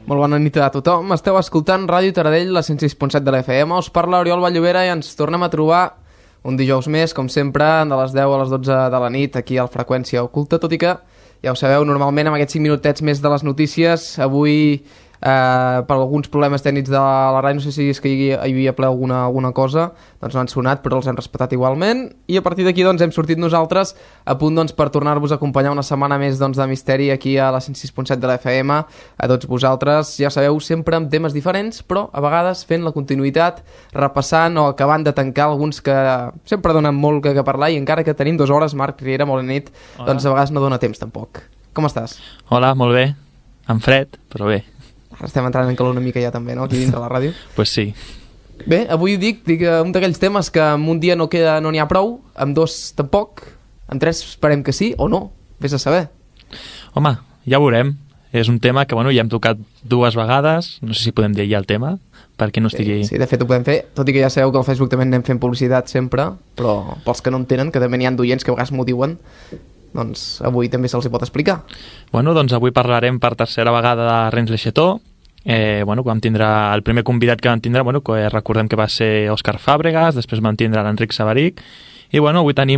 Molt bona nit a tothom. Esteu escoltant Ràdio Taradell, la 106.7 de la FM. Us parla Oriol Valllovera i ens tornem a trobar un dijous més, com sempre, de les 10 a les 12 de la nit, aquí al Freqüència Oculta, tot i que, ja ho sabeu, normalment amb aquests 5 minutets més de les notícies, avui, per alguns problemes tècnics de la ràdio, no sé si és que hi havia ple alguna cosa, doncs no han sonat, però els hem respectat igualment, i a partir d'aquí doncs hem sortit nosaltres a punt doncs per tornar-vos a acompanyar una setmana més doncs de misteri aquí a la 106.7 de la FM, a tots vosaltres, ja sabeu, sempre amb temes diferents, però a vegades fent la continuïtat, repassant o acabant de tancar alguns que sempre donen molt que parlar, i encara que tenim 2 hores, Marc Riera, molt nit, doncs a vegades no dona temps tampoc. Com estàs? Hola, molt bé, amb fred, però bé. Ara estem entrant en calor una mica ja també, no?, aquí dintre la ràdio. Pues sí. Bé, avui dic un d'aquells temes que en un dia no n'hi ha prou, amb 2 tampoc, amb 3 esperem que sí o no, vés a saber. Home, ja ho veurem. És un tema que, ja hem tocat 2 vegades, no sé si podem dir ja el tema, perquè no estigui... Sí, de fet ho podem fer, tot i que ja sabeu que al Facebook també anem fent publicitat sempre, però pels que no en tenen, que també n'hi ha d'oients que a vegades m'ho diuen, doncs avui també se'ls hi pot explicar. Doncs avui parlarem per tercera vegada de Rennes Le Chateau. Vam tindre el primer convidat que vam tindre, que recordem que va ser Òscar Fàbregas, després vam tindre l'Enric Savaric, i avui tenim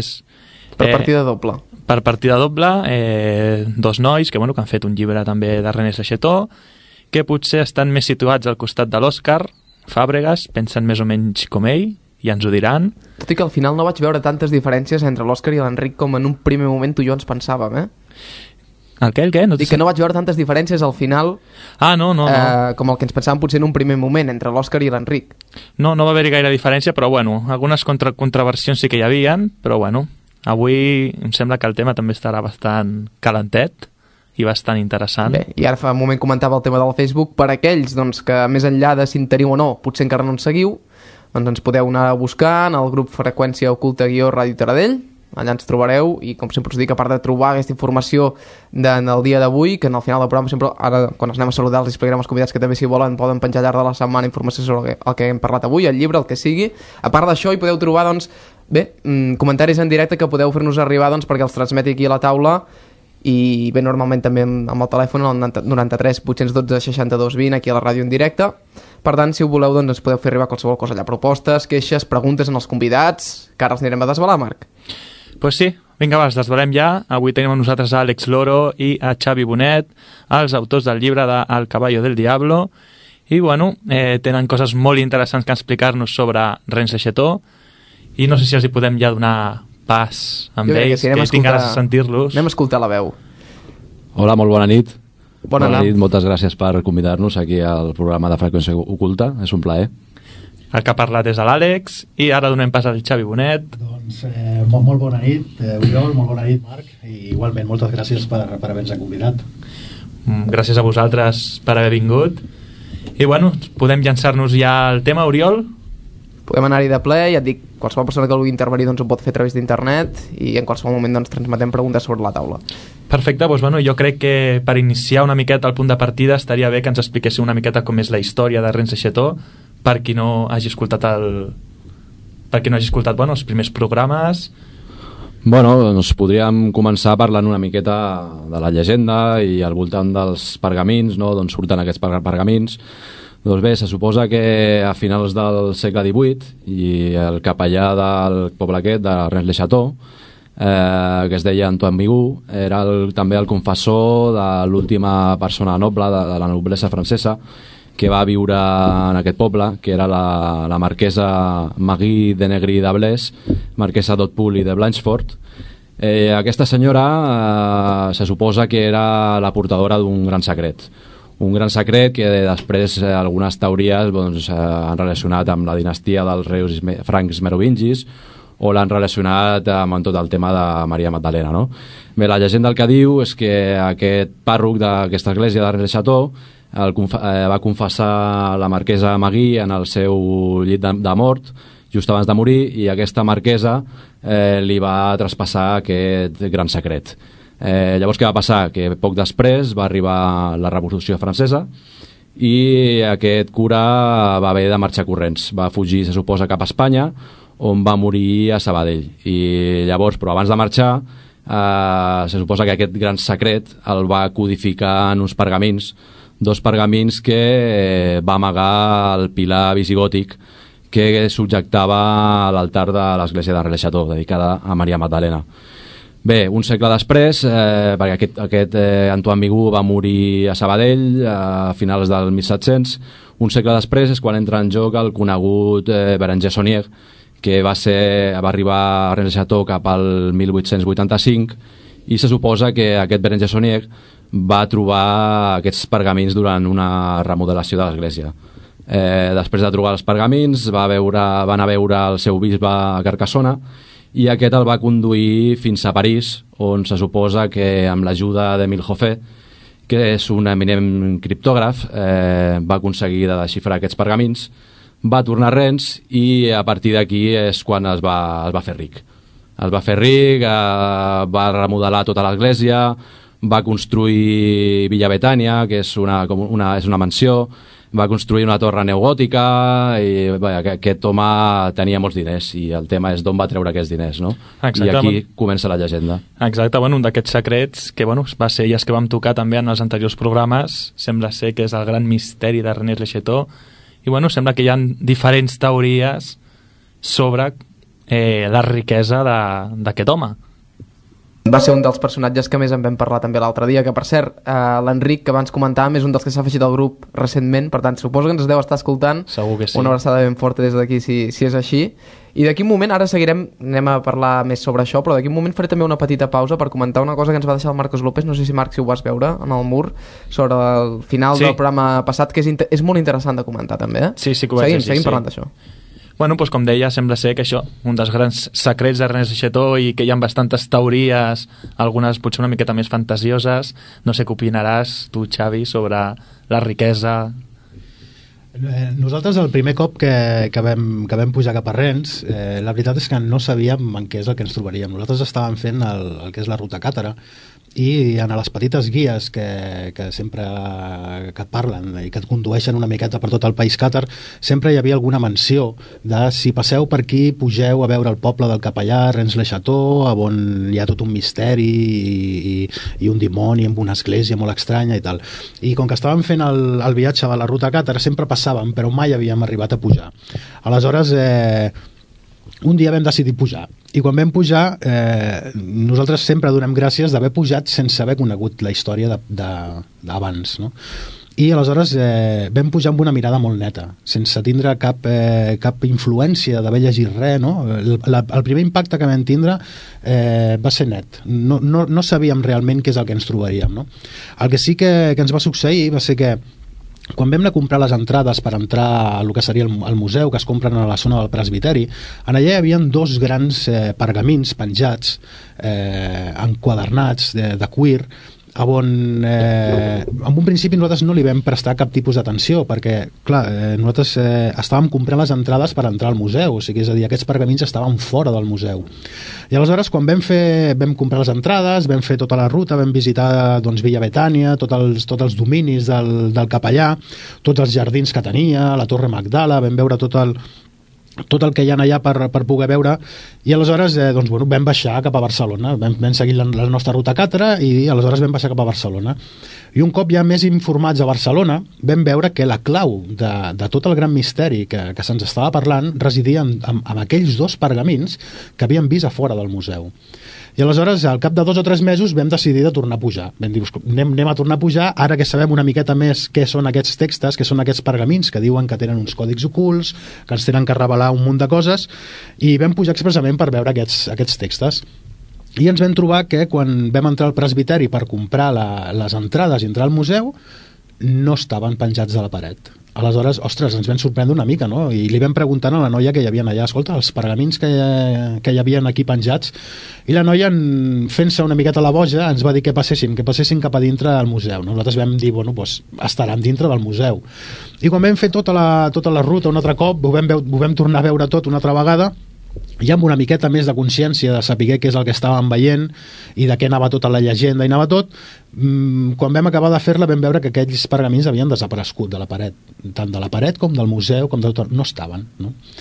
per partida doble. Per partida doble, 2 nois que han fet un llibre també de Rennes Le Chateau, que potser estan més situats al costat de l'Òscar Fàbregas, pensen més o menys com ell, ja ens ho diran. Tot i que al final no vaig veure tantes diferències entre l'Òscar i l'Enric com en un primer moment tu i jo ens pensàvem, El què? Dic que no vaig veure tantes diferències al final no. com el que ens pensàvem potser en un primer moment entre l'Òscar i l'Enric. No va haver-hi gaire diferència, però algunes contraversions sí que hi havien, però avui em sembla que el tema també estarà bastant calentet i bastant interessant. Bé, i ara fa un moment comentava el tema del Facebook, per aquells que més enllà de si en teniu o no, potser encara no en seguiu, doncs ens podeu anar a buscar en el grup Freqüència Oculta Ràdio Taradell, allà ens trobareu, i com sempre us dic, a part de trobar aquesta informació del dia d'avui, que al final del programa sempre, ara quan ens anem a saludar els explicarem als convidats que també si volen poden penjar al llarg de la setmana informació sobre el que hem parlat avui, el llibre, el que sigui. A part d'això hi podeu trobar comentaris en directe que podeu fer-nos arribar perquè els transmeti aquí a la taula, i bé, normalment també amb el telèfon al 93 812 62 20 aquí a la ràdio en directe. Per tant, si ho voleu, ens podeu fer arribar qualsevol cosa allà, propostes, queixes, preguntes en els convidats, que ara els anirem a desvelar, Marc. Pues sí, vinga, els desvelem ja. Avui tenim a nosaltres a Àlex Loro i a Xavi Bonet, els autors del llibre de El caballo del diablo, i tenen coses molt interessants que explicar-nos sobre Rennes Le Chateau, i no sé si els hi podem ja donar pas amb ells, que tinc ganes de sentir-los. Anem a escoltar la veu. Hola, molt bona nit. Bona nit, moltes gràcies per convidar-nos aquí al programa de Freqüència Oculta, és un plaer. El que ha parlat és l'Àlex, i ara donem pas al Xavi Bonet. Doncs molt bona nit, Oriol, molt bona nit, Marc, i igualment moltes gràcies per haver-nos convidat. Gràcies a vosaltres per haver vingut. I podem llançar-nos ja al tema, Oriol? Podem anar-hi de ple, ja et dic, qualsevol persona que vulgui intervenir ho pot fer a través d'internet, i en qualsevol moment transmetem preguntes sobre la taula. Perfecte, jo crec que per iniciar una miqueta el punt de partida estaria bé que ens expliquéssiu una miqueta com és la història de Rennes Le Chateau, per qui no hagi escoltat els primers programes. Doncs podríem començar parlant una miqueta de la llegenda i al voltant dels pergamins, d'on surten aquests pergamins. Doncs bé, se suposa que a finals del segle XVIII i el capellà del poble aquest, de Rennes Le Chateau, que es deia Antoine Bigot, era també el confessor de l'última persona noble de la noblesa francesa que va viure en aquest poble, que era la marquesa Marie de Negri d'Ablès, marquesa d'Hautpoul i de Blanchefort. Aquesta senyora se suposa que era la portadora d'un gran secret. Un gran secret que després algunes teories han relacionat amb la dinastia dels reus francs merovingis, o l'han relacionat amb tot el tema de Maria Magdalena, no? Bé, la llegenda el que diu és que aquest pàrroc d'aquesta església de Rennes Le Chateau va confessar la marquesa Magui en el seu llit de mort just abans de morir, i aquesta marquesa li va traspassar aquest gran secret. Llavors què va passar? Que poc després va arribar la Revolució Francesa i aquest cura va haver de marxar corrents, va fugir, se suposa, cap a Espanya, on va morir a Sabadell. I llavors, però abans de marxar, se suposa que aquest gran secret el va codificar en uns pergamins 2 pergamins que va amagar el pilar visigòtic que subjectava a l'altar de l'església de Rennes-le-Château, dedicada a Maria Magdalena. Bé, un segle després, perquè aquest Antoine Migou va morir a Sabadell a finals del 1700, un segle després és quan entra en joc el conegut Berenger Saunier, que va arribar a Rennes-le-Château cap al 1885, i se suposa que aquest Berenger Saunier va trobar aquests pergamins durant una remodelació de l'església. Després de trobar els pergamins van a veure el seu bisbe a Carcassona, i aquest el va conduir fins a París, on se suposa que amb l'ajuda d'Émile Joffé, que és un eminent criptògraf, va aconseguir de desxifrar aquests pergamins, va tornar a Rennes i a partir d'aquí és quan es va fer ric. Es va fer ric, va remodelar tota l'església, va construir Villa Betània, que és una mansió, va construir una torre neogòtica i aquest home tenia molts diners i el tema és d'on va treure aquests diners, no? Exacte, I aquí comença la llegenda. Exacte, un d'aquests secrets que va ser ja que vam tocar també en els anteriors programes, sembla ser que és el gran misteri de Rennes-le-Château i sembla que hi ha diferents teories sobre la riquesa d'aquest home. Va ser un dels personatges que més en vam parlar també l'altre dia, que per cert, l'Enric, que abans comentàvem, és un dels que s'ha afegit al grup recentment, per tant, suposo que ens deu estar escoltant. Segur que sí. Una abraçada ben forta des d'aquí, si és així. I d'aquí un moment, ara anem a parlar més sobre això, però d'aquí un moment faré també una petita pausa per comentar una cosa que ens va deixar el Marcos López, no sé si Marc, si ho vas veure en el mur, sobre el final del programa passat, que és molt interessant de comentar també, eh? Sí, que ho vaig Seguim parlant d'això. Doncs com deia, sembla ser que això, un dels grans secrets de Rennes-le-Château i que hi ha bastantes teories, algunes potser una miqueta més fantasioses. No sé què opinaràs tu, Xavi, sobre la riquesa. Nosaltres el primer cop que vam pujar cap a Rennes, la veritat és que no sabíem en què és el que ens trobaríem. Nosaltres estàvem fent el que és la ruta càtara, i en les petites guies que sempre que et parlen i que et condueixen una miqueta per tot el país càtar, sempre hi havia alguna menció de si passeu per aquí, pugeu a veure el poble del capellà, Rennes-le-Château, on hi ha tot un misteri i un dimoni amb una església molt estranya i tal. I com que estàvem fent el viatge de la ruta càtar, sempre passàvem, però mai havíem arribat a pujar. Aleshores, un dia vam decidir pujar, i quan vam pujar nosaltres sempre donem gràcies d'haver pujat sense haver conegut la història d'abans, no? I aleshores vam pujar amb una mirada molt neta, sense tindre cap influència d'haver llegit res, no? El primer impacte que vam tindre va ser net, no sabíem realment què és el que ens trobaríem, no? El que sí que ens va succeir va ser que quan vam anar a comprar les entrades per entrar al que seria el museu, que es compren a la zona del presbiteri, en allà hi havia 2 grans pergamins penjats, enquadernats de cuir, on en un principi nosaltres no li vam prestar cap tipus d'atenció, perquè clar, nosaltres estàvem comprant les entrades per entrar al museu, o sigui, és a dir, aquests pergamins estaven fora del museu. I aleshores quan vam comprar les entrades, vam fer tota la ruta, vam visitar Villa Betània, tots els dominis del capellà, tots els jardins que tenia, la Torre Magdala, vam veure tot el que hi ha allà per poder veure, i aleshores vam baixar cap a Barcelona, vam seguir la nostra ruta càtara i aleshores vam baixar cap a Barcelona, i un cop ja més informats a Barcelona vam veure que la clau de tot el gran misteri que se'ns estava parlant residia en aquells 2 pergamins que havíem vist a fora del museu. I aleshores, al cap de 2 o 3 mesos, vam decidir de tornar a pujar. Vam dir, anem a tornar a pujar, ara que sabem una miqueta més què són aquests textos, què són aquests pergamins, que diuen que tenen uns còdics ocults, que ens tenen que revelar un munt de coses, i vam pujar expressament per veure aquests textos. I ens vam trobar que quan vam entrar al presbiteri per comprar les entrades i entrar al museu, no estaven penjats de la paret. Aleshores, ostres, ens vam sorprendre una mica, no? I li vam preguntar a la noia que hi havia allà, escolta, els pergamins que hi havia aquí penjats, i la noia, fent-se una miqueta la boja, ens va dir que passessin cap a dintre del museu, no? Nosaltres vam dir, estaran dintre del museu. I quan vam fer tota la ruta un altre cop, ho vam tornar a veure tot una altra vegada, i amb una miqueta més de consciència de saber què és el que estàvem veient i de què anava tota la llegenda i anava tot, quan vam acabar de fer-la vam veure que aquells pergamins havien desaparegut de la paret, tant de la paret com del museu, no estaven, no?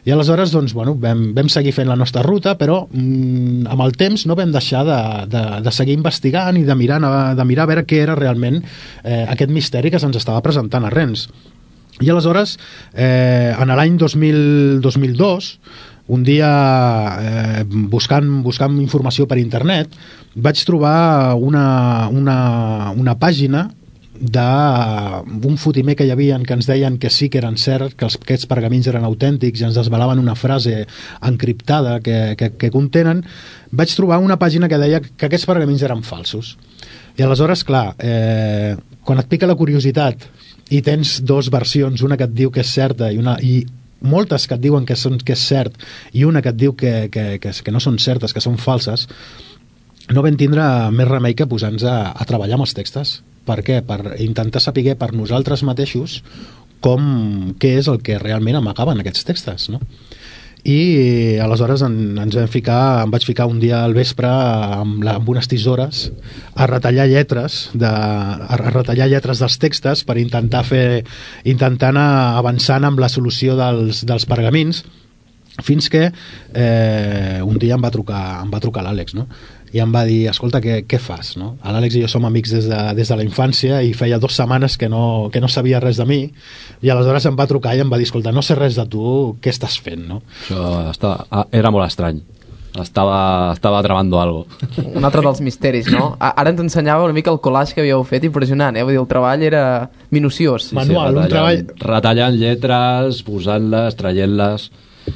I aleshores doncs, bueno, vam seguir fent la nostra ruta, però amb el temps no vam deixar de seguir investigant i de mirar a veure què era realment aquest misteri que se'ns estava presentant a Rennes. I aleshores, en l'any 2002, un dia buscant informació per internet, vaig trobar una pàgina d'un fotimer que hi havia que ens deien que sí que eren certs, que aquests pergamins eren autèntics i ens desvelaven una frase encriptada que contenen. Vaig trobar una pàgina que deia que aquests pergamins eren falsos. I aleshores, clar, quan et pica la curiositat i tens dues versions, una que et diu que és certa i moltes que et diuen que és cert i una que et diu que no són certes, que són falses, no vam tindre més remei que posar-nos a treballar amb els textos. Per què? Per intentar saber per nosaltres mateixos què és el que realment amagaven aquests textos, no? I aleshores em vaig ficar un dia al vespre amb unes tisores a retallar lletres dels textos per intentar anar avançant amb la solució dels pergamins, fins que un dia em va trucar l'Àlex, no? I em va dir, escolta, què fas? No? L'Àlex i jo som amics des de la infància i feia 2 setmanes que no sabia res de mi, i aleshores em va trucar i em va dir, escolta, no sé res de tu, què estàs fent? No? Això era molt estrany. Estava tramando algo. Un altre dels misteris, no? Ara ens ensenyava una mica el collage que havíeu fet, impressionant, Vull dir, el treball era minuciós. Manual, un treball... Retallant lletres, posant-les, traient-les...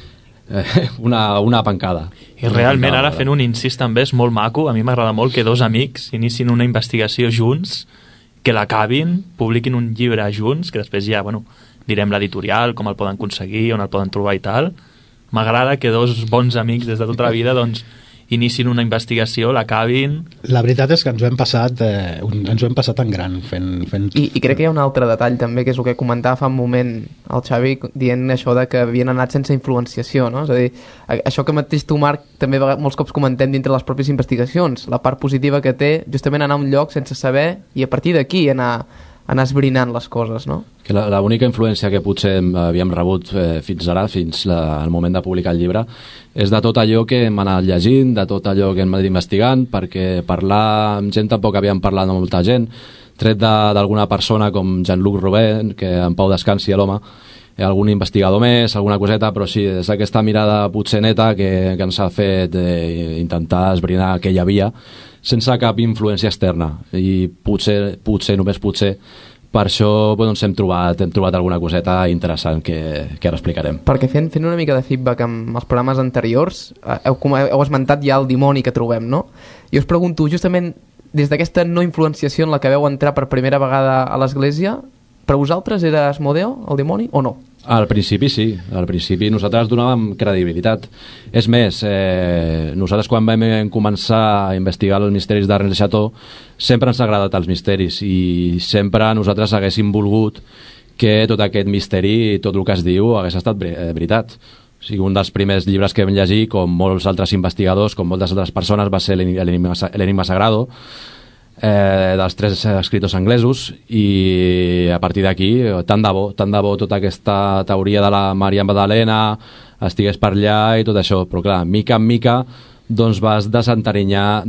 una pancada. I realment ara fent un incís també és molt maco. A mi m'agrada molt que 2 amics inicin una investigació junts, que l'acabin, publiquin un llibre junts, que després ja, bueno, direm l'editorial, com el poden aconseguir, on el poden trobar i tal. M'agrada que 2 bons amics des de tota la vida doncs inicin una investigació, l'acabin... La veritat és que ens ho hem passat en gran fent... I crec que hi ha un altre detall també, que és el que comentava fa un moment el Xavi, dient això de que havien anat sense influenciació, no? És a dir, això que mateix tu, Marc, també molts cops comentem dintre les pròpies investigacions, la part positiva que té justament anar a un lloc sense saber i a partir d'aquí anar esbrinant les coses, no? Que l'única influència que potser havíem rebut fins ara, fins al moment de publicar el llibre, és de tot allò que hem anat llegint, de tot allò que hem anat investigant, perquè parlar amb gent tampoc havíem parlat amb molta gent, tret d'alguna persona com Jean-Luc Robin, que en pau descansi a l'home, algun investigador més, alguna coseta, però sí, és aquesta mirada potser neta que ens ha fet intentar esbrinar què hi havia, sense cap influència externa, i potser, només potser, per això doncs, hem trobat alguna coseta interessant que ara explicarem. Perquè fent una mica de feedback amb els programes anteriors, heu esmentat ja el dimoni que trobem, no? I us pregunto, justament des d'aquesta no influenciació en la que veu entrar per primera vegada a l'església, per vosaltres era Asmodeo, el dimoni, o no? Al principi sí, al principi nosaltres donàvem credibilitat. És més, nosaltres quan vam començar a investigar els misteris de Rennes le Chateau sempre ens ha agradat els misteris i sempre nosaltres haguéssim volgut que tot aquest misteri, tot el que es diu, hagués estat veritat. O sigui, un dels primers llibres que vam llegir, com molts altres investigadors, com moltes altres persones, va ser l'Enigma Sagrado, dels 3 escriptors anglesos, i a partir d'aquí tant de bo tota aquesta teoria de la Maria Magdalena estigués per allà i tot això, però clar, mica en mica doncs vas desenteranyant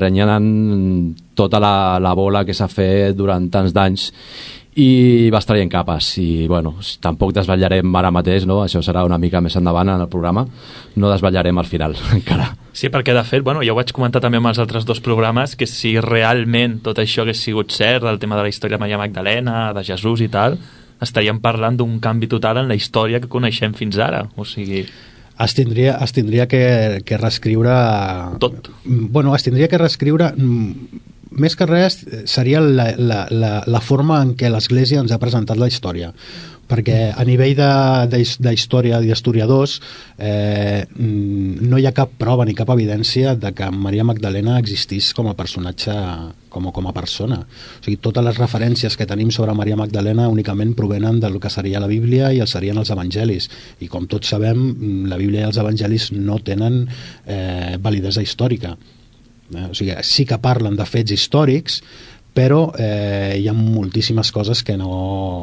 tota la bola que s'ha fet durant tants d'anys i vas traient capes i bueno, tampoc desvetllarem ara mateix, no? Això serà una mica més endavant en el programa, no desvetllarem al final encara. Sí, perquè de fet, bueno, ja ho vaig comentar també amb els altres 2 programes, que si realment tot això hagués sigut cert, el tema de la història de Maria Magdalena, de Jesús i tal, estaríem parlant d'un canvi total en la història que coneixem fins ara, o sigui... Es tindria que reescriure... Tot. Bueno, es tindria que reescriure... Més que res seria la forma en què l'Església ens ha presentat la història, perquè a nivell d'història i d'historiadors no hi ha cap prova ni cap evidència de que Maria Magdalena existís com a personatge, com a persona. O sigui, totes les referències que tenim sobre Maria Magdalena únicament provenen del que seria la Bíblia i serien els evangelis, i com tots sabem la Bíblia i els evangelis no tenen validesa històrica. O sigui, sí que parlen de fets històrics, però hi ha moltíssimes coses que no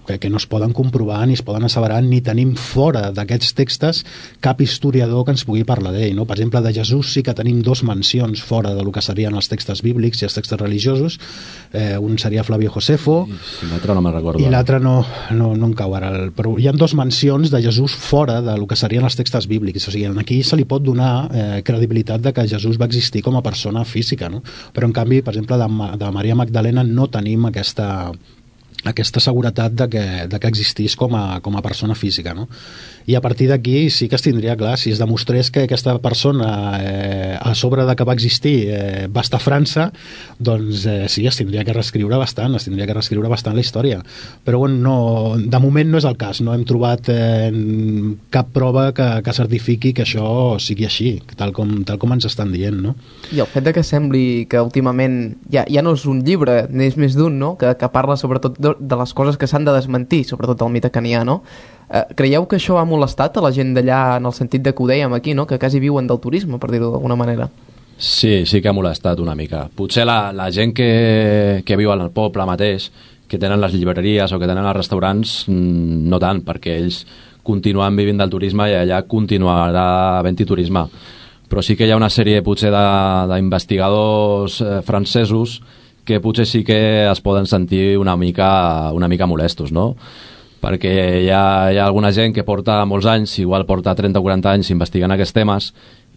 que no es poden comprovar ni es poden asseverar, ni tenim fora d'aquests textos cap historiador que ens pugui parlar d'ell, no? Per exemple, de Jesús sí que tenim dos mencions fora del que serien els textos bíblics i els textos religiosos. Un seria Flavio Josefo i l'altre no me'n recordo, i l'altre no em cau ara, però hi ha dos mencions de Jesús fora del que serien els textos bíblics. O sigui, aquí se li pot donar credibilitat de que Jesús va existir com a persona física, no? Però en canvi, per exemple, de Maria Magdalena no tenim aquesta seguretat de que existís com a persona física, no? I a partir d'aquí sí que es tindria clar, si es demostrés que aquesta persona a sobre de que va existir va estar a França, doncs sí, es tindria que reescriure bastant la història, però bueno, no, de moment no és el cas, no hem trobat cap prova que certifiqui que això sigui així, tal com ens estan dient, no? I el fet de que sembli que últimament ja no és un llibre, n'és més d'un, no? Que parla sobretot de les coses que s'han de desmentir, sobretot el mite canià, no? Creieu que això ha molestat a la gent d'allà en el sentit de que ho dèiem aquí, no? Que quasi viuen del turisme, per dir-ho d'alguna manera? Sí que ha molestat una mica. Potser la gent que viu al poble mateix, que tenen les llibreries o que tenen els restaurants, no tant, perquè ells continuen vivint del turisme i allà continuarà havent-hi turisme. Però sí que hi ha una sèrie potser d'investigadors francesos que potser sí que es poden sentir una mica molestos, no? Perquè hi ha alguna gent que porta molts anys, igual porta 30 o 40 anys investigant aquests temes,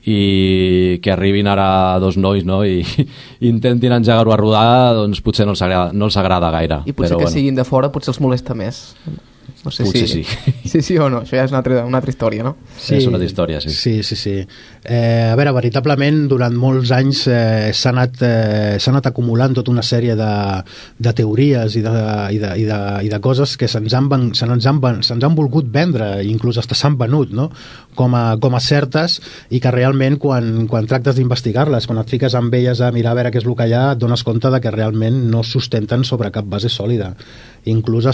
i que arribin ara dos nois, no? I intentin engegar-ho a rodar, doncs potser no els agrada gaire. I potser que siguin de fora potser els molesta més. No sé potser sí. Sí o no, això ja és una altra història, no? Sí, és una altra història, sí. Sí. A veure, veritablement, durant molts anys s'ha anat acumulant tota una sèrie de teories i de coses que se'ns han volgut vendre, inclús hasta s'han venut, no? Com a certes, i que realment quan tractes d'investigar-les, quan et fiques amb elles a mirar a veure què és el que hi ha, et dones compte de que realment no sustenten sobre cap base sòlida. Inclús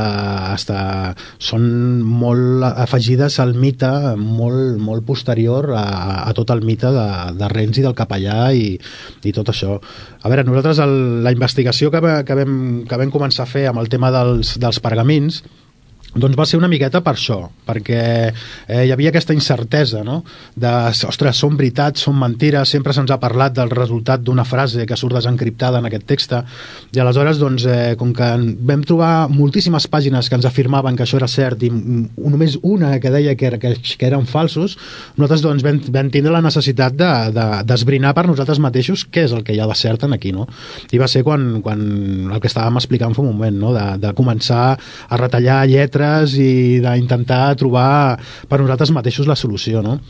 són molt afegides al mite molt posterior a tot el mite de Renzi, del capellà i tot això. A veure, nosaltres la investigació que vam començar a fer amb el tema dels pergamins, doncs va ser una miqueta per això, perquè hi havia aquesta incertesa, no? Ostres, són veritats, són mentires, sempre se'ns ha parlat del resultat d'una frase que surt desencriptada en aquest text, i aleshores, doncs, com que vam trobar moltíssimes pàgines que ens afirmaven que això era cert i només una que deia que eren falsos, nosaltres doncs, vam tindre la necessitat d'esbrinar per nosaltres mateixos què és el que hi ha de cert en aquí, no? I va ser quan el que estàvem explicant fa un moment, no? De començar a retallar lletres i d'intentar trobar per nosaltres mateixos la solució, no?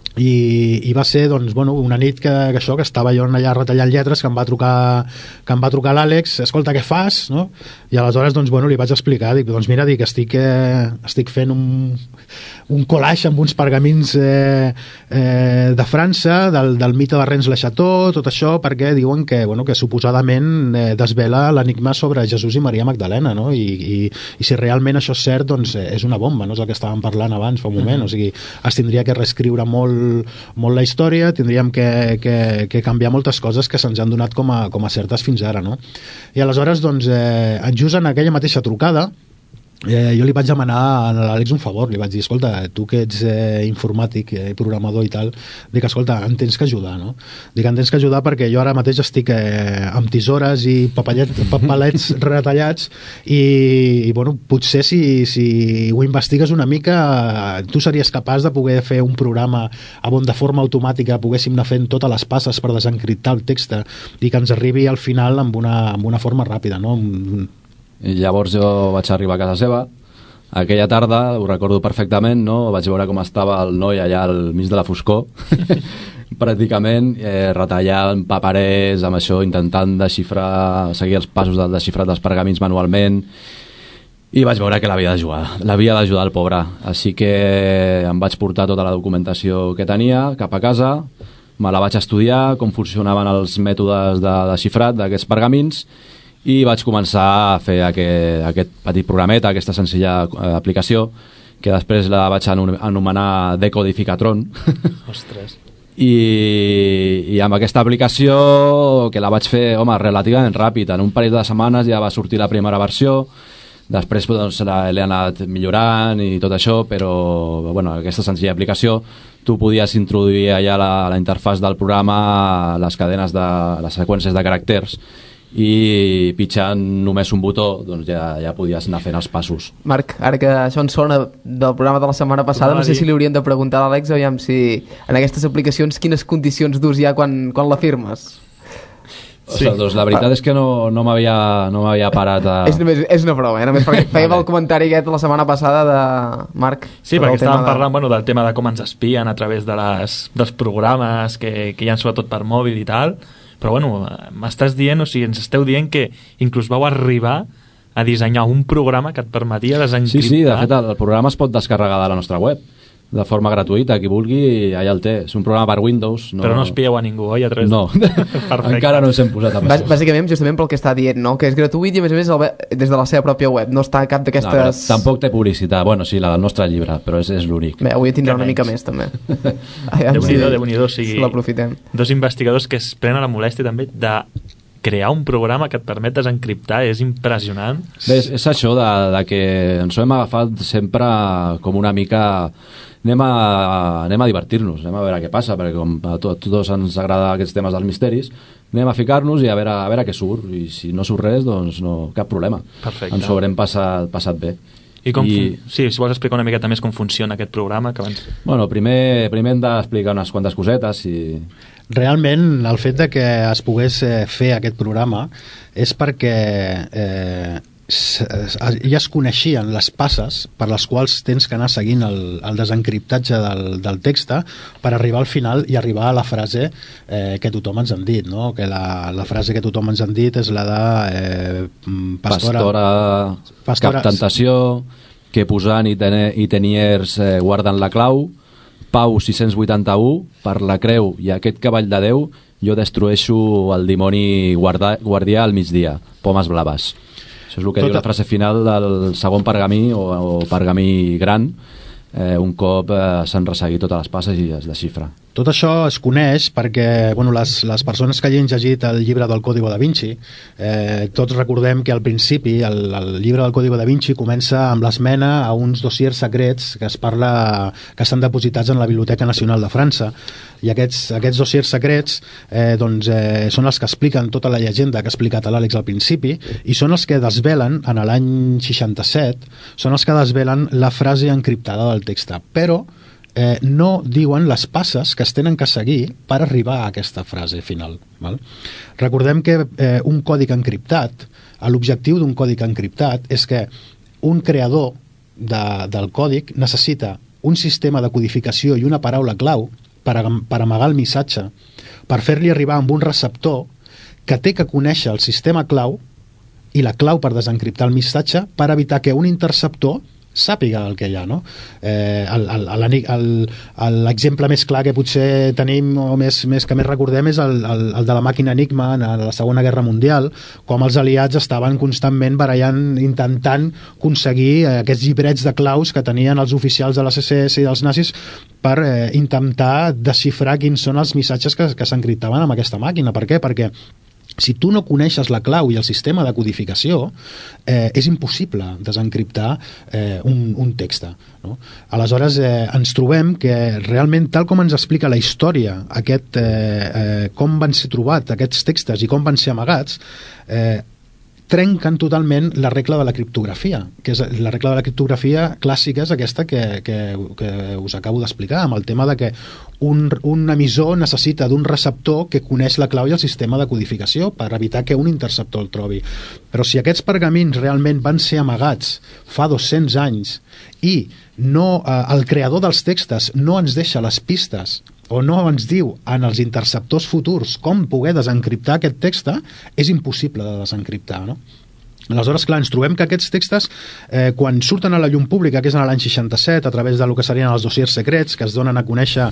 I va ser, doncs, bueno, una nit que estava jo allà retallant lletres, que em va trucar l'Àlex, escolta, què fas? No? I aleshores, doncs, bueno, li vaig explicar, dic, doncs mira, dic, estic fent un collage amb uns pergamins de França, del mite de Rennes le Chateau, tot això, perquè diuen que suposadament desvela l'enigma sobre Jesús i Maria Magdalena, no? I si realment això és cert, doncs és una bomba, no? És el que estàvem parlant abans fa un moment, o sigui, es tindria que reescriure molt la història, tindríem que canviar moltes coses que se'ns han donat com a certes fins ara, no? I aleshores, doncs, just en aquella mateixa trucada, jo li vaig demanar a l'Àlex un favor, li vaig dir, escolta, tu que ets informàtic i programador i tal, dic, escolta, em tens que ajudar, no? Dic, em tens que ajudar perquè jo ara mateix estic amb tisores i papalets retallats i bueno, potser si ho investigues una mica, tu series capaç de poder fer un programa on de forma automàtica poguéssim anar fent totes les passes per desencriptar el text i que ens arribi al final amb una forma ràpida, no? I llavors jo vaig arribar a casa seva aquella tarda, ho recordo perfectament, no? Vaig veure com estava el noi allà al mig de la foscor pràcticament retallant paperers amb això, intentant seguir els passos del desxifrat dels pergamins manualment, i vaig veure que l'havia d'ajudar el pobre, així que em vaig portar tota la documentació que tenia cap a casa, me la vaig estudiar, com funcionaven els mètodes de desxifrat d'aquests pergamins, i vaig començar a fer aquest petit programeta, aquesta senzilla aplicació, que després la vaig anomenar Decodificatron. Ostres. I amb aquesta aplicació, que la vaig fer, relativament ràpid, en un parell de setmanes ja va sortir la primera versió, Després doncs, l'he anat millorant i tot això, però bueno, aquesta senzilla aplicació tu podies introduir allà a la interfàs del programa les cadenes les seqüències de caràcters i pitjant només un botó doncs ja podies anar fent els passos. Marc, ara que això ens sona del programa de la setmana passada, no sé si li hauríem de preguntar a l'Àlex aviam si en aquestes aplicacions quines condicions d'ús hi ha quan la firmes. Sí. Doncs la veritat és que no m'havia parat a... És una broma, només perquè fèiem el comentari aquest la setmana passada de Marc. Sí, perquè estàvem parlant del tema de com ens espien a través dels programes que hi ha sobretot per mòbil i tal, però m'estàs dient, o sigui, ens esteu dient que inclús vau arribar a dissenyar un programa que et permetia desencriptar... Sí, de fet el programa es pot descarregar de la nostra web de forma gratuïta, qui vulgui allà el té. És un programa per Windows. Però no espieu a ningú, oi? No, encara no ens hem posat amb això. Bàsicament, justament pel que està dient, no? Que és gratuït i a més des de la seva pròpia web, no està a cap d'aquestes... No, tampoc té publicitat, sí, la del nostre llibre, però és l'únic. Bé, avui tindrà una mica més també. Déu-n'hi-do, o sigui, l'aprofitem. Dos investigadors que es prenen la molèstia també de crear un programa que et permet desencriptar, és impressionant. Bé, és això de que ens ho hem agafat sempre com una mica... Anem a divertir-nos, anem a veure què passa, perquè com a tots ens agrada aquests temes dels misteris, anem a ficar-nos i a veure què surt, i si no surt res, doncs no, cap problema. Perfecte. Ens ho haurem passat bé. Sí, si vols explicar una miqueta més com funciona aquest programa que abans... Bueno, primer hem d'explicar unes quantes cosetes i... Realment, el fet de que es pogués fer aquest programa és perquè ja es coneixien les passes per les quals tens que anar seguint el desencriptatge del text per arribar al final i arribar a la frase que tothom ens han dit, no? Que la frase que tothom ens han dit és la de Pastora, cap tentació, que posant i teniers guarden la clau, Pau 681, per la creu i aquest cavall de Déu jo destrueixo el dimoni guardià al migdia, pomes blaves. Això és el que diu la frase final del segon pergamí o pergamí gran, un cop s'han resseguit totes les passes i es desxifra. Tot això es coneix perquè les persones que hagin llegit el llibre del Código da Vinci, tots recordem que al principi el llibre del Código da Vinci comença amb l'esmena a uns dossiers secrets que estan depositats en la Biblioteca Nacional de França, i aquests dossiers secrets són els que expliquen tota la llegenda que ha explicat l'Àlex al principi, i són els que desvelen, en l'any 67, són els que desvelen la frase encriptada del text, però no diuen les passes que es tenen que seguir per arribar a aquesta frase final, val? Recordem que un codi encriptat, l'objectiu d'un codi encriptat és que un creador del còdic necessita un sistema de codificació i una paraula clau per amagar el missatge, per fer-li arribar amb un receptor que té que conèixer el sistema clau i la clau per desencriptar el missatge per evitar que un interceptor sàpiga el que hi ha, no? L'exemple més clar que potser tenim o que més recordem és el de la màquina Enigma en la Segona Guerra Mundial, com els aliats estaven constantment barallant, intentant aconseguir aquests llibrets de claus que tenien els oficials de la SS i dels nazis per intentar desxifrar quins són els missatges que s'encriptaven amb aquesta màquina. Per què? Perquè si tu no coneixes la clau i el sistema de codificació, és impossible desencriptar un text, no? Aleshores ens trobem que realment, tal com ens explica la història com van ser trobats aquests textos i com van ser amagats, trenquen totalment la regla de la criptografia, que és la regla de la criptografia clàssica, és aquesta que us acabo d'explicar, amb el tema de que un emissor necessita d'un receptor que coneix la clau i el sistema de codificació per evitar que un interceptor el trobi. Però si aquests pergamins realment van ser amagats fa 200 anys i el creador dels textos no ens deixa les pistes o no ens diu en els interceptors futurs com poder desencriptar aquest text, és impossible de desencriptar, no? Aleshores, clar, ens trobem que aquests textos, quan surten a la llum pública, que és en l'any 67, a través del que serien els dossiers secrets, que es donen a conèixer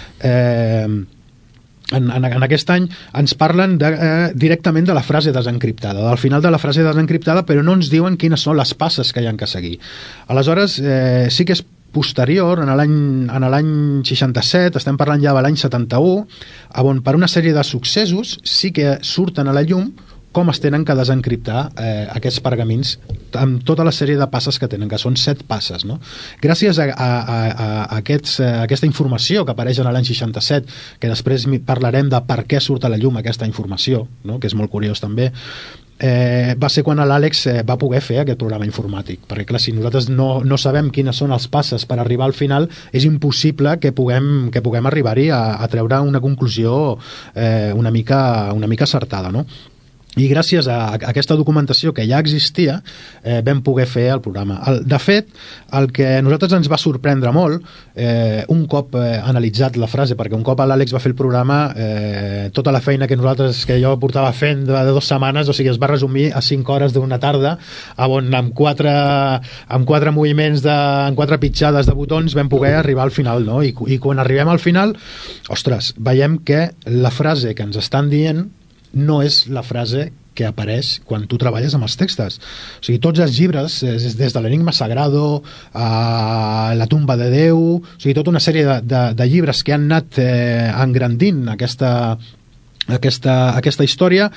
en aquest any, ens parlen directament de la frase desencriptada, del final de la frase desencriptada, però no ens diuen quines són les passes que hi ha que seguir. Aleshores, sí que és posterior, en l'any 67, estem parlant ja de l'any 71, on per una sèrie de successos sí que surten a la llum com es tenen que desencriptar aquests pergamins amb tota la sèrie de passes que tenen, que són 7 passes, no? Gràcies a aquesta informació que apareix en l'any 67, que després parlarem de per què surt a la llum aquesta informació, no? Que és molt curiós també, va ser quan l'Àlex va poder fer aquest programa informàtic, perquè clar, si nosaltres no sabem quines són els passes per arribar al final, és impossible que puguem arribar-hi a treure una conclusió una mica acertada, no? I gràcies a aquesta documentació que ja existia vam poder fer el programa. De fet, el que a nosaltres ens va sorprendre molt, un cop analitzat la frase, perquè un cop l'Àlex va fer el programa, tota la feina que jo portava fent de 2 setmanes, o sigui, es va resumir a 5 hores d'una tarda, on amb 4 moviments, amb 4 pitjades de botons vam poder arribar al final, no? I quan arribem al final, ostres, veiem que la frase que ens estan dient no és la frase que apareix quan tu treballes amb els textos. O sigui, tots els llibres, des de l'Enigma Sagrado a La tumba de Déu, o sigui, tota una sèrie de llibres que han anat engrandint aquesta història,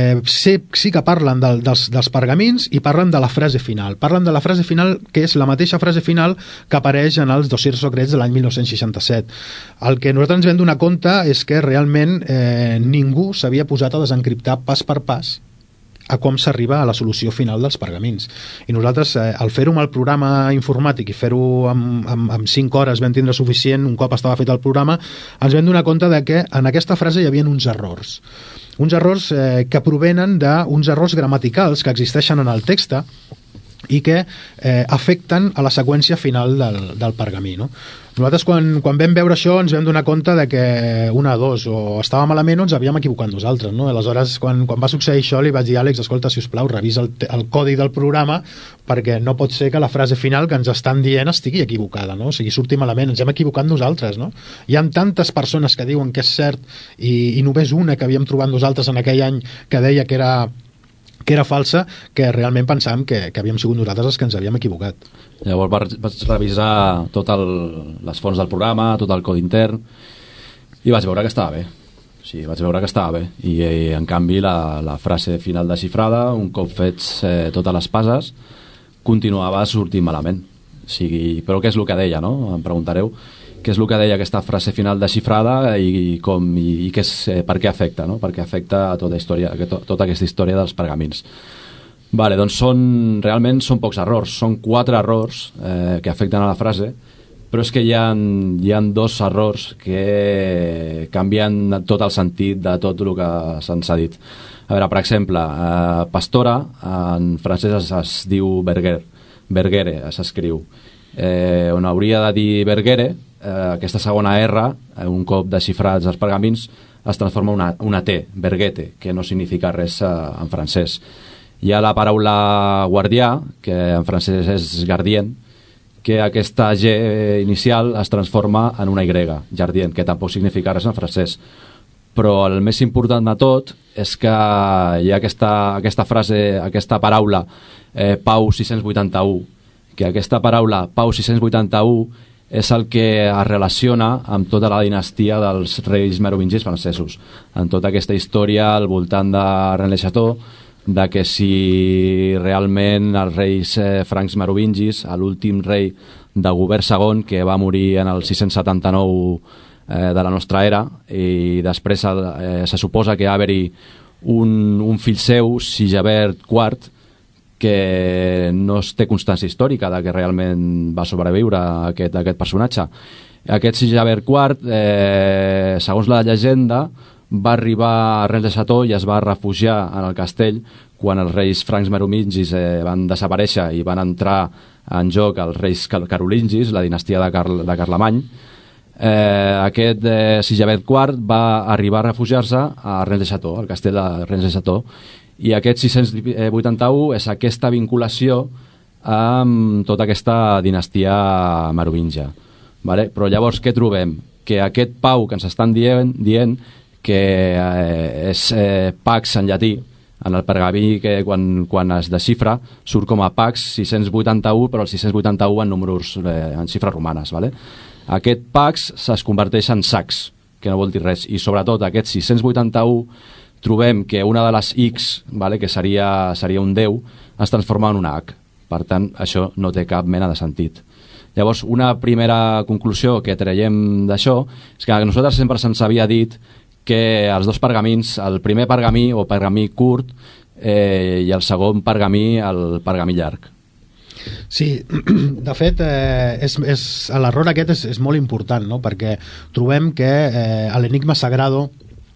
sí que parlen dels pergamins i parlen de la frase final. Parlen de la frase final, que és la mateixa frase final que apareix en els dossiers secrets de l'any 1967. El que nosaltres ens vam donar compte és que realment ningú s'havia posat a desencriptar pas per pas a com s'arriba a la solució final dels pergamins. I nosaltres, al fer-ho amb el programa informàtic i fer-ho amb 5 hores vam tindre suficient, un cop estava fet el programa, ens vam donar compte de que en aquesta frase hi havia uns errors. Uns errors que provenen d'uns errors gramaticals que existeixen en el text i que afecten a la seqüència final del pergamí, no? Nosaltres quan vam veure això ens vam donar compte de que o estava malament o ens havíem equivocat nosaltres, no? Aleshores, quan va succeir això, li vaig dir a Àlex, escolta, si us plau, revisa el codi del programa, perquè no pot ser que la frase final que ens estan dient estigui equivocada, no? O sigui, surti malament, ens hem equivocat nosaltres, no? Hi ha tantes persones que diuen que és cert i només una que havíem trobat nosaltres en aquell any que deia que era falsa, que realment pensàvem que havíem sigut nosaltres els que ens havíem equivocat. Llavors vaig revisar les fonts del programa, tot el codi intern, i vaig veure que estava bé. Sí, vaig veure que estava bé. I en canvi la frase final desxifrada, un cop fets totes les passes, continuava sortint malament. O sigui, però què és el que deia, no? Em preguntareu què és el que deia aquesta frase final desxifrada i per què afecta, no? Per què afecta tota aquesta història dels pergamins. Vale, doncs realment són pocs errors, són 4 errors que afecten a la frase, però és que hi ha 2 errors que canvien tot el sentit de tot el que se'ns ha dit. A veure, per exemple, pastora en francès es diu bergere, s'escriu. On hauria de dir bergere, aquesta segona R, un cop desxifrats els pergamins, es transforma una T, berguete, que no significa res en francès. Hi ha la paraula guardià, que en francès és gardien, que aquesta G inicial es transforma en una Y, jardien, que tampoc significa res en francès. Però el més important de tot és que hi ha aquesta frase, aquesta paraula, Pau 681, que aquesta paraula Pau 681 és el que es relaciona amb tota la dinastia dels reis merovingis francesos. En tota aquesta història al voltant de René Chateau, de que si realment els reis francs merovingis, l'últim rei de Gobert II, que va morir en el 679 de la nostra era, i després se suposa que va haver-hi un fill seu, Sigebert IV, que no es té constància històrica de que realment va sobreviure aquest personatge. Aquest Sigebert IV, segons la llegenda, va arribar a Rennes de Chateau i es va refugiar en el castell quan els reis francs merovingis van desaparèixer i van entrar en joc els reis carolingis, la dinastia de Carlemany. Aquest Sigebert IV va arribar a refugiar-se a Rennes de Chateau, al castell de Rennes de Chateau, i aquest 681 és aquesta vinculació amb tota aquesta dinastia merovingia. Vale? Però llavors què trobem? Que aquest Pau que ens estan dient que és Pax en llatí, en el pergamí que quan es desxifra surt com a Pax 681, però el 681 en números, en xifres romanes. Vale? Aquest Pax es converteix en Sax, que no vol dir res, i sobretot aquest 681 trobem que una de les X, vale, que seria un 10, es transforma en una H. Per tant, això no té cap mena de sentit. Llavors, una primera conclusió que traiem d'això és que a nosaltres sempre se'ns havia dit que els dos pergamins, el primer pergamí o pergamí curt i el segon pergamí, el pergamí llarg. Sí, de fet, l'error aquest és molt important, no? Perquè trobem que l'enigma sagrado,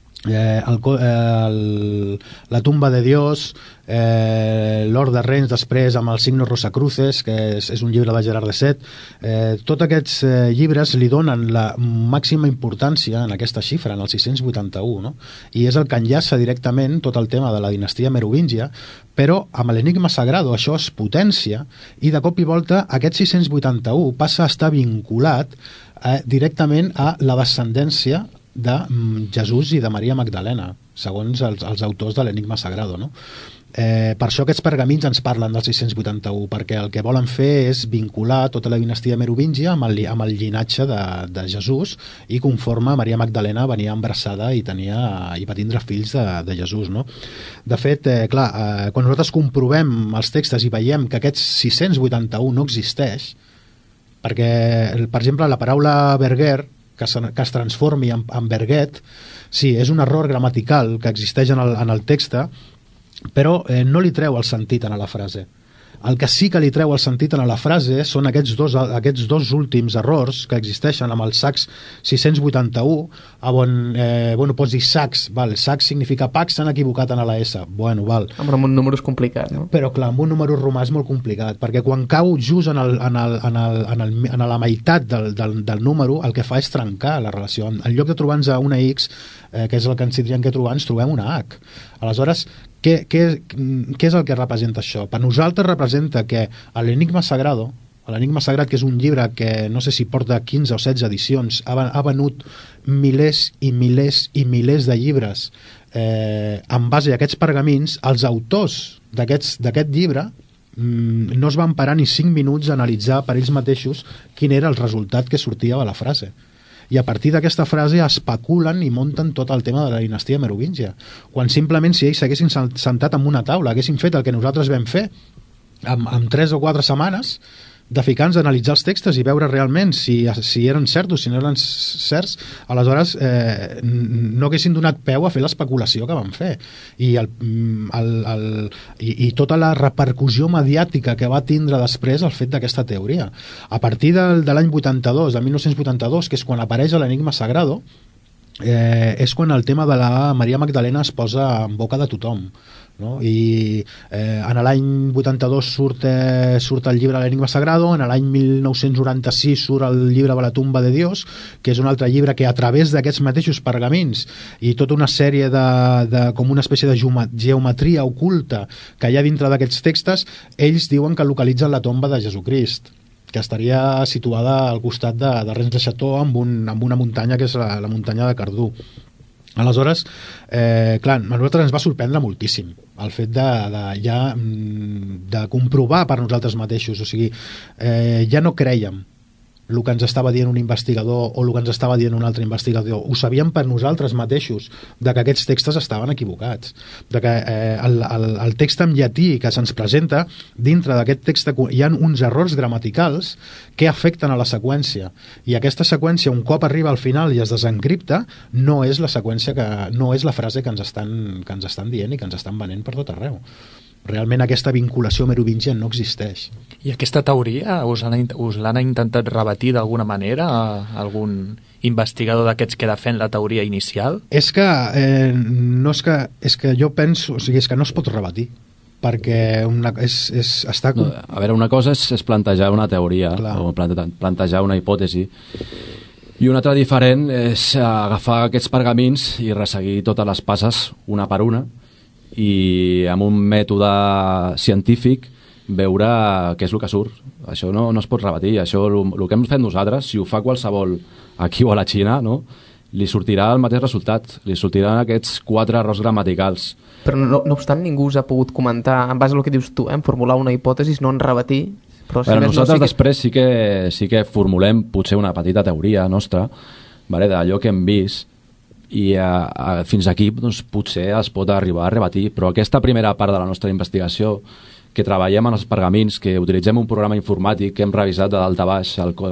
la tumba de Dios, Lord de Reins després amb el Signos Rosacruces, que és un llibre de Gerard de Set, tots aquests llibres li donen la màxima importància en aquesta xifra, en el 681, no? I és el que enllaça directament tot el tema de la dinastia merovíngia, però amb l'enigma sagrado això es potència i de cop i volta aquest 681 passa a estar vinculat directament a la descendència de Jesús i de Maria Magdalena, segons els autors de l'enigma sagrado, no? Per això aquests pergamins ens parlen del 681, perquè el que volen fer és vincular tota la dinastia merovíngia amb el llinatge de Jesús, i conforme Maria Magdalena venia embarassada i va tindre fills de Jesús, no? De fet, clar, quan nosaltres comprovem els textos i veiem que aquest 681 no existeix, perquè, per exemple, la paraula Berger, que es transformi en Berget, sí, és un error gramatical que existeix en el text, però no li treu el sentit a la frase. El que sí que li treu el sentit a la frase són aquests dos últims errors que existeixen amb el Sax 681, on pots dir Sax, Sax significa Pax, s'han equivocat en la S. Val. Però amb un número és complicat, no? Però clar, amb un número romà és molt complicat, perquè quan cau just en la meitat del número, el que fa és trencar la relació. En lloc de trobar-nos una X, que és el que ens tindríem que trobar, ens trobem una H. Aleshores, què és el que representa això? Per nosaltres representa que l'enigma sagrado, l'enigma sagrat, que és un llibre que no sé si porta 15 o 16 edicions, ha venut milers i milers i milers de llibres en base a aquests pergamins. Els autors d'aquest llibre no es van parar ni 5 minuts a analitzar per ells mateixos quin era el resultat que sortia de la frase, i a partir d'aquesta frase especulen i munten tot el tema de la dinastia merovíngia, quan simplement si ells s'haguessin sentat en una taula, haguessin fet el que nosaltres vam fer en 3 o 4 setmanes, de ficar-nos a analitzar els textos i veure realment si eren certs o si no eren certs, aleshores no haguessin donat peu a fer l'especulació que van fer, i tota la repercussió mediàtica que va tindre després el fet d'aquesta teoria. A partir de l'any 82, de 1982, que és quan apareix l'enigma sagrado, és quan el tema de la Maria Magdalena es posa en boca de tothom, no? I en l'any 82 surt el llibre l'enigma sagrado, en l'any 1996 surt el llibre de la tumba de Dios, que és un altre llibre que a través d'aquests mateixos pergamins i tota una sèrie com una espècie de geometria oculta que hi ha dintre d'aquests textos, ells diuen que localitzen la tomba de Jesucrist, que estaria situada al costat de Rennes de Chateau, amb una muntanya que és la muntanya de Cardú. Aleshores, clar, a nosaltres ens va sorprendre moltíssim el fet de comprovar per nosaltres mateixos, o sigui, ja no crèiem el que ens estava dient un investigador o el que ens estava dient un altre investigador, ho sabíem per nosaltres mateixos, de que aquests textos estaven equivocats, de que el text en llatí que se'ns presenta, dintre d'aquest text hi ha uns errors gramaticals que afecten a la seqüència, i aquesta seqüència, un cop arriba al final i es desencripta, no és la seqüència no és la frase que ens estan dient i que ens estan venent per tot arreu. Realment aquesta vinculació merovíngia no existeix. I aquesta teoria us l'han intentat rebatir d'alguna manera algun investigador d'aquests que defen la teoria inicial? És que jo penso, o sigui, és que no es pot rebatir, perquè està... A veure, una cosa és plantejar una teoria, o plantejar una hipòtesi, i una altra diferent és agafar aquests pergamins i resseguir totes les passes una per una, i amb un mètode científic veure què és el que surt. Això no es pot rebatir. Això, el que hem fet nosaltres, si ho fa qualsevol aquí o a la Xina, no, li sortirà el mateix resultat, li sortiran aquests 4 errors gramaticals. Però no obstant, ningú us ha pogut comentar, en base al que dius tu, en formular una hipòtesi, no en rebatir. Però nosaltres després sí que formulem potser una petita teoria nostra, d'allò que hem vist, i fins aquí doncs, potser es pot arribar a rebatir, però aquesta primera part de la nostra investigació, que treballem en els pergamins, que utilitzem un programa informàtic que hem revisat de dalt a baix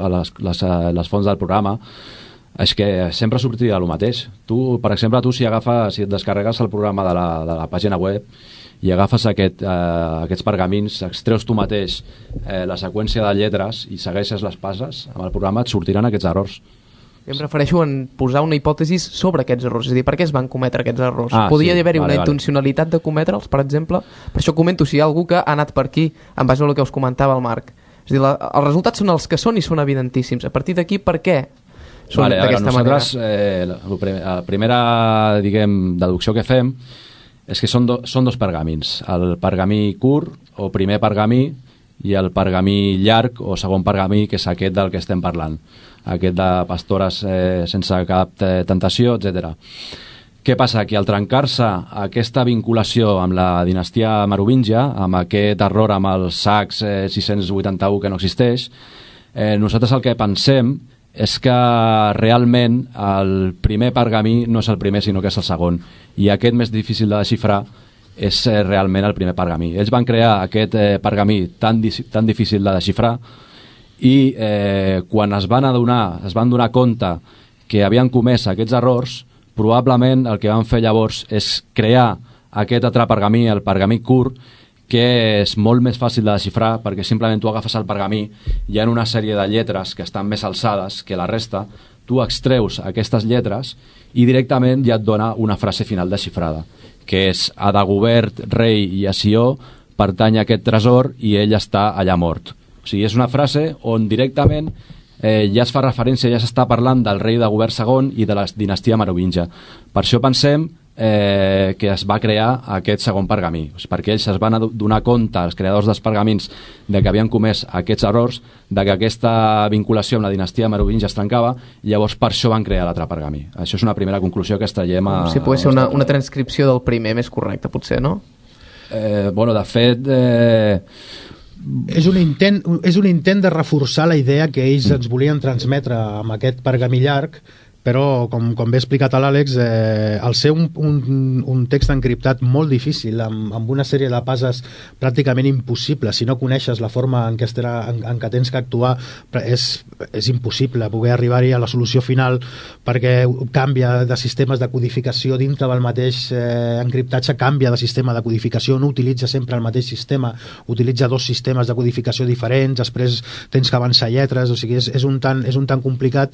les fonts del programa, és que sempre sortirà el mateix. Tu, per exemple, si et descarregues el programa de la pàgina web i agafes aquests pergamins, extreus tu mateix la seqüència de lletres i segueixes les passes amb el programa, et sortiran aquests errors. Em refereixo en posar una hipòtesi sobre aquests errors, és a dir, per què es van cometre aquests errors? Podria haver-hi una intencionalitat de cometre'ls, per exemple? Per això comento, si hi ha algú que ha anat per aquí, en base al que us comentava el Marc. És a dir, els resultats són els que són i són evidentíssims. A partir d'aquí, per què són d'aquesta manera? Nosaltres, la primera, deducció que fem és que són dos pergamins. El pergamí curt, o primer pergamí, i el pergamí llarg, o segon pergamí, que és aquest del que estem parlant. Aquest de pastores sense cap tentació, etc. Què passa? Que al trencar-se aquesta vinculació amb la dinastia merovíngia, amb aquest error amb els sacs 681 que no existeix, nosaltres el que pensem és que realment el primer pergamí no és el primer, sinó que és el segon. I aquest més difícil de desxifrar és realment el primer pergamí. Ells van crear aquest pergamí tan difícil de desxifrar i quan es van donar compte que havien comès aquests errors, probablement el que van fer llavors és crear aquest altre pergamí, el pergamí curt, que és molt més fàcil de desxifrar, perquè simplement tu agafes el pergamí, hi ha una sèrie de lletres que estan més alçades que la resta, tu extreus aquestes lletres i directament ja et dona una frase final desxifrada, que és a Dagobert, rei i a Sió pertany a aquest tresor i ell està allà mort. O sigui, és una frase on directament ja es fa referència, ja s'està parlant del rei Dagobert II i de la dinastia merovíngia. Per això pensem que es va crear aquest segon pergamí, perquè ells es van donar compte, els creadors dels pergamins, de que havien comès aquests errors, de que aquesta vinculació amb la dinastia merovíngia es trencava, i llavors per això van crear l'altre pergamí. Això és una primera conclusió que extraiem si pogués ser una transcripció del primer més correcta, potser, no? De fet... És un intent de reforçar la idea que ells ens volien transmetre amb aquest pergamí llarg, però com bé ha explicat l'Àlex, al ser un text encriptat molt difícil, amb una sèrie de passes pràcticament impossibles, si no coneixes la forma en què tens que actuar, és impossible poder arribar-hi a la solució final, perquè canvia de sistemes de codificació dintre del mateix encriptatge, canvia de sistema de codificació, no utilitza sempre el mateix sistema, utilitza dos sistemes de codificació diferents, després tens que avançar lletres, o sigui, és un tant complicat.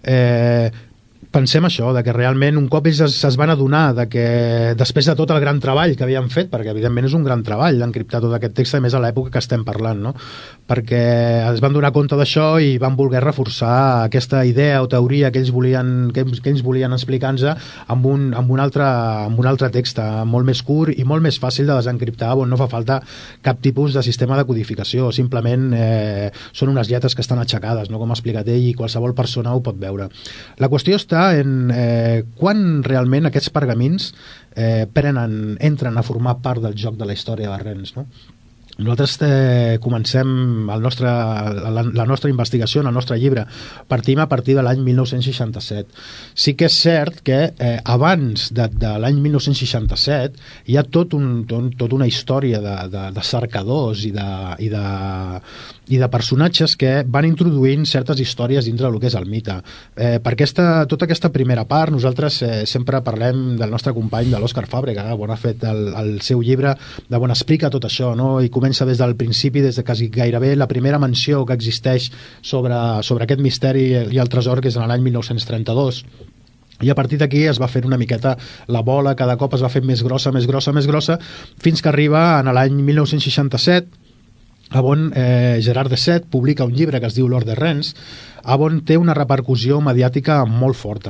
Pensem això, de que realment un cop ells es van adonar de que després de tot el gran treball que havien fet, perquè evidentment és un gran treball d'encriptar tot aquest text, a més a l'època que estem parlant, no? Perquè es van donar compte d'això i van voler reforçar aquesta idea o teoria que ells volien explicar-nos amb un altre text molt més curt i molt més fàcil de desencriptar, on no fa falta cap tipus de sistema de codificació, simplement són unes lletres que estan aixecades, no? Com ha explicat ell, i qualsevol persona ho pot veure. La qüestió està en quan realment aquests pergamins entren a formar part del joc de la història de Rennes, no? Nosaltres comencem la nostra investigació en el nostre llibre, partim a partir de l'any 1967. Sí que és cert que abans de l'any 1967 hi ha tot una història de cercadors i de personatges que van introduint certes històries dintre del que és el mite. Per tota aquesta primera part nosaltres sempre parlem del nostre company, de l'Òscar Fàbrega, on ha fet el seu llibre, on explica tot això, no? I comença des del principi, des de quasi gairebé la primera menció que existeix sobre aquest misteri i el tresor, que és en l'any 1932. I a partir d'aquí es va fer una miqueta la bola, cada cop es va fer més grossa, fins que arriba en l'any 1967, on Gerard de Set publica un llibre que es diu L'Or de Rennes, on té una repercussió mediàtica molt forta,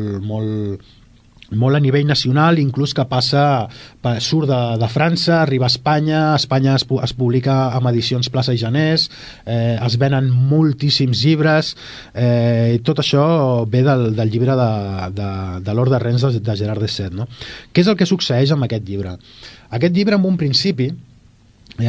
molt a nivell nacional, inclús que surt de França, arriba a Espanya es publica amb edicions Plaça i Janés, es venen moltíssims llibres, i tot això ve del llibre de l'Or de Rennes de Gerard de Set, no? Què és el que succeeix amb aquest llibre? Aquest llibre, en un principi,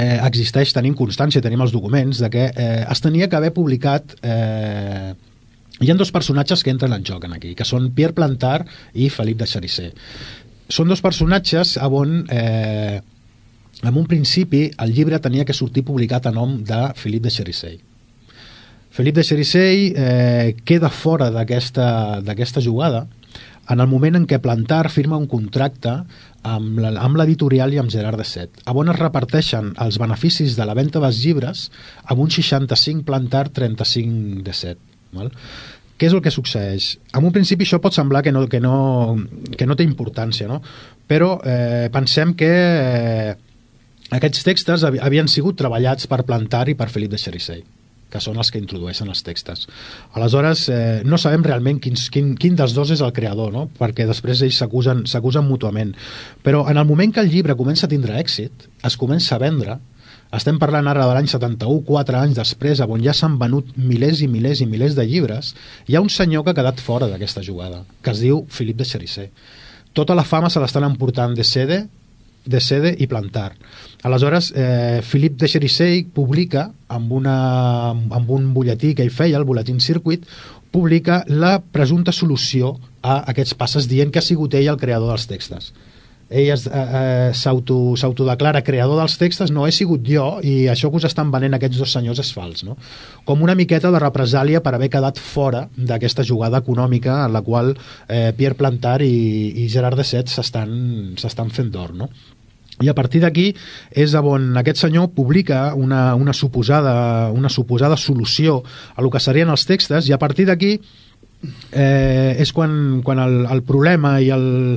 existeix, tenim constància, tenim els documents de que es tenia que haver publicat Hi ha dos personatges que entren en joc aquí, que són Pierre Plantard i Philippe de Charissé. Són dos personatges on, en un principi, el llibre tenia que sortir publicat a nom de Philippe de Charissé. Philippe de Charissé queda fora d'aquesta jugada en el moment en què Plantard firma un contracte amb l'editorial i amb Gerard Dessette, on es reparteixen els beneficis de la venda dels llibres amb un 65 Plantard, 35 Dessette. Val? Què és el que succeeix? En un principi això pot semblar que no té importància, no? Però pensem que aquests textos havien sigut treballats per Plantard i per Philippe de Charissé, que són els que introdueixen els textos. Aleshores, no sabem realment quin dels dos és el creador, no? Perquè després ells s'acusen mútuament. Però en el moment que el llibre comença a tindre èxit, es comença a vendre, estem parlant ara de l'any 71, 4 anys després, on ja s'han venut milers i milers i milers de llibres, hi ha un senyor que ha quedat fora d'aquesta jugada, que es diu Philippe de Charissé. Tota la fama se l'estan emportant Dessede i Plantard. Aleshores, Philippe de Charissé publica amb un butlletí que ell feia, el Bulletin Circuit, publica la presumpta solució a aquests passes dient que ha sigut ell el creador dels textos. Ell s'autodeclara creador dels textos, no he sigut jo, i això que us estan venent aquests dos senyors és fals, no? Com una miqueta de represàlia per haver quedat fora d'aquesta jugada econòmica en la qual Pierre Plantard i Gerard Dessette s'estan fent d'or, no? I a partir d'aquí és on aquest senyor publica una suposada solució a lo que serien els textos, i a partir d'aquí és quan el problema i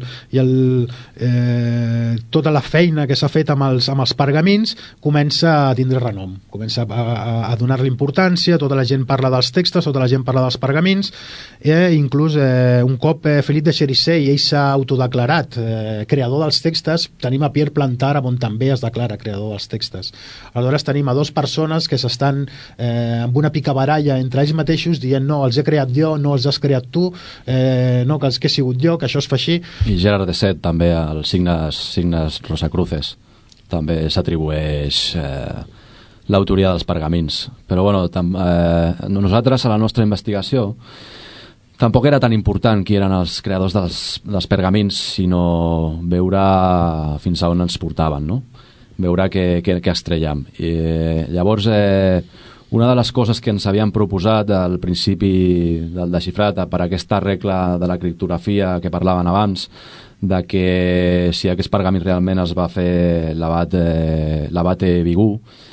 tota la feina que s'ha fet amb els pergamins comença a tindre renom, comença a donar-li importància, tota la gent parla dels textos, tota la gent parla dels pergamins, inclús un cop Philippe de Charissé i ell s'ha autodeclarat creador dels textos, tenim a Pierre Plantard on també es declara creador dels textos. Aleshores tenim a dues persones que s'estan amb una picabaralla entre ells mateixos dient no, els he creat jo, no els has creat tu, no, que he sigut jo, que això es fa així. I Gerard Dessette també, els signes Rosacruces, també s'atribueix l'autoria dels pergamins. Però bueno, nosaltres a la nostra investigació tampoc era tan important qui eren els creadors dels pergamins, sinó veure fins a on ens portaven, no? Veure què estrellem. I llavors una de les coses que ens havien proposat al principi del desxifrat per aquesta regla de la criptografia que parlaven abans, de que si aquest pergamí realment es va fer l'abate Bigú,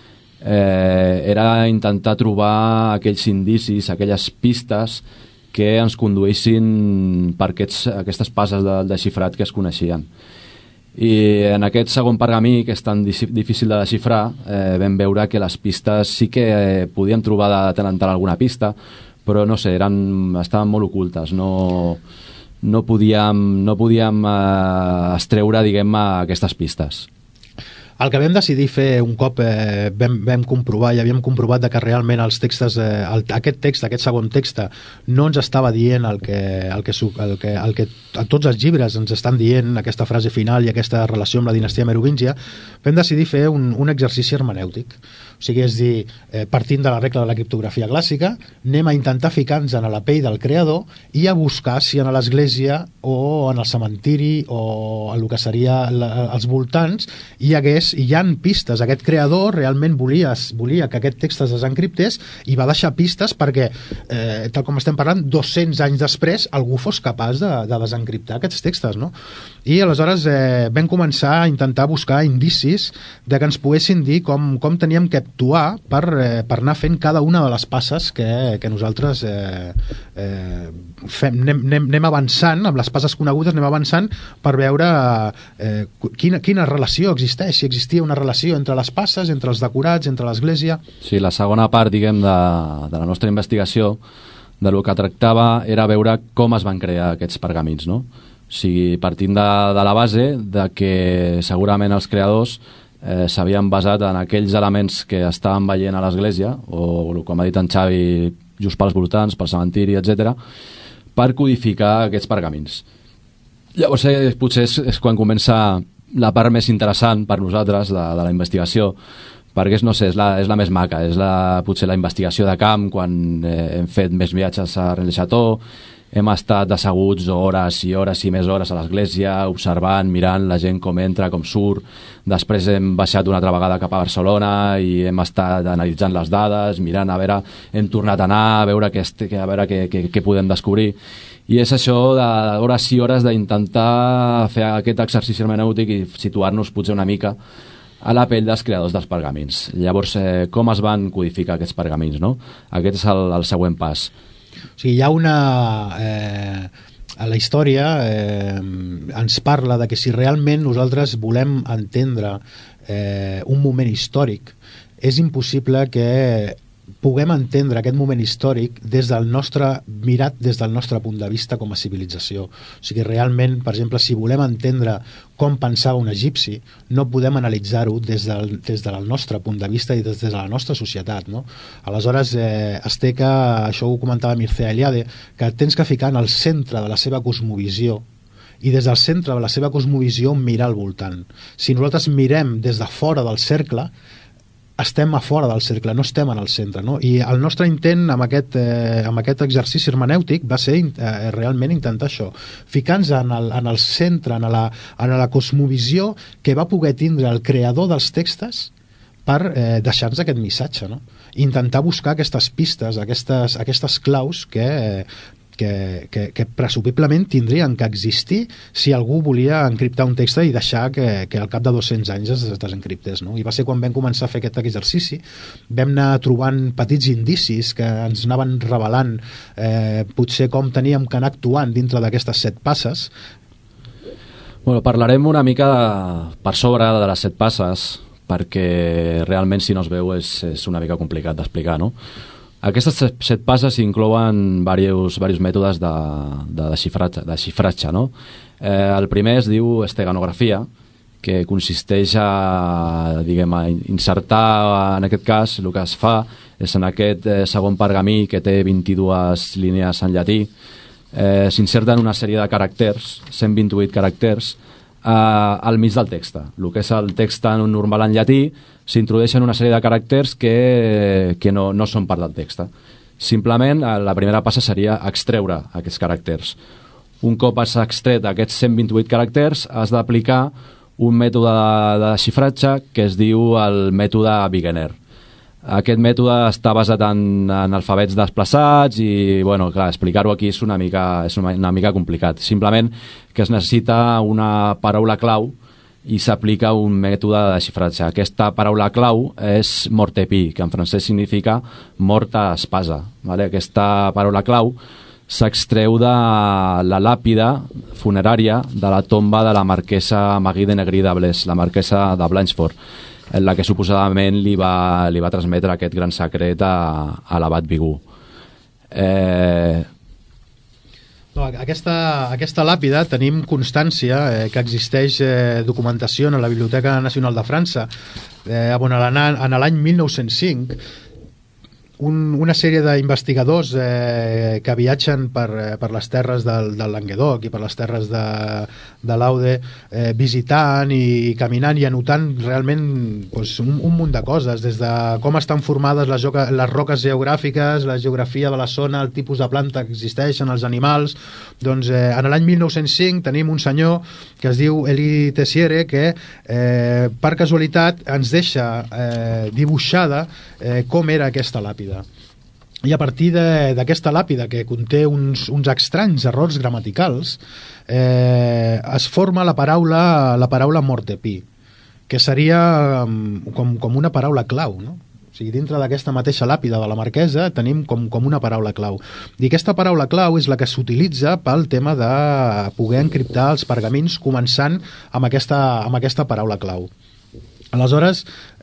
era intentar trobar aquells indicis, aquelles pistes que ens conduïssin per aquestes passes del desxifrat que es coneixien. I en aquest segon pergamí, que és tan difícil de desxifrar, vam veure que les pistes sí que podíem trobar de tant en tant alguna pista, però no sé, estaven molt ocultes, no podíem extreure, diguem, aquestes pistes. El que vam decidir fer un cop vam comprovar i havíem comprovat que realment els textos, aquest segon text no ens estava dient el que a tots els llibres ens estan dient, aquesta frase final i aquesta relació amb la dinastia merovíngia, vam decidir fer un exercici hermenèutic. O sigui, és dir, partint de la regla de la criptografia clàssica, anem a intentar ficar-nos en la pell del creador i a buscar si en l'església o en el cementiri o en el que seria els voltants hi ha pistes. Aquest creador realment volia que aquest text es desencriptés i va deixar pistes perquè, tal com estem parlant, 200 anys després algú fos capaç de desencriptar aquests textos, no? I aleshores vam començar a intentar buscar indicis de que ens poguessin dir com teníem que actuar per anar fent cada una de les passes que nosaltres anem avançant, amb les passes conegudes anem avançant per veure quina relació existeix, si existia una relació entre les passes, entre els decorats, entre l'església. Sí, la segona part, diguem, de la nostra investigació, de lo que tractava era veure com es van crear aquests pergamins, no? O sigui, partint de la base de que segurament els creadors s'havien basat en aquells elements que estaven veient a l'església, o com ha dit en Xavi, just pels voltants, pel cementiri, etc., per codificar aquests pergamins. Llavors potser és quan comença la part més interessant per nosaltres de la investigació, perquè no sé, és la més maca, és potser la investigació de camp, quan hem fet més viatges a Rennes-le-Château, hem estat asseguts hores i hores i més hores a l'església, observant, mirant la gent com entra, com surt. Després hem baixat una altra vegada cap a Barcelona i hem estat analitzant les dades, mirant, a veure, hem tornat a anar, a veure què podem descobrir. I és això d'hores i hores d'intentar fer aquest exercici hermenèutic i situar-nos potser una mica a la pell dels creadors dels pergamins. Llavors, com es van codificar aquests pergamins, no? Aquest és el següent pas. O sigui, hi ha a la història ens parla de que si realment nosaltres volem entendre un moment històric, és impossible que puguem entendre aquest moment històric mirat des del nostre punt de vista com a civilització. O sigui, realment, per exemple, si volem entendre com pensava un egipci, no podem analitzar-ho des del nostre punt de vista i des de la nostra societat, no? Aleshores, es té que, això ho comentava Mircea Eliade, que tens que ficar en el centre de la seva cosmovisió i des del centre de la seva cosmovisió mirar al voltant. Si nosaltres mirem des de fora del cercle, estem a fora del cercle, no estem en el centre, no? I el nostre intent amb aquest exercici hermenèutic va ser realment intentar això, ficar-nos en el centre, en la cosmovisió que va poder tindre el creador dels textos per deixar-nos aquest missatge, no? Intentar buscar aquestes pistes, aquestes claus que presumiblement tindrien que existir si algú volia encriptar un text i deixar que al cap de 200 anys es desencriptés, no? I va ser quan vam començar a fer aquest exercici, vam anar trobant petits indicis que ens anaven revelant potser com teníem que anar actuant dintre d'aquestes 7 passes. Bueno, parlarem una mica per sobre de les 7 passes, perquè realment si no es veu és una mica complicat d'explicar, no? Aquestes 7 passes inclouen diversos mètodes de xifratge, no? El primer es diu esteganografia, que consisteix a insertar, en aquest cas, el que es fa és en aquest segon pergamí que té 22 línies en llatí, s'inserten una sèrie de caràcters, 128 caràcters, al mig del text. El que és el text normal en llatí, s'introdueixen una sèrie de caràcters que no són part del text. Simplement, la primera passa seria extreure aquests caràcters. Un cop has extret aquests 128 caràcters, has d'aplicar un mètode de xifratge que es diu el mètode Wegener. Aquest mètode està basat en alfabets desplaçats i, bueno, clar, explicar-ho aquí és una mica complicat. Simplement que es necessita una paraula clau i s'aplica un mètode de xifratge. Aquesta paraula clau és mortepi, que en francès significa mort a espasa. Vale? Aquesta paraula clau s'extreu de la làpida funerària de la tomba de la marquesa Marie de Negri d'Ablès, la marquesa de Blanchefort, en la que suposadament li va transmetre aquest gran secret a l'abat Vigou. Aquesta làpida tenim constància que existeix documentació en la Biblioteca Nacional de França en l'any 1905. Una sèrie d'investigadors que viatgen per les terres del Languedoc i per les terres de l'Aude, visitant i caminant i anotant realment un munt de coses, des de com estan formades les roques geogràfiques, la geografia de la zona, el tipus de planta que existeixen, els animals. Doncs en l'any 1905 tenim un senyor que es diu Elie Tessier que per casualitat ens deixa dibuixada com era aquesta làpida. I a partir d'aquesta làpida, que conté uns estranys errors gramaticals, es forma la paraula mortepi, que seria com una paraula clau, no? O sigui, dintre d'aquesta mateixa làpida de la marquesa tenim com una paraula clau. I aquesta paraula clau és la que s'utilitza pel tema de poder encriptar els pergamins començant amb aquesta paraula clau. Aleshores,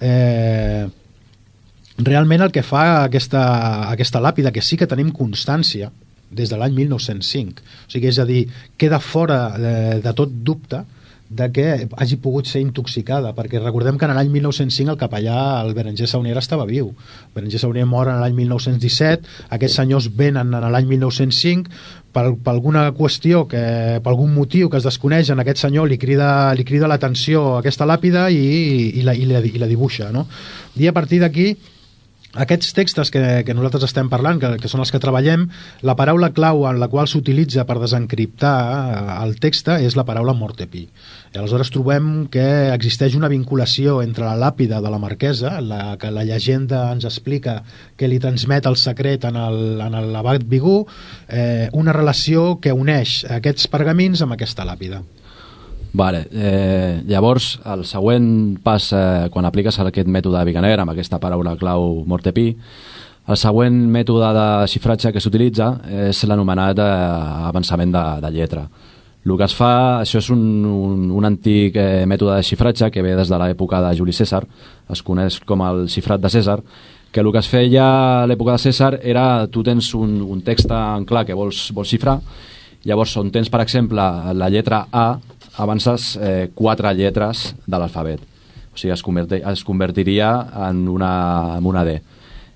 realment el que fa aquesta làpida, que sí que tenim constància des de l'any 1905, o sigui, és a dir, queda fora de tot dubte de que hagi pogut ser intoxicada, perquè recordem que en l'any 1905 el capellà, el Berenguer Saunier, estava viu. Berenguer Saunier mor en l'any 1917, aquests senyors venen en l'any 1905, per alguna qüestió, per algun motiu que es desconeix, en aquest senyor li crida l'atenció aquesta làpida i la dibuixa, no? I a partir d'aquí, aquests textos que nosaltres estem parlant, que són els que treballem, la paraula clau en la qual s'utilitza per desencriptar el text és la paraula mortepi. I aleshores trobem que existeix una vinculació entre la làpida de la marquesa, que la llegenda ens explica que li transmet el secret en l'abat Vigú, una relació que uneix aquests pergamins amb aquesta làpida. Vale. Llavors, el següent pas, quan apliques aquest mètode de Vicaner, amb aquesta paraula clau mortepí, el següent mètode de xifratge que s'utilitza és l'anomenat avançament de lletra. El que es fa, això és un antic mètode de xifratge que ve des de l'època de Juli Cèsar, es coneix com el xifrat de Cèsar, que el que es feia a l'època de Cèsar era, tu tens un text en clar que vols xifrar, llavors on tens, per exemple, la lletra A, avances 4 lletres de l'alfabet, o sigui, es convertiria en una D,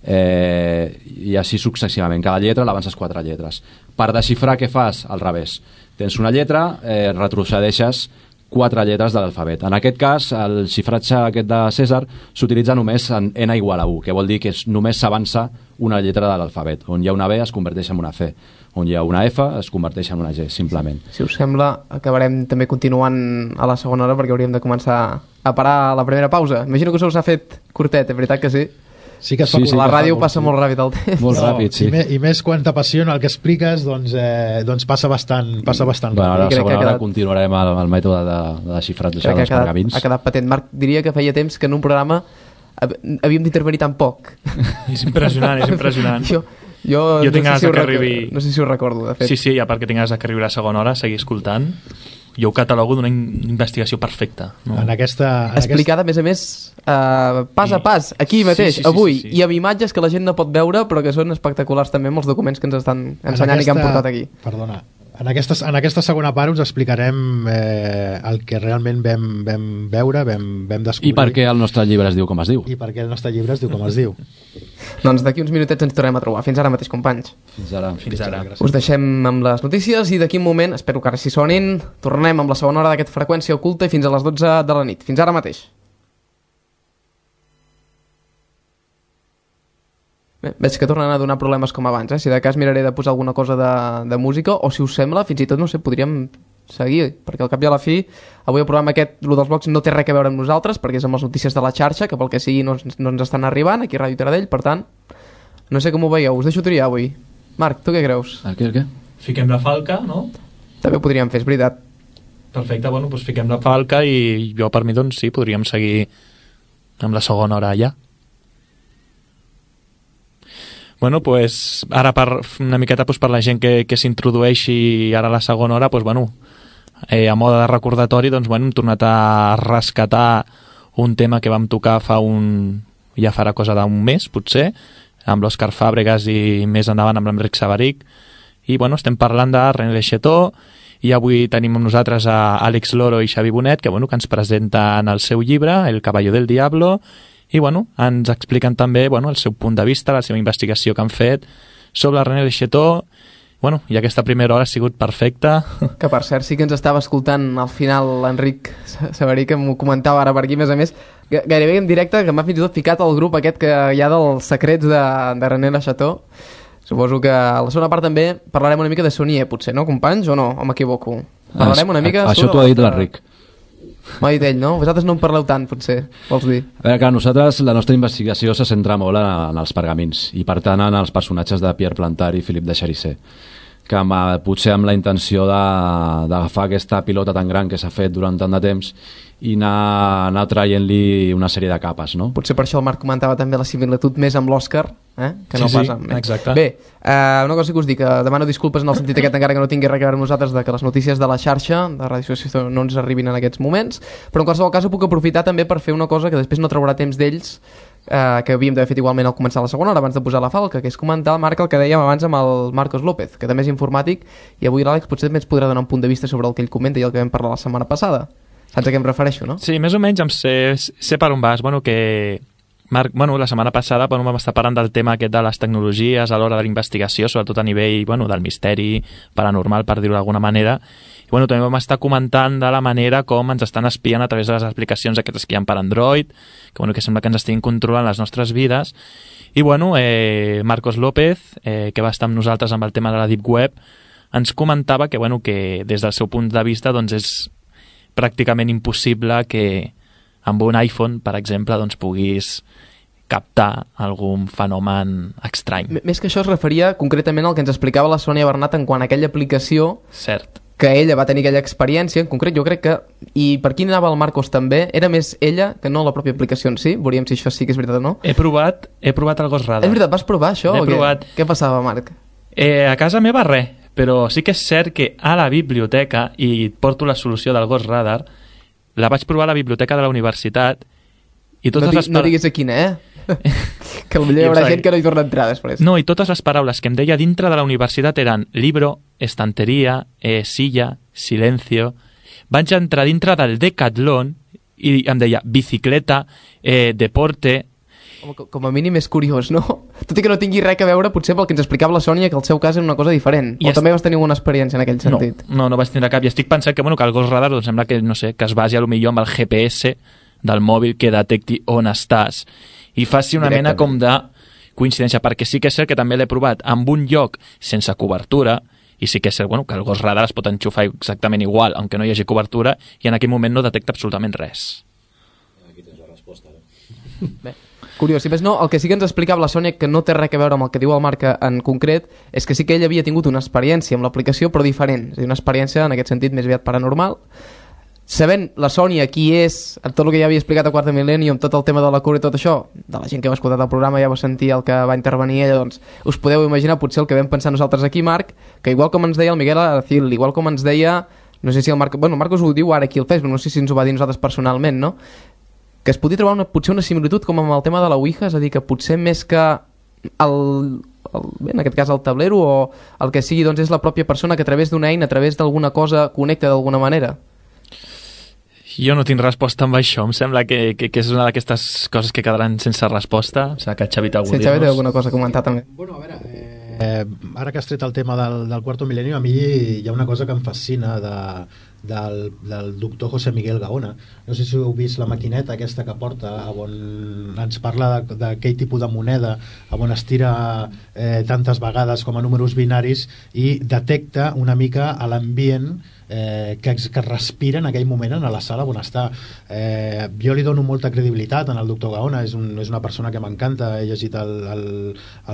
i així successivament, cada lletra l'avances 4 lletres. Per desxifrar, què fas? Al revés, tens una lletra, retrocedeixes 4 lletres de l'alfabet. En aquest cas, el xifratge aquest de Cèsar s'utilitza només en n igual a 1, que vol dir que només s'avança una lletra de l'alfabet. On hi ha una B es converteix en una C, on hi ha una F es converteix en una G, simplement. Si us sembla, acabarem també continuant a la segona hora, perquè hauríem de començar a parar la primera pausa. Imagino que us ha fet curtet, veritat que sí? Sí que es fa la ràdio passa molt ràpid el temps. Molt ràpid, sí. I més quan t'apassiona el que expliques, doncs passa bastant ràpid. Bueno, ara a la segona hora continuarem amb el mètode de xifratge dels pergamins. Ha quedat patent. Marc, diria que feia temps que en un programa havíem d'intervenir tan poc. És impressionant, és impressionant. Jo tinc ganes que arribi... No sé si ho recordo, de fet. Sí, ja perquè tinc ganes que arribi la segona hora, seguir escoltant. Jo ho catalogo d'una investigació perfecta. No? Explicada, a més, pas a pas, aquí mateix, avui, i amb imatges que la gent no pot veure, però que són espectaculars també amb els documents que ens estan ensenyant i que han portat aquí. Perdona. En aquesta segona part us explicarem el que realment vam veure, vam descobrir. I per què el nostre llibre es diu com es diu. I per què el nostre llibre es diu com es diu. Doncs d'aquí uns minutets ens tornem a trobar. Fins ara mateix, companys. Fins ara. Us deixem amb les notícies i d'aquí un moment, espero que ara s'hi sonin, tornem amb la segona hora d'aquesta freqüència oculta i fins a les 12 de la nit. Fins ara mateix. Bé, veig que tornen a donar problemes com abans, Si de cas miraré de posar alguna cosa de música, o si us sembla, fins i tot, no sé, podríem seguir, perquè al cap i a la fi avui el programa aquest, el dels blocs, no té res a veure amb nosaltres, perquè és amb les notícies de la xarxa, que pel que sigui no ens estan arribant aquí a Ràdio Taradell, per tant, no sé com ho veieu, us deixo triar avui. Marc, tu què creus? El què? Fiquem la falca, no? També ho podríem fer, és veritat. Perfecte, bueno, doncs fiquem la falca i jo per mi, doncs sí, podríem seguir amb la segona hora ja. Bueno, pues, ara una miqueta pues, per la gent que s'introdueixi ara a la segona hora, pues, bueno, a mode de recordatori, doncs, bueno, hem tornat a rescatar un tema que vam tocar ja farà cosa d'un mes, potser, amb l'Òscar Fàbregas i més endavant amb l'Enric Savaric. I bueno, estem parlant de René Lexetó i avui tenim amb nosaltres a Àlex Loro i Xavi Bonet, que ens presenten el seu llibre, El caballo del diablo, i ens expliquen també el seu punt de vista, la seva investigació que han fet sobre René Lexetó. I aquesta primera hora ha sigut perfecta. Que per cert sí que ens estava escoltant al final l'Enric Savaric, que m'ho comentava ara per aquí, a més, gairebé en directe, que m'ha fins i tot ficat al grup aquest que hi ha dels secrets de René Lexetó. Suposo que a la segona part també parlarem una mica de Saunier, potser, no, companys, o no? O m'equivoco? Parlarem una mica... Això t'ho ha dit l'Enric. M'ha dit ell, no? Vosaltres no en parleu tant, potser, vols dir? A veure, clar, nosaltres, la nostra investigació se centra molt en els pergamins i, per tant, en els personatges de Pierre Plantard i Philippe de Charisset, que potser amb la intenció d'agafar aquesta pilota tan gran que s'ha fet durant tant de temps i anar traient-li una sèrie de capes, no? Potser per això el Marc comentava també la similitud més amb l'Òscar, que no pas amb... Exacte. Bé, una cosa que us dic, demano disculpes en el sentit aquest, encara que no tingui res a veure amb nosaltres, de que les notícies de la xarxa de Ràdio Associació no ens arribin en aquests moments, però en qualsevol cas ho puc aprofitar també per fer una cosa que després no trobarà temps d'ells, que havíem d'haver fet igualment al començar la segona hora abans de posar la falca, que és comentar el Marc el que dèiem abans amb el Marcos López, que també és informàtic, i avui l'Àlex potser també ens podrà donar un punt de vista sobre el que ell comenta i el que vam parlar la setmana passada. Saps a què em refereixo, no? Sí, més o menys sé per on vas. Bueno, que Marc, la setmana passada vam estar parlant del tema aquest de les tecnologies a l'hora de la investigació, sobretot a nivell del misteri paranormal, per dir-ho d'alguna manera. I també vam estar comentant de la manera com ens estan espiant a través de les aplicacions aquestes que hi ha per Android, que sembla que ens estiguin controlant les nostres vides. I Marcos López, que va estar amb nosaltres amb el tema de la Deep Web, ens comentava que des del seu punt de vista és pràcticament impossible que amb un iPhone, per exemple, puguis captar algun fenomen estrany. Més que això es referia concretament al que ens explicava la Sònia Bernat en quant a aquella aplicació. Cert. Que ella va tenir aquella experiència, en concret jo crec que, i per aquí anava el Marcos també, era més ella que no la pròpia aplicació en si. Veuríem si això sí que és veritat o no. He provat el Ghost Radar. És veritat, vas provar això? L'he provat. Què passava, Marc? A casa meva res, però sí que és cert que a la biblioteca, i porto la solució del Ghost Radar, la vaig provar a la biblioteca de la universitat i totes les no diguis a quina, que potser hi haurà gent que no hi torna a entrar després. No, i totes les paraules que em deia dintre de la universitat eren libro, estanteria, silla, silencio. Vaig entrar dintre del Decathlon i em deia bicicleta, deporte. Com a mínim és curiós, no? Tot i que no tingui res a veure, potser pel que ens explicava la Sònia, que el seu cas era una cosa diferent. O també vas tenir alguna experiència en aquell sentit? No vaig tenir cap. I estic pensant que el Ghost Radar sembla que, que es basi potser amb el GPS del mòbil que detecti on estàs i faci una mena com de coincidència, perquè sí que és cert que també l'he provat en un lloc sense cobertura i sí que és cert que el Ghost Radar es pot enxufar exactament igual, aunque no hi hagi cobertura, i en aquell moment no detecta absolutament res. Aquí tens la resposta. Bé, curiós. Si més no, el que sí que ens explicava la Sònia, que no té res a veure amb el que diu el Marc en concret, és que sí que ell havia tingut una experiència amb l'aplicació, però diferent. És a dir, una experiència, en aquest sentit, més aviat paranormal. Sabent la Sònia qui és, amb tot el que ja havia explicat a Quart de Mil·lenni, amb tot el tema de la cura i tot això, de la gent que va escoltar el programa ja va sentir el que va intervenir ella, doncs us podeu imaginar potser el que vam pensar nosaltres aquí, Marc, que igual com ens deia el Miguel Aracil, igual com ens deia, no sé si el Marc... Bueno, el Marcos ho diu ara aquí al Facebook, no sé si ens ho va dir nosaltres personalment, no? Que es podria trobar potser una similitud com amb el tema de la Ouija, és a dir, que potser més que en aquest cas el tablero o el que sigui, doncs és la pròpia persona que a través d'una eina, a través d'alguna cosa, connecta d'alguna manera. Jo no tinc resposta amb això, em sembla que és una d'aquestes coses que quedaran sense resposta. O sigui, que Xavi té alguna cosa a comentar també. Bueno, a veure, ara que has tret el tema del Cuarto Milenio, a mi hi ha una cosa que em fascina del doctor José Miguel Gaona. No sé si heu vist la maquineta aquesta que porta, on ens parla d'aquell tipus de moneda, on es tira tantes vegades com a números binaris i detecta una mica a l'ambient que respira en aquell moment en la sala on està. Jo li dono molta credibilitat al doctor Gaona, és una persona que m'encanta. He llegit el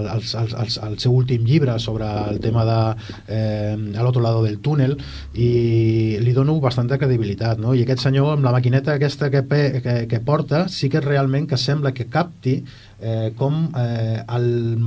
seu últim llibre sobre el tema de Al otro lado del túnel i li dono bastanta credibilitat, no? I aquest senyor amb la maquineta aquesta que porta sí que realment que sembla que capti com el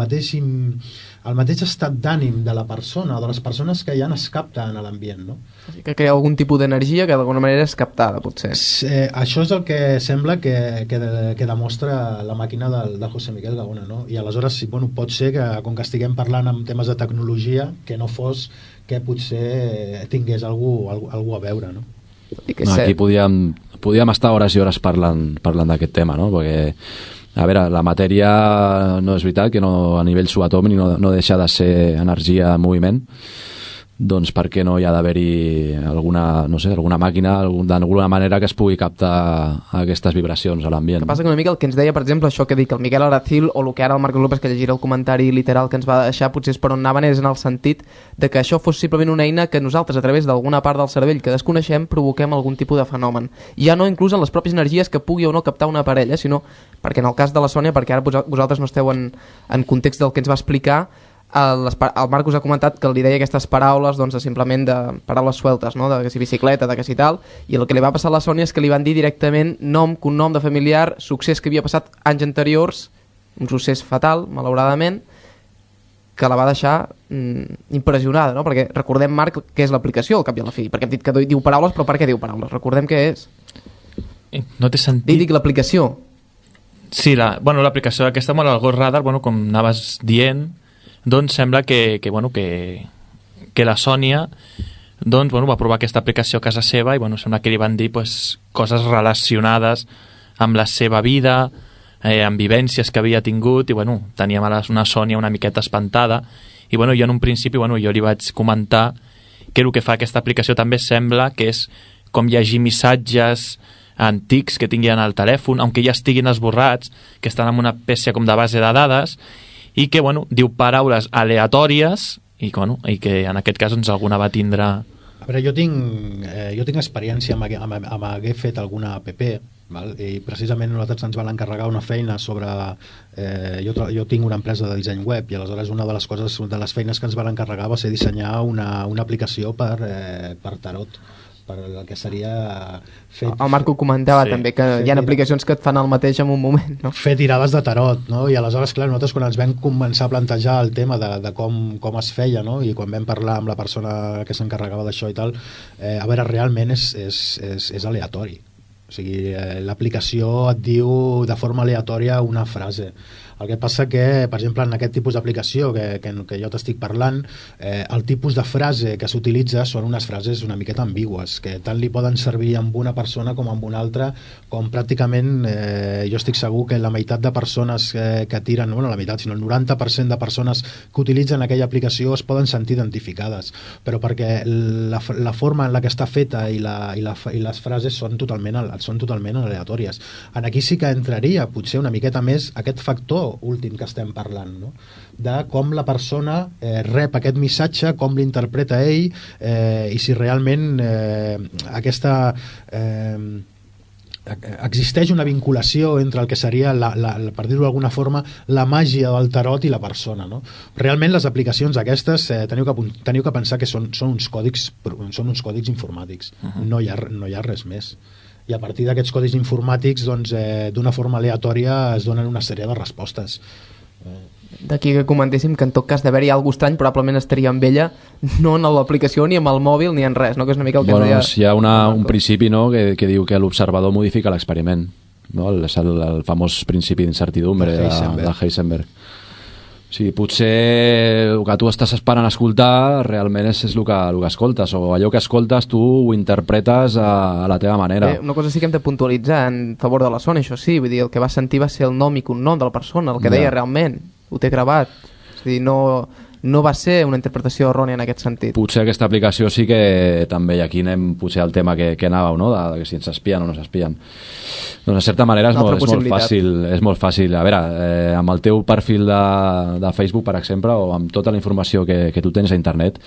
mateix estat d'ànim de la persona o de les persones que ja es capta en l'ambient, no? Que hi ha algun tipus d'energia que d'alguna manera és captada, potser. Això és el que sembla que demostra la màquina del José Miguel Gaona, no? I aleshores, bueno, pot ser que, com que estiguem parlant en temes de tecnologia, que no fos que potser tingués algú a veure, no? Aquí podíem estar hores i hores parlant d'aquest tema, no? Perquè, a veure, la matèria no és veritat que no, a nivell subatòmic no deixa de ser energia en moviment, doncs per què no hi ha d'haver-hi alguna màquina d'alguna manera que es pugui captar aquestes vibracions a l'ambient. El que passa que una mica el que ens deia, per exemple, això que dic, el Miguel Aracil o el que ara el Marcos López, que llegirà el comentari literal que ens va deixar, potser és per on anaven, és en el sentit de que això fos simplement una eina que nosaltres, a través d'alguna part del cervell que desconeixem, provoquem algun tipus de fenomen. Ja no inclús en les pròpies energies que pugui o no captar una parella, sinó perquè en el cas de la Sònia, perquè ara vosaltres no esteu en context del que ens va explicar, el Marcos ha comentat que li deia aquestes paraules, doncs, simplement de paraules sueltes, no? De que si bicicleta, de que si tal, i el que li va passar a la Sònia és que li van dir directament nom, cognom de familiar, succés que havia passat anys anteriors, un succés fatal, malauradament, que la va deixar impressionada, no? Perquè recordem, Marc, què és l'aplicació al cap i a la fi, perquè hem dit que diu paraules, però per què diu paraules? Recordem què és. No té sentit. Dic l'aplicació. Sí, l'aplicació aquesta, el Ghost Radar, com anaves dient, doncs sembla que la Sònia doncs bueno, va provar aquesta aplicació a casa seva i bueno, sembla que li van dir pues, coses relacionades amb la seva vida, amb vivències que havia tingut, i bueno, teníem una Sònia una miqueta espantada, i bueno, jo en un principi jo li vaig comentar que el que fa aquesta aplicació també sembla que és com llegir missatges antics que tinguin al telèfon, aunque ja estiguin esborrats, que estan en una espècie com de base de dades, i que bueno, diu paraules aleatòries i que en aquest cas doncs, alguna va tindre... A veure, jo tinc experiència amb haver fet alguna app, val? I precisament nosaltres ens van encarregar una feina sobre... jo tinc una empresa de disseny web i aleshores una de les coses, de les feines que ens van encarregar va ser dissenyar una aplicació per tarot, per el que seria fer... El Marco comentava també que hi ha aplicacions que et fan el mateix en un moment, no? Fer tirades de tarot, no? I aleshores, clar, nosaltres quan ens vam començar a plantejar el tema de com es feia, no? I quan vam parlar amb la persona que s'encarregava d'això i tal, a veure, realment és aleatori. O sigui, l'aplicació et diu de forma aleatòria una frase. El que passa que, per exemple, en aquest tipus d'aplicació que jo t'estic parlant, el tipus de frase que s'utilitza són unes frases una miqueta ambigües, que tant li poden servir amb una persona com amb una altra, com pràcticament jo estic segur que la meitat de persones que tiren, bueno, la meitat, sinó el 90% de persones que utilitzen aquella aplicació es poden sentir identificades, però perquè la forma en la que està feta i les frases són totalment aleatòries. Aquí sí que entraria potser una miqueta més aquest factor últim que estem parlant, no? De com la persona rep aquest missatge, com l'interpreta ell, i si realment existeix una vinculació entre el que seria, per dir-ho d'alguna forma, la màgia del tarot i la persona, no? Realment les aplicacions aquestes teniu que pensar que són uns còdics informàtics. No hi ha res més. I a partir d'aquests codis informàtics, doncs, d'una forma aleatòria es donen una sèrie de respostes. D'aquí que comentéssim que en tot cas d'haver-hi alguna cosa estrany probablement estaria amb ella, no en l'aplicació ni amb el mòbil ni en res, no? Que és una mica el que deia... Hi ha un principi, no?, que diu que l'observador modifica l'experiment, no? És el famós principi d'incertidumbre de Heisenberg. O sigui, potser el que tu estàs esperant escoltar realment és el que escoltes, o allò que escoltes tu ho interpretes a la teva manera. Una cosa sí que hem de puntualitzar en favor de la Sony, això sí, vull dir, el que va sentir va ser el nom i cognom de la persona, el que deia realment, ho té gravat, és a dir, no va ser una interpretació errònia en aquest sentit. Potser aquesta aplicació sí que també, i aquí anem potser al tema que anàveu, no?, de si ens espien o no s'espien. Doncs, de certa manera, és molt fàcil. A veure, amb el teu perfil de Facebook, per exemple, o amb tota la informació que tu tens a internet,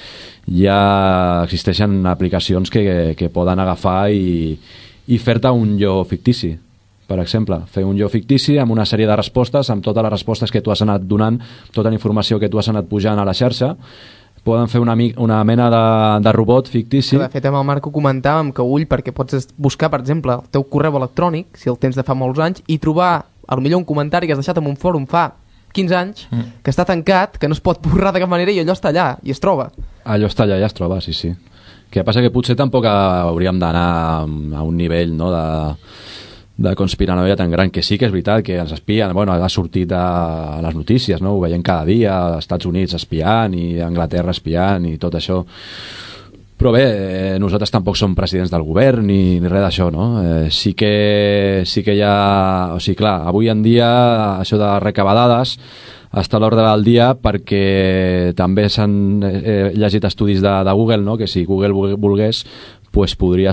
ja existeixen aplicacions que poden agafar i fer-te un jo fictici. Per exemple, fer un jo fictici amb una sèrie de respostes, amb totes les respostes que tu has anat donant, tota la informació que tu has anat pujant a la xarxa. Poden fer una mena de robot fictici. Que de fet amb el Marco comentàvem que perquè pots buscar, per exemple, el teu correu electrònic, si el tens de fa molts anys, i trobar, potser un comentari que has deixat en un fòrum fa 15 anys, que està tancat, que no es pot borrar de cap manera, i allò està allà, i es troba. Allò està allà i es troba, sí. Que passa que potser tampoc hauríem d'anar a un nivell, no?, de conspiranoia tan gran, que sí que és veritat que ens espien, bueno, ha sortit a les notícies, no? Ho veiem cada dia, als Estats Units espiant i a Anglaterra espiant i tot això, però bé, nosaltres tampoc som presidents del govern ni res d'això, no? Sí que hi ha... O sigui, clar, avui en dia això de recabar dades està a l'ordre del dia, perquè també s'han llegit estudis de Google, no?, que si Google volgués, pues podries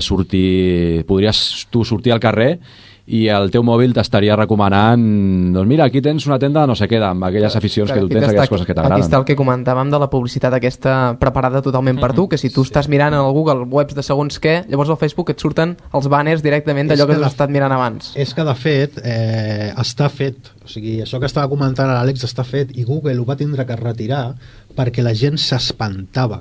tu sortir al carrer i el teu mòbil t'estaria recomanant, doncs mira, aquí tens una tenda de no sé què, amb aquelles aficions que tu tens, aquelles coses que t'agraden. Aquí està el que comentàvem de la publicitat aquesta preparada totalment per tu, que si tu estàs mirant en el Google webs de segons què, llavors al Facebook et surten els banners directament d'allò que has estat mirant abans. És que de fet està fet, o sigui, això que estava comentant l'Àlex està fet, i Google ho va tindre que retirar perquè la gent s'espantava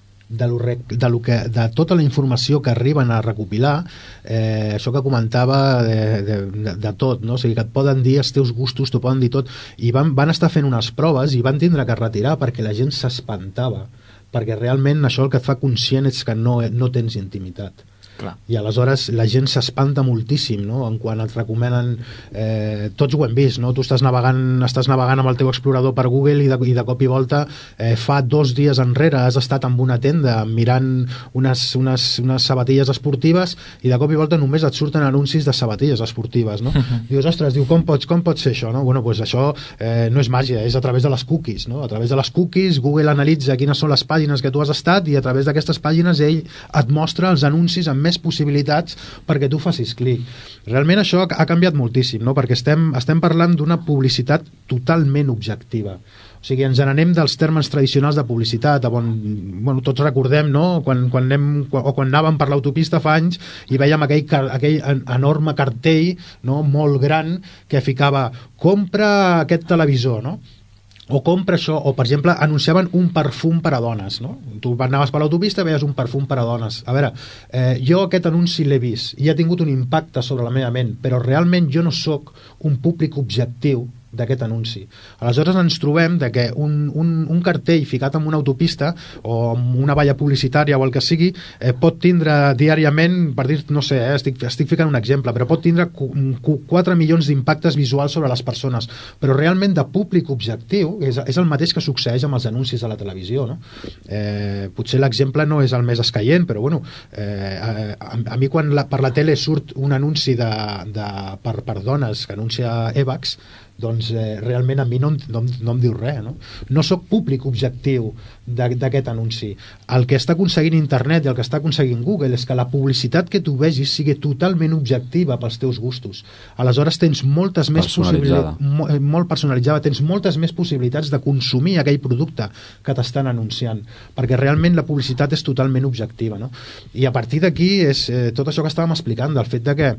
de tota la informació que arriben a recopilar, això que comentava de tot, no? O sigui, que et poden dir els teus gustos, t'ho poden dir tot, i van estar fent unes proves i van tindre que retirar perquè la gent s'espantava, perquè realment això el que et fa conscient és que no tens intimitat. Clar. I aleshores la gent s'espanta moltíssim, no? En quan et recomenen tots ho hem vist, no? Tu estàs navegant amb el teu explorador per Google i de cop i volta fa 2 dies enrere has estat en una tenda mirant unes sabatilles esportives i de cop i volta només et surten anuncis de sabatilles esportives, no? Dius, ostres, com pot ser això, no? Bueno, pues això no és màgia, és a través de les cookies, no? A través de les cookies Google analitza quines són les pàgines que tu has estat i a través d'aquestes pàgines ell et mostra els anuncis amb més possibilitats perquè tu facis clic. Realment això ha canviat moltíssim, no? Perquè estem parlant d'una publicitat totalment objectiva. O sigui, ens n'anem dels termes tradicionals de publicitat, bueno, tots recordem, no? Quan anàvem per l'autopista fa anys i vèiem aquell enorme cartell, no? Molt gran que ficava compra aquest televisor, no? O compra això, o per exemple anunciaven un perfum per a dones, no? Tu anaves per l'autopista i veies un perfum per a dones. A veure, jo aquest anunci l'he vist i ha tingut un impacte sobre la meva ment, però realment jo no sóc un públic objectiu d'aquest anunci. Aleshores ens trobem de que un cartell ficat en una autopista o en una valla publicitària o el que sigui pot tindre diàriament, per dir, no sé, estic ficant un exemple, però pot tindre 4 milions d'impactes visuals sobre les persones, però realment de públic objectiu és el mateix que succeeix amb els anuncis de la televisió, no? Potser l'exemple no és el més escaient, però bueno, a mi quan per la tele surt un anunci per dones que anuncia Evax, doncs realment a mi no em diu res, no? No soc públic objectiu d'aquest anunci. El que està aconseguint internet i el que està aconseguint Google és que la publicitat que tu vegis sigui totalment objectiva pels teus gustos. Aleshores tens moltes més possibilitats, molt personalitzada, tens moltes més possibilitats de consumir aquell producte que t'estan anunciant, perquè realment la publicitat és totalment objectiva, no? I a partir d'aquí és tot això que estàvem explicant, del fet de que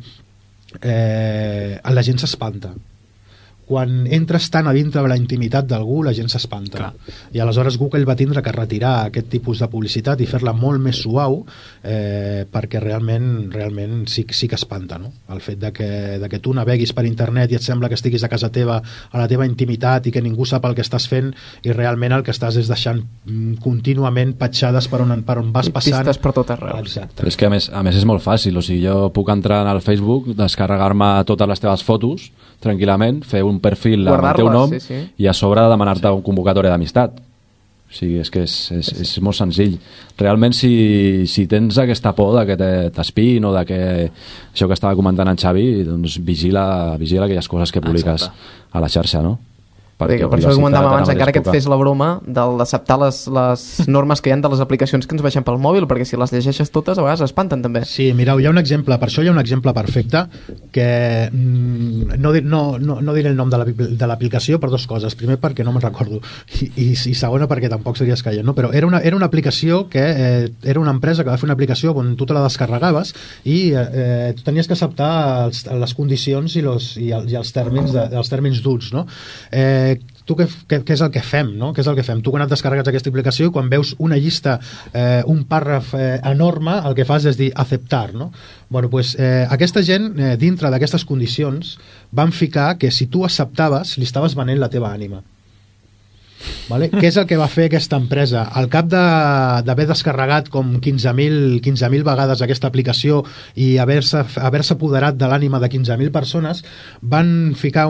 la gent s'espanta. Quan entres tan a dintre de la intimitat d'algú, la gent s'espanta. I aleshores Google va tindre que retirar aquest tipus de publicitat i fer-la molt més suau perquè realment sí que espanta, no? El fet de que tu naveguis per internet i et sembla que estiguis a casa teva, a la teva intimitat i que ningú sap el que estàs fent i realment el que estàs és deixant contínuament petjades per on vas passant. Pistes per tot arreu. Exacte. És que a més és molt fàcil, o sigui, jo puc entrar al Facebook, descarregar-me totes les teves fotos tranquil·lament, fer un perfil amb el teu nom i a sobre demanar-te un convocatòria d'amistat. O sigui, és que és molt senzill. Realment, si tens aquesta por de que t'espin o de que això que estava comentant en Xavi, doncs vigila aquelles coses que publiques a la xarxa, no? Per això que comentàvem abans, encara que et fes la broma d'acceptar les normes que hi ha de les aplicacions que ens baixem pel mòbil, perquè si les llegeixes totes a vegades espanten també. Sí, mireu, hi ha un exemple, per això hi ha un exemple perfecte que no diré el nom de l'aplicació per 2 coses. Primer perquè no me'n recordo i segona perquè tampoc seria escaient, no? Però era una aplicació que era una empresa que va fer una aplicació on tu te la descarregaves i tu tenies que acceptar les condicions i els tèrmins durs, no? Tu què és el que fem, no? Què és el que fem? Tu quan et descarregues aquesta aplicació i quan veus una llista, un pàrraf enorme, el que fas és dir acceptar, no? Bueno, pues, aquesta gent, dintre d'aquestes condicions, van ficar que si tu acceptaves, li estaves venent la teva ànima. Vale? Què és el que va fer aquesta empresa? Al cap d'haver descarregat com 15.000 vegades aquesta aplicació i haver-se apoderat de l'ànima de 15.000 persones, van ficar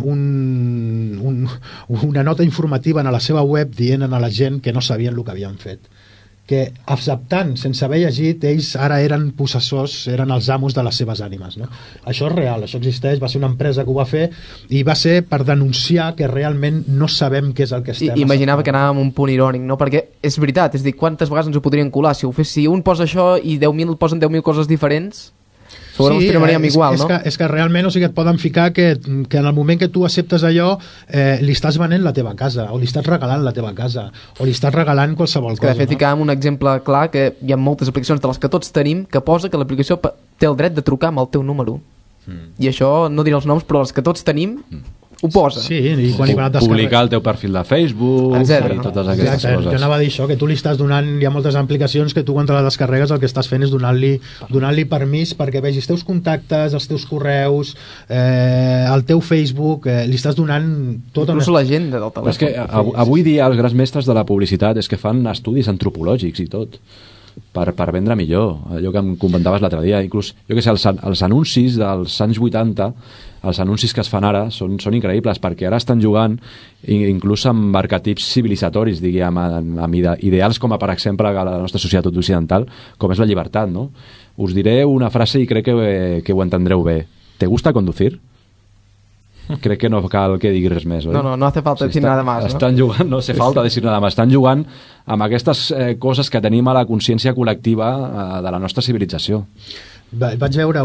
una nota informativa a la seva web dient a la gent que no sabien el que havien fet, que acceptant, sense haver llegit, ells ara eren possessors, eren els amos de les seves ànimes, no? Això és real, això existeix, va ser una empresa que ho va fer i va ser per denunciar que realment no sabem què és el que estem acceptant. Imaginava que anàvem un punt irònic, no? Perquè és veritat, és dir, quantes vegades ens ho podrien colar si un posa això i 10.000 posen 10.000 coses diferents, segurament ens trobaríem igual, no? És que realment, o sigui, et poden ficar que en el moment que tu acceptes allò li estàs venent la teva casa, o li estàs regalant la teva casa, o li estàs regalant qualsevol cosa. De fet, ficàvem un exemple clar que hi ha moltes aplicacions de les que tots tenim que posa que l'aplicació té el dret de trucar amb el teu número. I això, no diré els noms, però els que tots tenim ho posa. Sí, i quan publicar el teu perfil de Facebook, etcètera, i totes aquestes coses. Jo anava a dir això, que tu li estàs donant, hi ha moltes aplicacions que tu quan te la descarregues el que estàs fent és donar-li permís perquè vegis els teus contactes, els teus correus, el teu Facebook, li estàs donant tota inclús l'agenda del telèfon. És que avui dia els grans mestres de la publicitat és que fan estudis antropològics i tot. per vendre millor, allò que em comentaves l'altre dia. Inclús, jo què sé, els anuncis dels anys 80, els anuncis que es fan ara són increïbles, perquè ara estan jugant inclús amb arquetips civilizatoris, diguem, amb ideals com per exemple a la nostra societat occidental, com és la llibertat, no? Us diré una frase i crec que ho entendreu bé. ¿Te gusta conducir? Crec que no cal que digui res més, oi? No hace falta decir nada más, ¿no? Estan jugant, no hace falta decir nada más. Estan jugant amb aquestes coses que tenim a la consciència col·lectiva de la nostra civilització. Vaig veure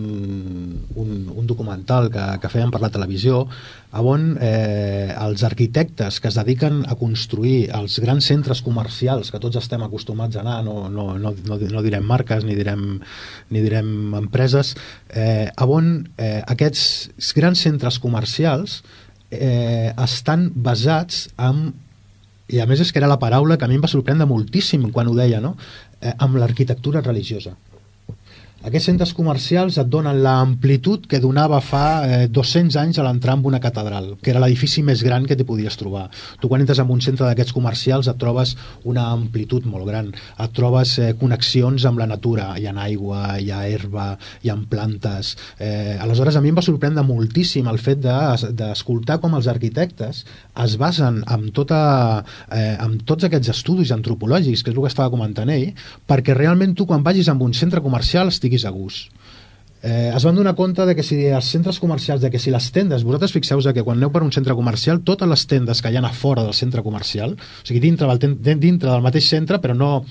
un documental que feien per la televisió on els arquitectes que es dediquen a construir els grans centres comercials que tots estem acostumats a anar, no direm marques ni direm empreses, on aquests grans centres comercials estan basats en, i a més és que era la paraula que a mi em va sorprendre moltíssim quan ho deia, no? Amb l'arquitectura religiosa. Aquests centres comercials et donen l'amplitud que donava fa 200 anys a l'entrar en una catedral, que era l'edifici més gran que t'hi podies trobar. Tu quan entres en un centre d'aquests comercials et trobes una amplitud molt gran, et trobes connexions amb la natura, hi ha aigua, hi ha herba, hi ha plantes. Aleshores a mi em va sorprendre moltíssim el fet d'escoltar com els arquitectes es basen amb tots aquests estudis antropològics, que és el que estava comentant ell, perquè realment tu quan vagis a un centre comercial estiguis a gust. Es van donar compte de que si els centres comercials, de que si les tendes, vosaltres fixeu que quan aneu per un centre comercial, totes les tendes que hi ha a fora del centre comercial, o sigui, dintre del mateix centre, però no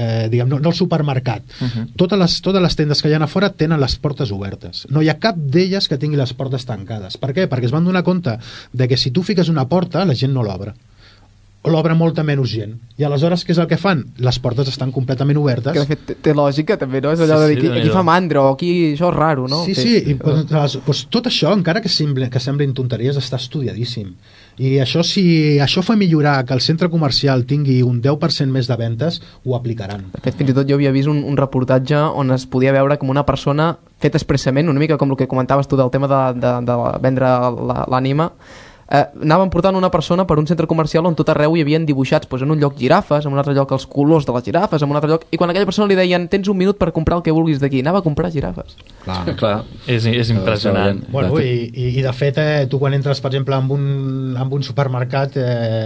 el supermercat, totes les tendes que hi ha a fora tenen les portes obertes. No hi ha cap d'elles que tingui les portes tancades. Per què? Perquè es van donar compte de que si tu fiques una porta, la gent no l'obre. O l'obre molta menys gent. I aleshores què és el que fan? Les portes estan completament obertes. Que de fet té lògica també, no? És allò de dir, aquí fa mandra o aquí això és raro, no? Sí. I, doncs, tot això, encara que semblin tonteries, està estudiadíssim. I si això fa millorar que el centre comercial tingui un 10% més de ventes, ho aplicaran. De fet, fins i tot jo havia vist un reportatge on es podia veure com una persona fet expressament, una mica com el que comentaves tu del tema de vendre l'ànima, anaven portant una persona per un centre comercial on tot arreu hi havien dibuixats, en un lloc girafes, en un altre lloc els colors de les girafes, en un altre lloc, i quan aquella persona li deien tens un minut per comprar el que vulguis d'aquí, anava a comprar girafes. Clar. És impressionant. Bueno, i de fet tu quan entres per exemple en un supermercat,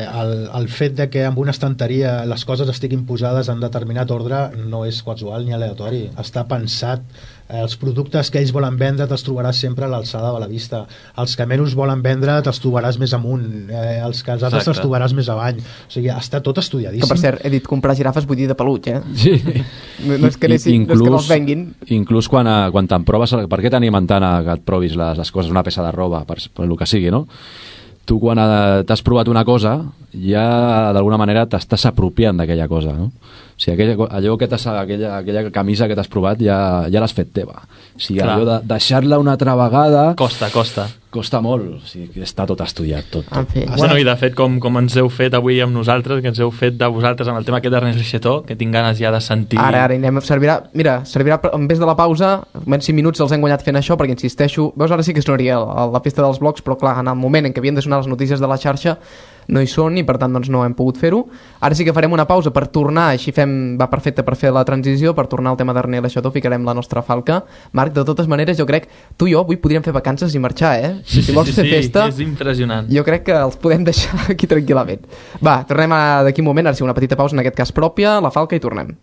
el fet de que en una estanteria les coses estiguin posades en determinat ordre no és casual ni aleatori, està pensat. Els productes que ells volen vendre te'ls trobaràs sempre a l'alçada de la vista, els que menys volen vendre te'ls trobaràs més amunt, els que els altres te'ls trobaràs més avall, o sigui, està tot estudiadíssim. Que per cert, he dit comprar girafes, vull dir de peluig, Sí. No és que no els venguin. Inclús quan te'n proves, per què t'animen tant que et provis les coses, una peça de roba, per el que sigui, no? Tu quan t'has provat una cosa ja d'alguna manera t'estàs apropiant d'aquella cosa, no? O sigui, aquella camisa que t'has provat ja l'has fet teva. O sigui, allò de deixar-la una altra vegada costa molt, o sigui, que està tot estudiat, tot. Bueno, i de fet, com ens heu fet avui amb nosaltres, que ens heu fet de vosaltres amb el tema aquest d'Ernest Lexetó, que tinc ganes ja de sentir... Ara servirà, en vez de la pausa, en 5 minuts els hem guanyat fent això, perquè insisteixo, veus, ara sí que sonaria la pista dels blocs, però clar, en el moment en què havien de sonar les notícies de la xarxa no hi són i per tant doncs no hem pogut fer-ho. Ara sí que farem una pausa per tornar, així va perfecte per fer la transició, per tornar al tema d'Ernest Lexetó, ficarem la nostra falca. Marc, de totes maneres, jo crec, tu i jo avui podríem fer vacances i marxar, Si vols fer festa, és impressionant. Jo crec que els podem deixar aquí tranquil·lament. Va, tornem d'aquí un moment, ara sí, una petita pausa, en aquest cas pròpia, la falca, i tornem.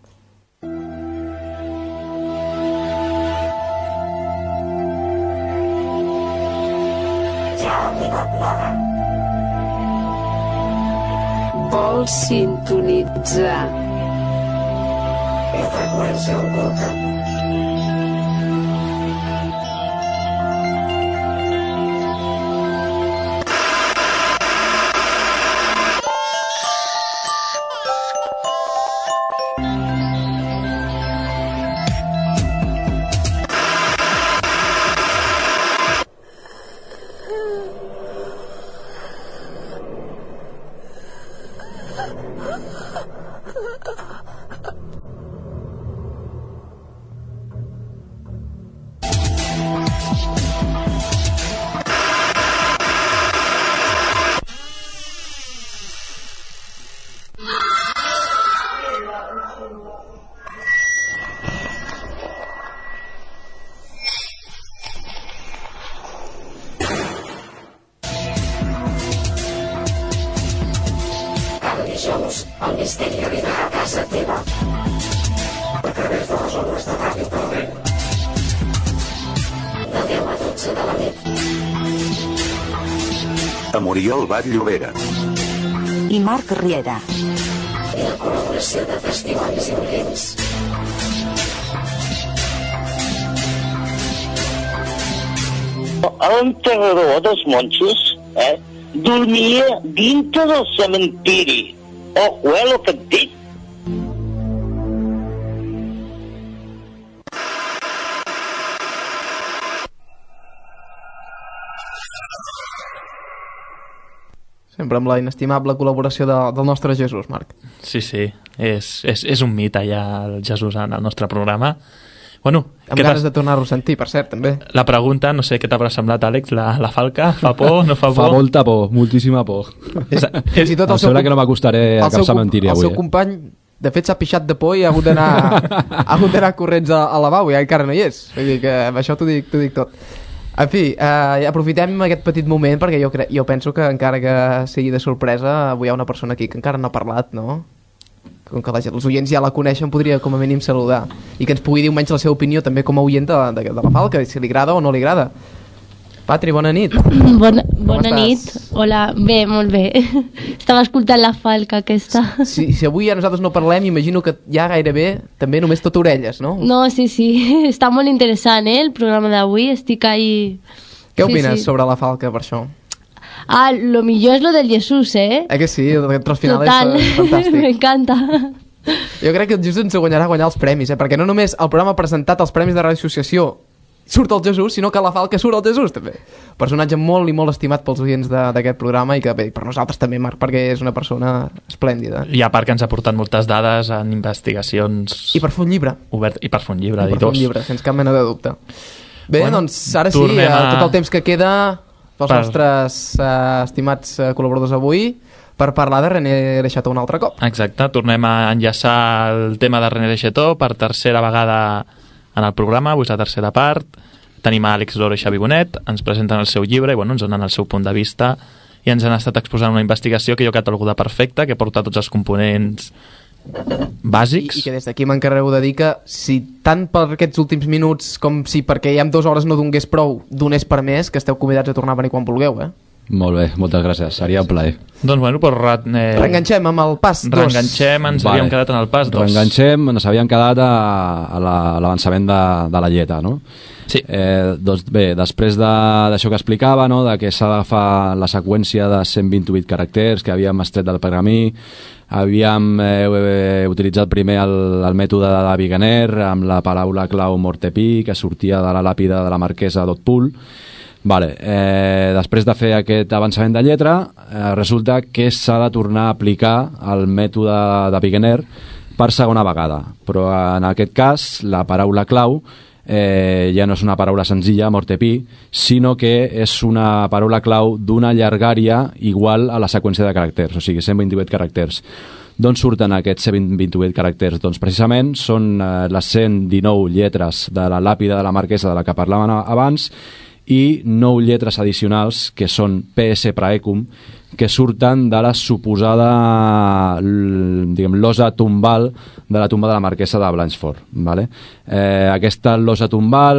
Vols sintonitzar la freqüència oculta. dijous, el misteri arribarà a casa teva. A través de les ones de Ràdio Taradell. De 10 a 12 de la nit. Amb Oriol Vall-Llobera. I Marc Riera. I la col·laboració de testimonis i oients. L'enterrador dels monjos dormia dintre del cementiri. Ojo, el que et dic. Sempre amb la inestimable col·laboració del nostre Jesús, Marc. Sí, és un mite ja el Jesús en el nostre programa. Bueno, amb ganes de tornar-ho a sentir, per cert, també. La pregunta, no sé què t'haurà semblat, Àlex, la falca? Fa por, no fa por? Fa molta por, moltíssima por. Fins i tot em sembla que no m'acostaré a cap cementiri avui. El seu company, de fet, s'ha pixat de por i ha hagut d'anar corrents al lavabo i encara no hi és. Vull dir que amb això t'ho dic tot. En fi, aprofitem aquest petit moment perquè jo penso que encara que sigui de sorpresa, avui hi ha una persona aquí que encara no ha parlat, no? Com que els oients ja la coneixen, podria com a mínim saludar i que ens pugui dir almenys la seva opinió també com a oient de la falca, si li agrada o no li agrada. Patri, bona nit. Bona nit. Hola, bé, molt bé. Estava escoltant la falca aquesta. Si avui ja nosaltres no parlem, imagino que ja gairebé també només tot orelles, no? No, sí, està molt interessant, el programa d'avui, estic ahí... Què opines sobre la falca per això? Lo millor és lo del Jesús, que sí, el tros final total. És fantàstic. M'encanta. Jo crec que el Jesús ens guanyarà guanyar els premis, perquè no només el programa ha presentat els premis de Ràdio Associació surt el Jesús, sinó que a la falca surt el Jesús també. Personatge molt i molt estimat pels oients d'aquest programa i que bé, per nosaltres també, Marc, perquè és una persona esplèndida. I a part que ens ha portat moltes dades en investigacions... I per fer un llibre. I per fer un llibre, I per fer un llibre, sense cap mena de dubte. Bé, bueno, doncs ara sí, tot el temps que queda pels nostres estimats col·laboradors avui per parlar de René Leixetó un altre cop. Exacte, tornem a enllaçar el tema de René Leixetó per tercera vegada en el programa, avui és la tercera part. Tenim a Àlex Loro i Xavi Bonet, ens presenten el seu llibre i ens donen el seu punt de vista i ens han estat exposant una investigació que jo catalogo de perfecta, que porta tots els components bàsics. I que des d'aquí m'encarrego de dir que si tant per aquests últims minuts com si perquè ja amb 2 hores no donés prou, donés per més, que esteu convidats a tornar a venir quan vulgueu, Molt bé, moltes gràcies, seria un plaer. Doncs bueno, reenganxem amb el pas 2. Havíem quedat en el pas 2. Ens havíem quedat a l'avançament de la lleta, no? Sí. Doncs bé, després d'això que explicava, no? De que s'ha d'agafar la seqüència de 128 caràcters que havíem extret del pergamí, havíem utilitzat primer el mètode de Viganer amb la paraula clau Mortepí, que sortia de la làpida de la marquesa d'Hautpoul. Després de fer aquest avançament de lletra, resulta que s'ha de tornar a aplicar el mètode de Viganer per segona vegada, però en aquest cas la paraula clau ja no és una paraula senzilla, Mortepí, sinó que és una paraula clau d'una llargària igual a la seqüència de caràcters, o sigui 128 caràcters. D'on surten aquests 128 caràcters? Doncs precisament són les 119 lletres de la làpida de la marquesa de la que parlàvem abans i 9 lletres addicionals que són PS Praecum, que surten de la suposada losa tombal de la tumba de la marquesa de Blanchfort. Aquesta losa tombal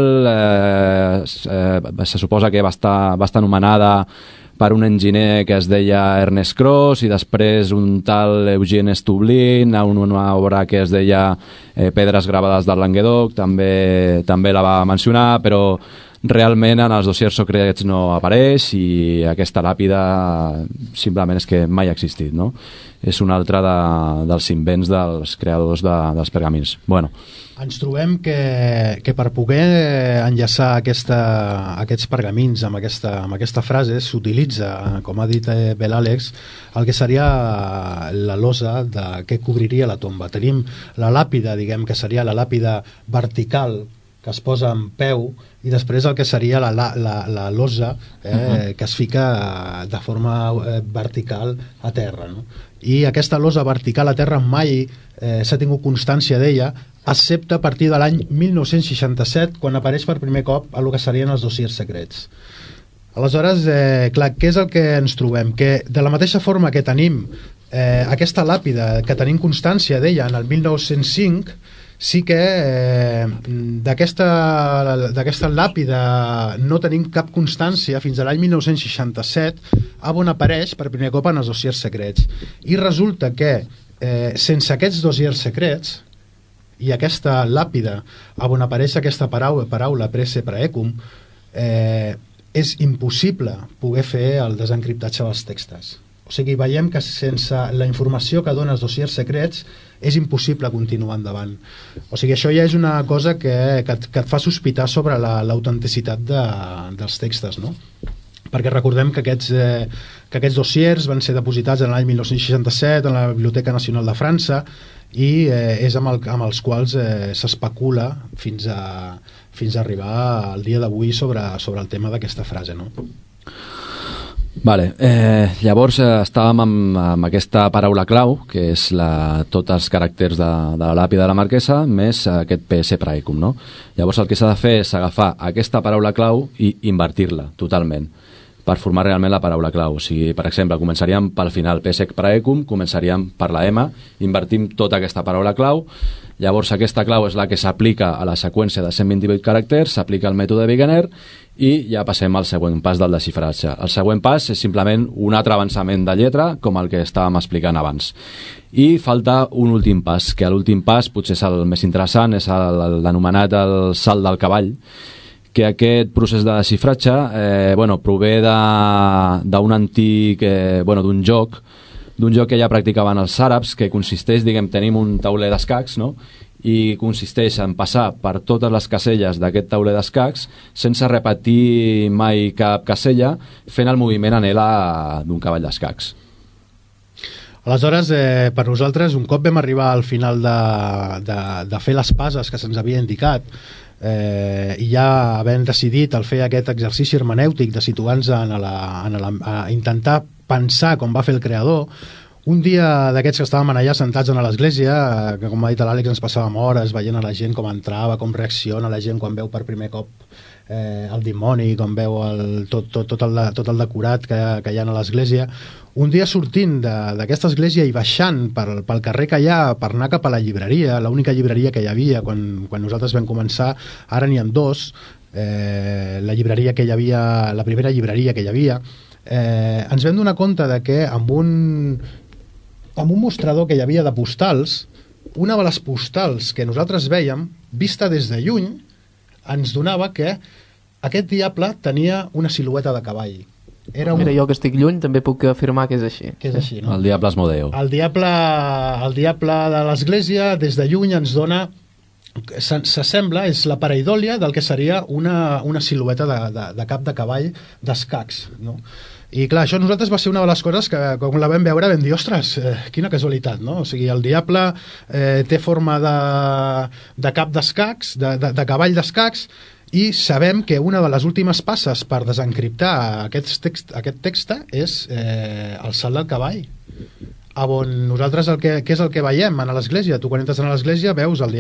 se suposa que va estar anomenada per un enginyer que es deia Ernest Cross i després un tal Eugène Stoublin a una obra que es deia Pedres gravades del Languedoc, també la va mencionar, però realment en els dossiers secrets no apareix i aquesta làpida simplement és que mai ha existit, no? És un altre dels invents dels creadors dels pergamins. Ens trobem que per poder enllaçar aquests pergamins amb aquesta frase s'utilitza, com ha dit bé l'Àlex, el que seria la losa que cobriria la tomba. Tenim la làpida, diguem que seria la làpida vertical que es posa en peu i després el que seria la losa que es fica de forma vertical a terra, no? I aquesta losa vertical a terra mai s'ha tingut constància d'ella, excepte a partir de l'any 1967, quan apareix per primer cop el que serien els dossiers secrets. Aleshores, clar, què és el que ens trobem? Que de la mateixa forma que tenim aquesta làpida que tenim constància d'ella en el 1905, sí que d'aquesta làpida no tenim cap constància fins a l'any 1967, on apareix per primer cop en els dossiers secrets. I resulta que sense aquests dossiers secrets i aquesta làpida on apareix aquesta paraula presse praecum, és impossible poder fer el desencriptatge dels textos. O sigui, veiem que sense la informació que dona els dossiers secrets és impossible continuar endavant. O sigui, això ja és una cosa que et fa sospitar sobre l'autenticitat dels textos, no? Perquè recordem que aquests dossiers van ser depositats en l'any 1967 en la Biblioteca Nacional de França i és amb els quals s'especula fins a arribar al dia d'avui sobre el tema d'aquesta frase, no? Vale, llavors estàvem amb aquesta paraula clau, que és tots els caràcters de la làpida de la marquesa, més aquest PS praecum, no? Llavors el que s'ha de fer és agafar aquesta paraula clau i invertir-la totalment per formar realment la paraula clau. O sigui, per exemple, començaríem pel final, PS praecum, començaríem per la M, invertim tota aquesta paraula clau, llavors aquesta clau és la que s'aplica a la seqüència de 128 caràcters, s'aplica el mètode Wegener i ja passem al següent pas del desxifratge. El següent pas és simplement un altre avançament de lletra, com el que estàvem explicant abans. I falta un últim pas, que l'últim pas potser és el més interessant, és l'anomenat el salt del cavall, que aquest procés de desxifratge prové d'un antic, d'un joc que ja practicaven els àrabs, que consisteix, tenim un tauler d'escacs, no?, i consisteix en passar per totes les caselles d'aquest tauler d'escacs sense repetir mai cap casella, fent el moviment en L d'un cavall d'escacs. Aleshores, per nosaltres, un cop vam arribar al final de fer les passes que se'ns havia indicat, i ja havent decidit el fer aquest exercici hermenèutic de situar-nos a intentar pensar com va fer el creador, un dia d'aquests que estàvem allà sentats en l'església, que com ha dit l'Àlex ens passàvem hores veient a la gent com entrava, com reacciona la gent quan veu per primer cop el dimoni, com veu tot el decorat que hi ha a l'església. Un dia sortint d'aquesta església i baixant pel carrer que hi ha per anar cap a la llibreria, l'única llibreria que hi havia quan nosaltres vam començar, ara n'hi ha dos, la primera llibreria que hi havia, ens vam donar compte de que amb un mostrador que hi havia de postals, una de les postals que nosaltres vèiem, vista des de lluny, ens donava que aquest diable tenia una silueta de cavall. Mira, jo que estic lluny també puc afirmar que és així. Que és així, no? El diable Asmodeu. El diable de l'església des de lluny ens dona, s'assembla, és la pareidòlia del que seria una silueta de cap de cavall d'escacs, no? I clar, això nosaltres va ser una de les coses que com la vam veure vam dir, ostres, quina casualitat, no? O sigui, el diable té forma de cap d'escacs, de cavall d'escacs, i sabem que una de les últimes passes per desencriptar aquest text és el salt del cavall, on nosaltres què és el que veiem a l'església? Tu quan entres a l'església veus el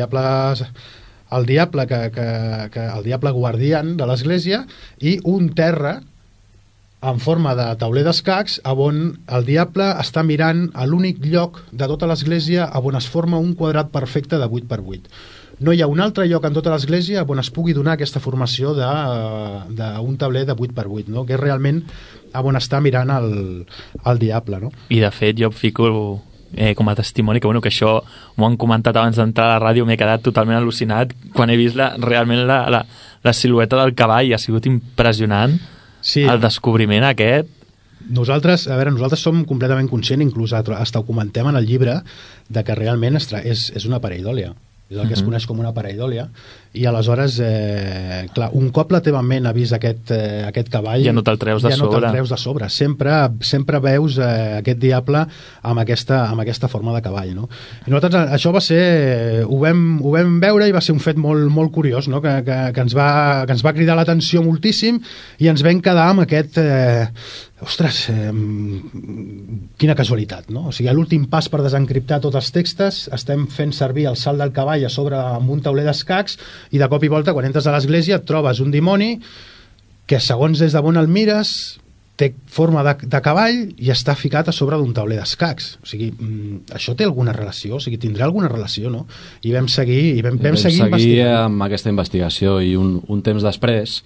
diable guardián de l'església i un terra en forma de tauler d'escacs on el diable està mirant a l'únic lloc de tota l'església on es forma un quadrat perfecte de 8x8. No hi ha un altre lloc en tota l'església on es pugui donar aquesta formació d'un tauler de 8x8, no? Que és realment on està mirant el diable, no? I de fet jo fico com a testimoni que això m'ho han comentat abans d'entrar a la ràdio, m'he quedat totalment al·lucinat quan he vist realment la silueta del cavall, ha sigut impressionant. Sí. El descobriment aquest. Nosaltres som completament conscients, inclús hasta ho comentem en el llibre, de que realment és una pareidòlia. És el que es coneix com una pareidòlia. I aleshores, clar, un cop la teva ment ha vist aquest cavall, ja no te'l treus de sobre. Sempre veus aquest diable amb aquesta forma de cavall, no? I nosaltres això va ser, ho vam veure i va ser un fet molt, molt curiós, no? que ens va cridar l'atenció moltíssim i ens vam quedar amb aquest ostres, quina casualitat, no? O sigui, a l'últim pas per desencriptar tots els textos estem fent servir el salt del cavall a sobre amb un tauler d'escacs i de cop i volta quan entres a l'església et trobes un dimoni que segons des de on el mires té forma de cavall i està ficat a sobre d'un tauler d'escacs. O sigui, això té alguna relació? O sigui, tindrà alguna relació, no? I vam seguir investigant. Amb aquesta investigació i un temps després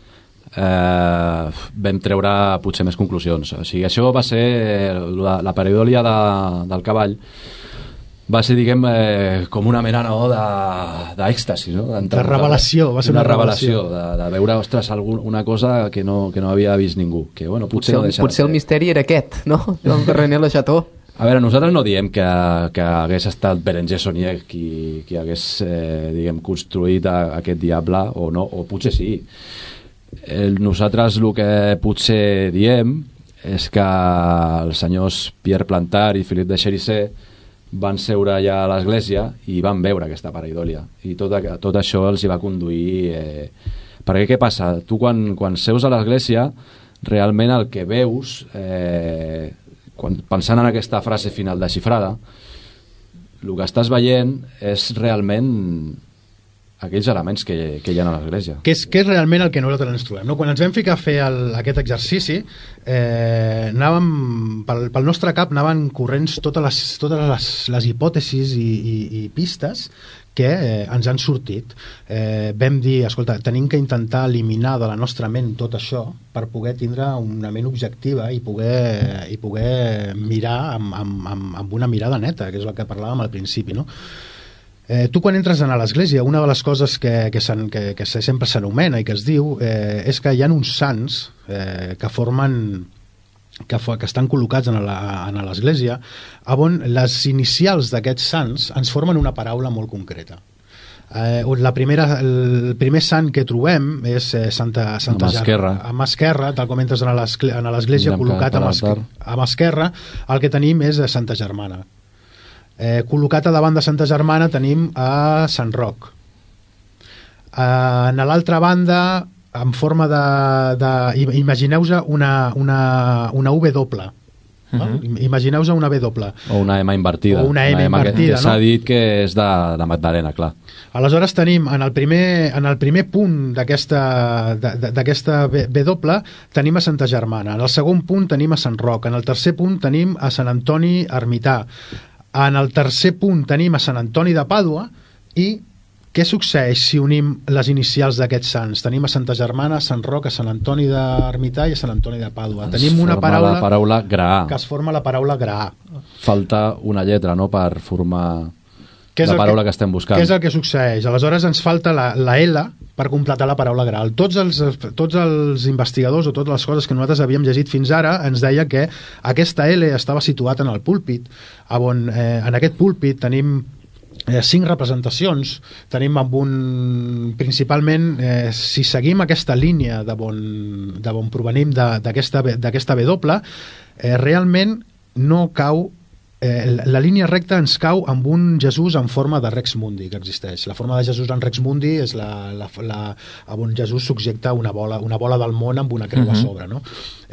vam treure potser més conclusions. O sigui, això va ser la pareidòlia del cavall, va ser, diguem, com una mena d'èxtasi, no? De revelació, va ser una revelació. De veure, ostres, una cosa que no havia vist ningú. Que, bueno, potser el misteri era aquest, no? El de René Le Chateau. A veure, nosaltres no diem que hagués estat Berenguer Saunier qui hagués, diguem, construït aquest diable, o no, o potser sí. Nosaltres el que potser diem és que els senyors Pierre Plantard i Philippe de Chérizier van seure allà a l'església i van veure aquesta pareidòlia, i tot això els hi va conduir perquè què passa? Tu quan seus a l'església realment el que veus pensant en aquesta frase final desxifrada, el que estàs veient és realment aquells elements que hi ha a l'església. Què és realment el que nosaltres ens trobem? No? Quan ens vam ficar a fer aquest exercici, anàvem, pel nostre cap anaven corrents totes les hipòtesis i pistes que ens han sortit. Vam dir, escolta, tenim que intentar eliminar de la nostra ment tot això per poder tindre una ment objectiva i poder mirar amb una mirada neta, que és el que parlàvem al principi, no? Tu quan entres a l'església, una de les coses que sempre s'anomena i que es diu és que hi ha uns sants que estan col·locats en l'església, on les inicials d'aquests sants ens formen una paraula molt concreta. El primer sant que trobem és Santa amb esquerra, tal com entres a l'església, col·locat amb esquerra, el que tenim és Santa Germana. Col·locat a davant de Santa Germana tenim a Sant Roc. A l'altra banda, en forma imagineu-vos una V doble. Imagineu-vos una V doble. O una M invertida. O una M invertida, que s'ha dit que és de Magdalena, clar. Aleshores tenim, en el primer punt d'aquesta V doble, tenim a Santa Germana. En el segon punt tenim a Sant Roc. En el tercer punt tenim a Sant Antoni Ermità. En el tercer punt tenim a Sant Antoni de Pàdua. I què succeeix si unim les inicials d'aquests sants? Tenim a Santa Germana, a Sant Roc, a Sant Antoni d'Ermità i a Sant Antoni de Pàdua. Tenim una paraula, la paraula Graà. Que es forma la paraula Graà. Falta una lletra, no?, per formar la paraula que estem buscant. Què és el que succeeix? Aleshores ens falta la L per completar la paraula Graal. Tots els investigadors o totes les coses que nosaltres havíem llegit fins ara ens deia que aquesta L estava situat en el púlpit, on en aquest púlpit tenim 5 representacions. Tenim principalment, si seguim aquesta línia d'on provenim d'aquesta V doble, realment no cau. La línia recta ens cau amb un Jesús en forma de Rex Mundi que existeix. La forma de Jesús en Rex Mundi és on Jesús subjecta una bola del món amb una creu a sobre, no?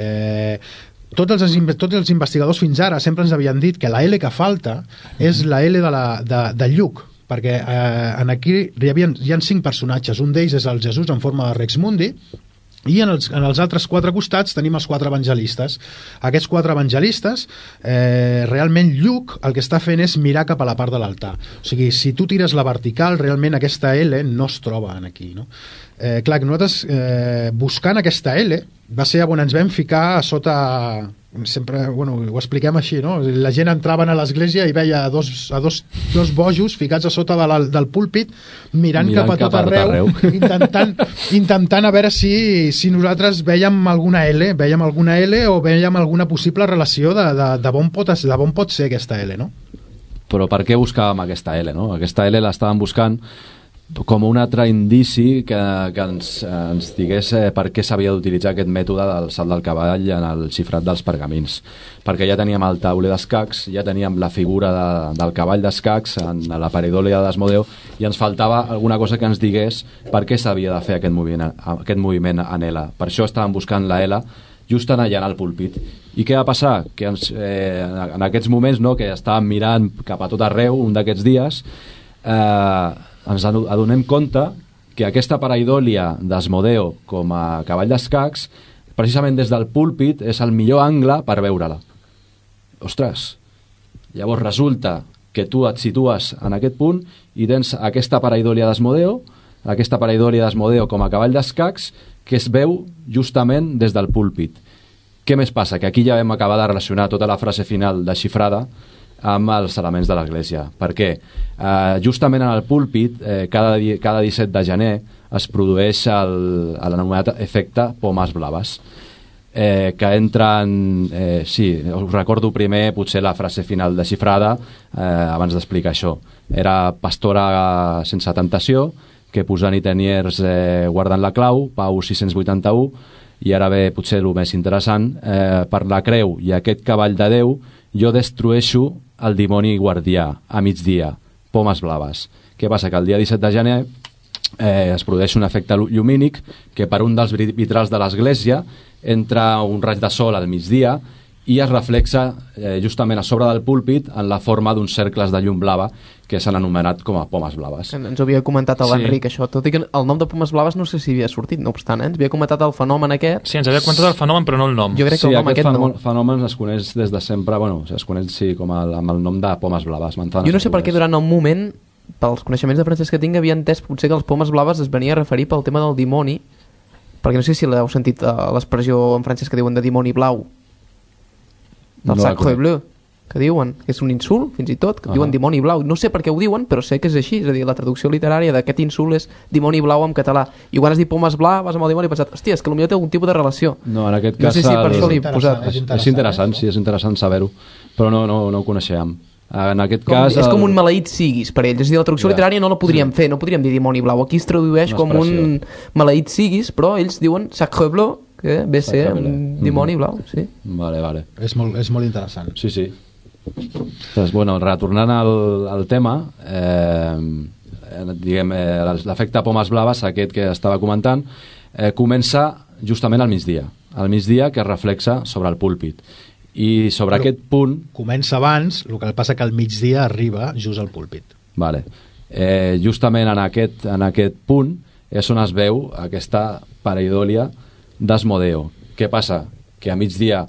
Tots els investigadors fins ara sempre ens havien dit que la L que falta és la L de Lluc, perquè aquí hi ha 5 personatges. Un d'ells és el Jesús en forma de Rex Mundi, i en els altres 4 costats tenim els 4 evangelistes. Aquests 4 evangelistes, realment Lluc el que està fent és mirar cap a la part de l'altar. O sigui, si tu tires la vertical, realment aquesta L no es troba aquí, no? Clar, que nosaltres buscant aquesta L va ser on ens vam ficar a sota, sempre, ho expliquem així, no? La gent entrava a l'església i veia dos bojos ficats a sota del púlpit mirant cap a tot arreu. intentant a veure si nosaltres veiem alguna L o veiem alguna possible relació de on pot ser aquesta L, no? Però per què buscàvem aquesta L, no? Aquesta L l'estàvem buscant com un altre indici que ens digués per què s'havia d'utilitzar aquest mètode del salt del cavall en el xifrat dels pergamins, perquè ja teníem el tauler d'escacs, ja teníem la figura del cavall d'escacs en la pareidòlia d'Asmodeu, i ens faltava alguna cosa que ens digués per què s'havia de fer aquest moviment en L. Per això estàvem buscant la L just allà al púlpit. I què va passar? Que en aquests moments, no, que estàvem mirant cap a tot arreu un d'aquests dies, ens adonem compte que aquesta pareidòlia d'Asmodeu com a cavall d'escacs precisament des del púlpit és el millor angle per veure-la. Ostres, llavors resulta que tu et situes en aquest punt i tens aquesta pareidolia d'Asmodeo, com a cavall d'escacs, que es veu justament des del púlpit. Què més passa? Que aquí ja vam acabar de relacionar tota la frase final desxifrada amb els elements de l'Església. Per què? Justament en el púlpit, cada 17 de gener, es produeix l'anomenat efecte pomes blaves, que entren... sí, us recordo primer potser la frase final desxifrada abans d'explicar això. Era pastora sense tentació, que posant i teniers guarden la clau, Pau 681, i ara ve potser el més interessant, per la creu i aquest cavall de Déu jo destrueixo el dimoni guardià a migdia, pomes blaves. Què passa? Que el dia 17 de gener es produeix un efecte llumínic que per un dels vitrals de l'església entra un raig de sol al migdia i es reflexa justament a sobre del púlpit en la forma d'uns cercles de llum blava que s'han anomenat com a pomes blaves. Ens ho havia comentat l'Enric, això, tot i que el nom de pomes blaves no sé si havia sortit, no obstant, ens havia comentat el fenomen aquest. Sí, ens havia comentat el fenomen, però no el nom. Jo crec que el nom aquest no. Fenomen es coneix des de sempre, bueno, es coneix com amb el nom de pomes blaves. Jo no sé per què durant un moment, pels coneixements de francès que tinc, havia entès potser que els pomes blaves es venia a referir pel tema del dimoni, perquè no sé si l'heu sentit l'expressió en francès que diuen de dimoni blau, del sacre bleu, que diuen que és un insult, fins i tot, que diuen dimoni blau. No sé per què ho diuen, però sé que és així. És a dir, la traducció literària d'aquest insult és dimoni blau en català. I quan has dit pomes blaves amb el dimoni he pensat, hòstia, és que potser té algun tipus de relació. No, en aquest cas... No sé si per això l'he posat. És interessant, sí, és interessant saber-ho. Però no ho coneixem. En aquest cas... És com un maleït siguis per ells. És a dir, la traducció literària no la podríem fer, no podríem dir dimoni blau. Aquí es tradueix com un maleït siguis, però ells diuen sacre bleu, que ve a ser un dimoni blau, sí. Vale. És molt interessant. Sí. Doncs, bueno, retornant al tema, diguem, l'efecte pomes blaves, aquest que estava comentant, comença justament al migdia que es reflexa sobre el púlpit. I sobre aquest punt... Comença abans, el que passa que al migdia arriba just al púlpit. Vale. Justament en aquest punt és on es veu aquesta pareidolia d'Asmodeo. Què passa? Que a migdia,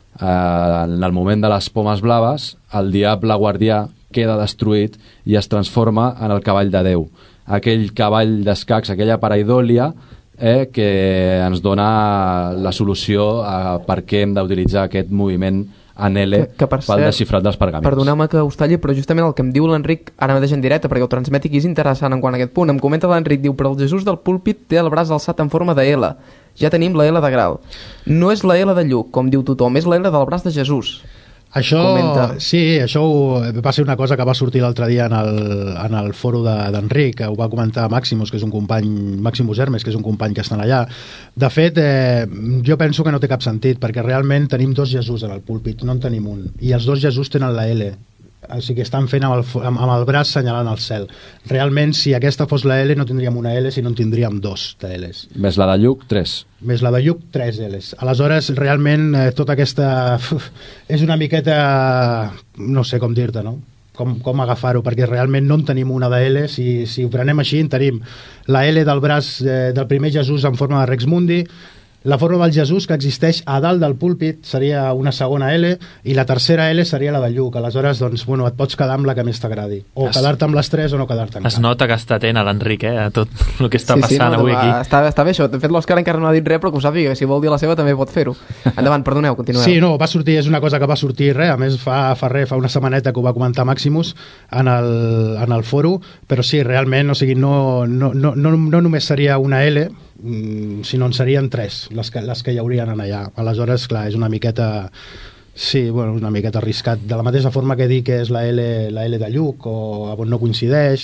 en el moment de les pomes blaves, el diable guardià queda destruït i es transforma en el cavall de Déu. Aquell cavall d'escacs, aquella pareidolia que ens dona la solució a per què hem d'utilitzar aquest moviment en L pel desxifrat dels pergamins. Perdoneu-me que us talli, però justament el que em diu l'Enric ara mateix en directe, perquè ho transmeti aquí, és interessant en quant a aquest punt. Em comenta l'Enric, diu, però el Jesús del púlpit té el braç alçat en forma de L. Ja tenim la L de Graal. No és la L de Lluc, com diu tothom, és la L del braç de Jesús. Això, sí, això va ser una cosa que va sortir l'altre dia en el foro d'Enric, ho va comentar Maximus, que és un company, Maximus Hermes, que és un company que estan allà. De fet, jo penso que no té cap sentit, perquè realment tenim dos Jesús en el púlpit, no en tenim un, i els dos Jesús tenen la L, o sigui que estan fent amb el braç senyalant el cel. Realment, si aquesta fos la L, no tindríem una L, sinó en tindríem dos de Ls. Més la de Lluc, 3. Més la de Lluc, 3 Ls. Aleshores, realment, tota aquesta... és una miqueta... no sé com dir-te, no? Com agafar-ho, perquè realment no en tenim una de L. Si ho prenem així, en tenim la L del braç del primer Jesús en forma de Rex Mundi, la forma del Jesús que existeix a dalt del púlpit seria una segona L i la tercera L seria la de Lluc. Aleshores, doncs, bueno, et pots quedar amb la que més t'agradi. O quedar-te amb les tres o no quedar-te amb cap. Es nota que està atent a l'Enric, a tot el que està passant avui aquí. Està bé això. De fet, l'Òscar encara no ha dit res, però que ho sàpiga, si vol dir la seva també pot fer-ho. Endavant, perdoneu, continueu. Sí, no, va sortir, és una cosa que va sortir res, a més fa una setmaneta que ho va comentar Maximus en el foro, però sí, realment, o sigui, no només seria una L, sinó en serien 3 les que hi haurien allà. Aleshores, clar, és una miqueta una miqueta arriscat, de la mateixa forma que dir que és la L de Lluc o on no coincideix.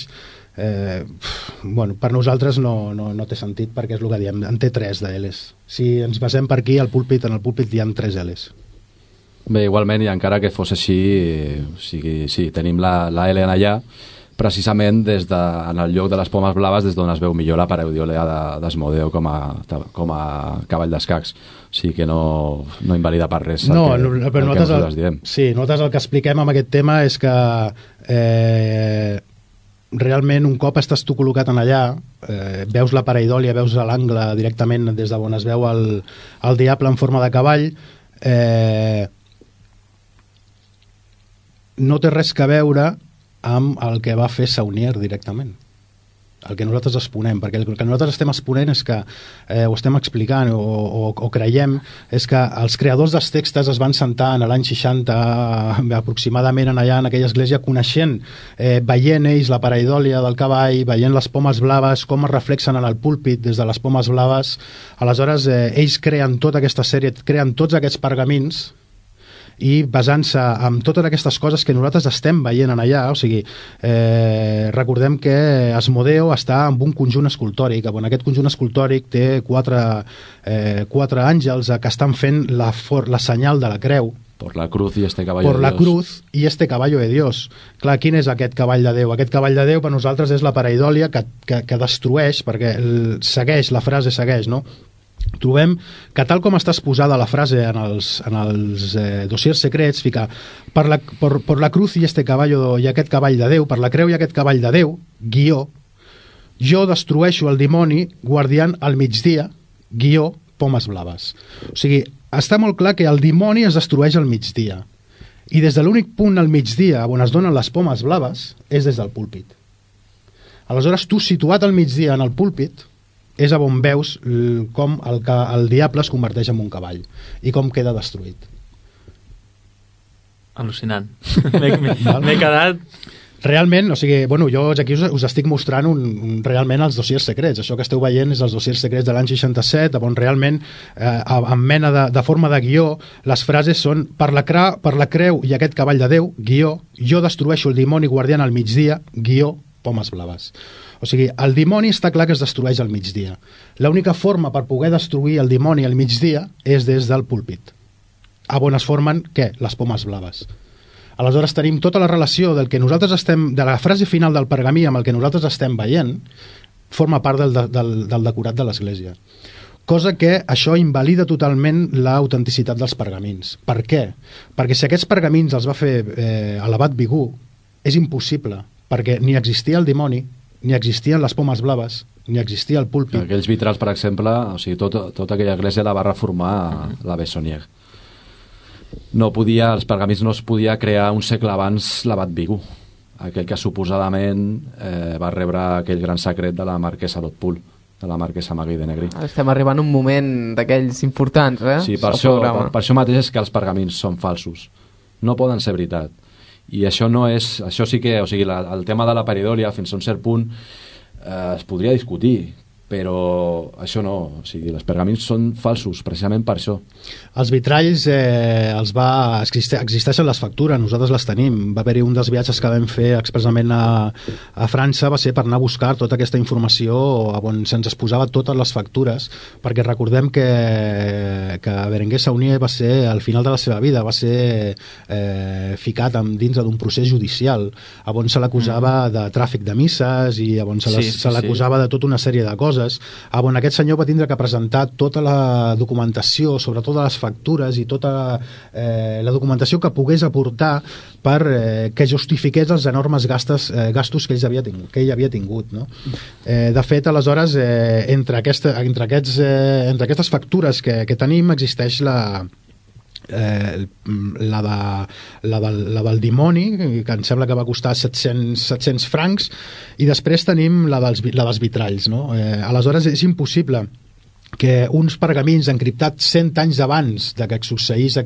Per nosaltres no té sentit, perquè és el que diem, en té 3 de Ls. Si ens basem per aquí, en el púlpit hi ha 3 Ls. Bé, igualment, i encara que fos així, sí, tenim la L en allà, precisament en el lloc de les pomes blaves, des d'on es veu millor la pareidolia d'Asmodeo com a cavall d'escacs. O sigui que no invalida per res però nosaltres el que expliquem amb aquest tema és que realment un cop estàs tu col·locat en allà, veus la pareidòlia, veus l'angle directament des d'on es veu el diable en forma de cavall, no té res a veure amb el que va fer Saunier directament, el que nosaltres exponem, perquè el que nosaltres estem exponent és que, ho estem explicant o creiem, és que els creadors dels textos es van sentar en l'any 60 aproximadament allà en aquella església, coneixent, veient ells la pareidòlia del cavall, veient les pomes blaves, com es reflexen en el púlpit des de les pomes blaves. Aleshores ells creen tota aquesta sèrie, creen tots aquests pergamins, i basant-se en totes aquestes coses que nosaltres estem veient en allà, o sigui, recordem que Asmodeo està en un conjunt escultòric, on aquest conjunt escultòric té quatre àngels que estan fent la senyal de la creu, por la cruz y este caballo por de la Dios. cruz i este caballo de Dios. Clar, quin és aquest cavall de Déu? Aquest cavall de Déu per nosaltres és la pareidòlia que destrueix, perquè segueix, la frase segueix, no? Trobem que tal com està exposada la frase en els dossiers secrets, fica por la cruz i este caballo i aquest cavall de Déu, per la creu i aquest cavall de Déu, guió, jo destrueixo el dimoni guardiant al migdia, guió, pomes blaves. O sigui, està molt clar que el dimoni es destrueix al migdia, i des de l'únic punt al migdia on es donen les pomes blaves és des del púlpit. Aleshores, tu situat al migdia en el púlpit és on veus com el diable es converteix en un cavall i com queda destruït. Al·lucinant. M'he quedat... Realment, o sigui, bueno, jo aquí us estic mostrant realment els dossiers secrets. Això que esteu veient és els dossiers secrets de l'any 67, on realment, en mena de forma de guió, les frases són per la creu i aquest cavall de Déu, guió, jo destrueixo el dimoni guardiant al migdia, guió, pomes blaves. O sigui, el dimoni està clar que es destrueix al migdia. L'única forma per poder destruir el dimoni al migdia és des del púlpit, on es formen, què? Les pomes blaves. Aleshores tenim tota la relació del que nosaltres de la frase final del pergamí amb el que nosaltres estem veient, forma part del decorat de l'església. Cosa que això invalida totalment l'autenticitat dels pergamins. Per què? Perquè si aquests pergamins els va fer l'abat Vigú, és impossible, perquè ni existia el dimoni, ni existien les pomes blaves, ni existia el púlpit. Aquells vitrals, per exemple, o sigui, tota aquella església la va reformar la Bessonier. No podia, els pergamins no es podia crear un segle abans l'abat Vigú, aquell que suposadament va rebre aquell gran secret de la marquesa d'Hautpoul, de la marquesa Magui de Negri. Estem arribant a un moment d'aquells importants, Sí, per això mateix és que els pergamins són falsos. No poden ser veritat. I això no és... Això sí que... O sigui, el tema de la paridòlia, fins a un cert punt, es podria discutir, però això no. O sigui, els pergamins són falsos, precisament per això. Els vitralls existeixen les factures, nosaltres les tenim. Va haver-hi un dels viatges que vam fer expressament a França, va ser per anar a buscar tota aquesta informació on se'ns exposava totes les factures, perquè recordem que Berenguer Saunier va ser, al final de la seva vida, va ser ficat dins d'un procés judicial, on se l'acusava de tràfic de misses i on se l'acusava de tota una sèrie de coses, on aquest senyor va tindre que presentar tota la documentació, sobretot les factures i tota la documentació que pogués aportar per que justifiqués els enormes gastos que ell havia tingut, no? De fet, aleshores, entre aquestes factures que tenim existeix la del dimoni, que em sembla que va costar 700 francs, i després tenim la dels vitralls, no? Aleshores és impossible que uns pergamins encriptats 100 anys abans de que succeís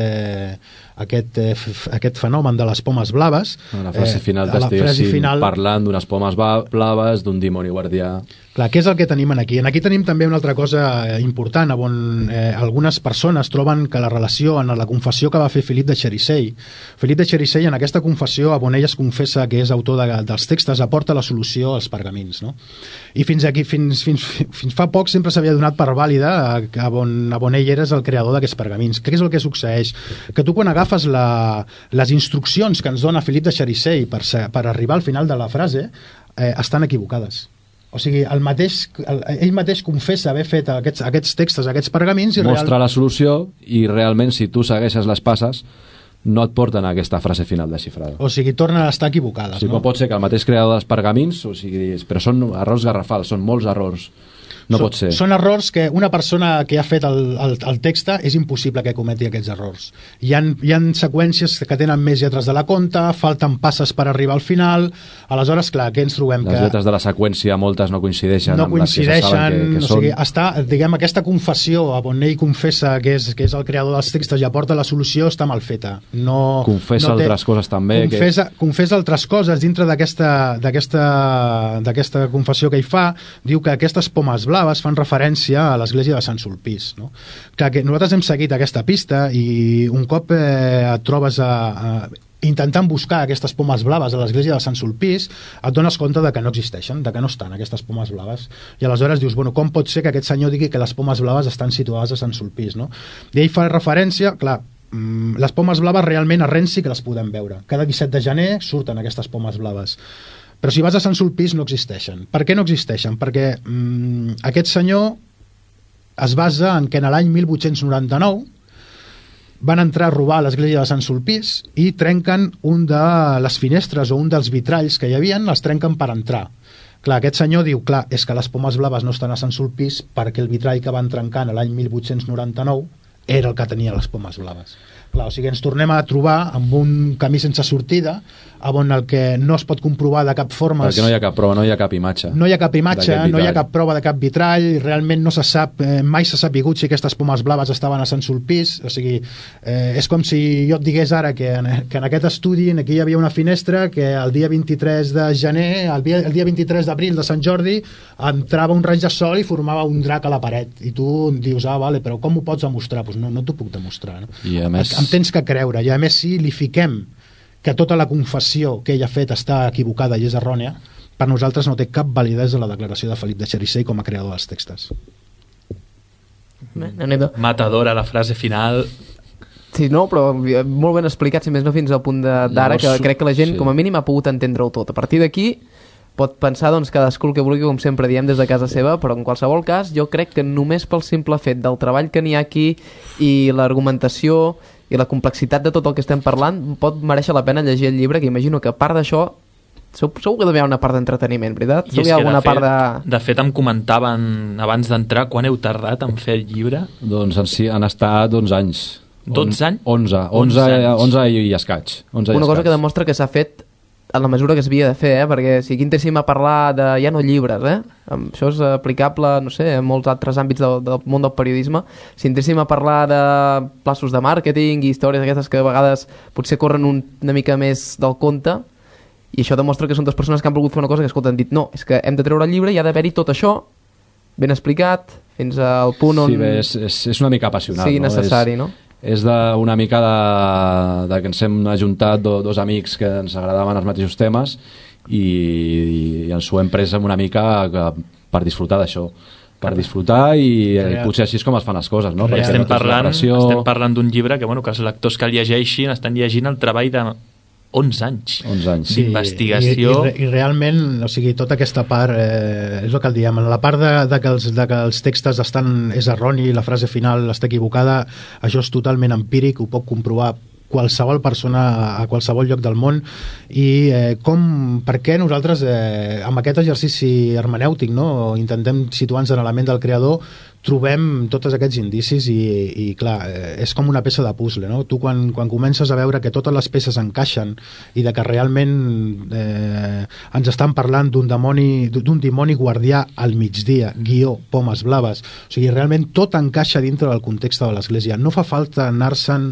aquest fenomen de les pomes blaves, la frase final t'estiguessin parlant d'unes pomes blaves, d'un dimoni guardià. Clar, què és el que tenim aquí? Aquí tenim també una altra cosa important, on algunes persones troben que la relació en la confessió que va fer Philippe de Cherisey, en aquesta confessió on ell es confessa que és autor dels textos, aporta la solució als pergamins, no? I fins fa poc sempre s'havia donat per vàlida on ell era el creador d'aquests pergamins. Què és el que succeeix? Que tu quan agafes les instruccions que ens dona Philippe de Cherisey per arribar al final de la frase, estan equivocades. O sigui, ell mateix confessa haver fet aquests textos, aquests pergamins... Mostra la solució i realment, si tu segueixes les passes, no et porten a aquesta frase final desxifrada. O sigui, tornen a estar equivocades, O sigui, no? com pot ser que el mateix creador dels pergamins, o sigui, però són errors garrafals, són molts errors. No pot ser. Són errors que una persona que ha fet el text és impossible que cometi aquests errors. Hi ha seqüències que tenen més lletres de la compte, falten passes per arribar al final, aleshores, clar, què ens trobem? Les lletres de la seqüència, moltes no coincideixen no amb les que se saben que o sigui, està, diguem, aquesta confessió on ell confessa que és el creador dels textos i aporta la solució, està mal feta. Confessa altres coses també. Confessa altres coses dintre d'aquesta confessió que ell fa, diu que aquestes pomes blaves fan referència a l'església de Sant Sulpís, no? Clar, que nosaltres hem seguit aquesta pista i un cop et trobes intentant buscar aquestes pomes blaves a l'església de Sant Sulpís, et dones compte de que no existeixen, de que no estan aquestes pomes blaves, i aleshores dius, bueno, com pot ser que aquest senyor digui que les pomes blaves estan situades a Sant Sulpís, no? I ell fa referència, clar, les pomes blaves realment a Rennes sí que les podem veure, cada 17 de gener surten aquestes pomes blaves, però si vas a Sant Sulpís no existeixen. Per què no existeixen? Perquè aquest senyor es basa en que en l'any 1899 van entrar a robar a l'església de Sant Sulpís i trenquen un de les finestres o un dels vitralls que hi havia, els trenquen per entrar. Clar, aquest senyor diu, clar, és que les pomes blaves no estan a Sant Sulpís perquè el vitrall que van trencar l'any 1899 era el que tenia les pomes blaves. Clar, o sigui, ens tornem a trobar amb un camí sense sortida, on el que no es pot comprovar de cap forma... Perquè no hi ha cap prova, no hi ha cap imatge. No hi ha cap imatge, no hi ha cap prova de cap vitrall, realment no se sap, mai s'ha sapigut si aquestes pomes blaves estaven a Sant Sulpís, o sigui, és com si jo et digués ara que en aquest estudi aquí hi havia una finestra que el dia 23 de gener, el dia 23 d'abril de Sant Jordi, entrava un raig de sol i formava un drac a la paret, i tu dius, vale, però com ho pots demostrar? Pues no t'ho puc demostrar, no? I a més... Em tens que creure, i a més si li fiquem que tota la confessió que ell ha fet està equivocada i és errònia, per nosaltres no té cap validesa la declaració de Felip de Xerissei com a creador dels textos. Matadora la frase final. Sí, no, però molt ben explicat, si més no fins al punt d'ara, que crec que la gent com a mínim ha pogut entendre-ho tot. A partir d'aquí pot pensar doncs, cadascú el que vulgui, com sempre diem, des de casa seva, però en qualsevol cas jo crec que només pel simple fet del treball que n'hi ha aquí i l'argumentació i la complexitat de tot el que estem parlant pot mereixer la pena llegir el llibre, que imagino que a part d'això segur que hi ha una part d'entreteniment, veritat? I és que de fet em comentaven abans d'entrar quan heu tardat en fer el llibre. Doncs han estat 11 anys. 12 anys? 11 i escaig. Una cosa que demostra que s'ha fet en la mesura que s'havia de fer, perquè si aquí intéssim a parlar de, ja no llibres, això és aplicable, no sé, en molts altres àmbits del món del periodisme, si intéssim a parlar de plaços de màrqueting i històries aquestes que a vegades potser corren una mica més del compte, i això demostra que són dues persones que han volgut fer una cosa que, escolta, han dit, no, és que hem de treure el llibre i ha d'haver-hi tot això ben explicat, fins al punt on... Sí, bé, és una mica apassionat. Sigui necessari, no? És una mica de que ens hem ajuntat dos amics que ens agradaven els mateixos temes i ens ho hem pres una mica per disfrutar d'això, per disfrutar i potser així és com es fan les coses, no? Estem parlant d'un llibre que els lectors que el llegeixin estan llegint el treball de 11 anys d'investigació. I realment, o sigui, tota aquesta part és el que el diem, la part de que els textos és erroni i la frase final està equivocada, això és totalment empíric, ho pot comprovar qualsevol persona a qualsevol lloc del món i per què nosaltres amb aquest exercici hermenèutic, no? Intentem situar-nos en la ment del creador, trobem tots aquests indicis i clar, és com una peça de puzzle, no? Tu quan comences a veure que totes les peces encaixen i de que realment ens estan parlant d'un dimoni guardià al migdia, guió, pomes blaves, o sigui, realment tot encaixa dintre del context de l'església, no fa falta anar-se'n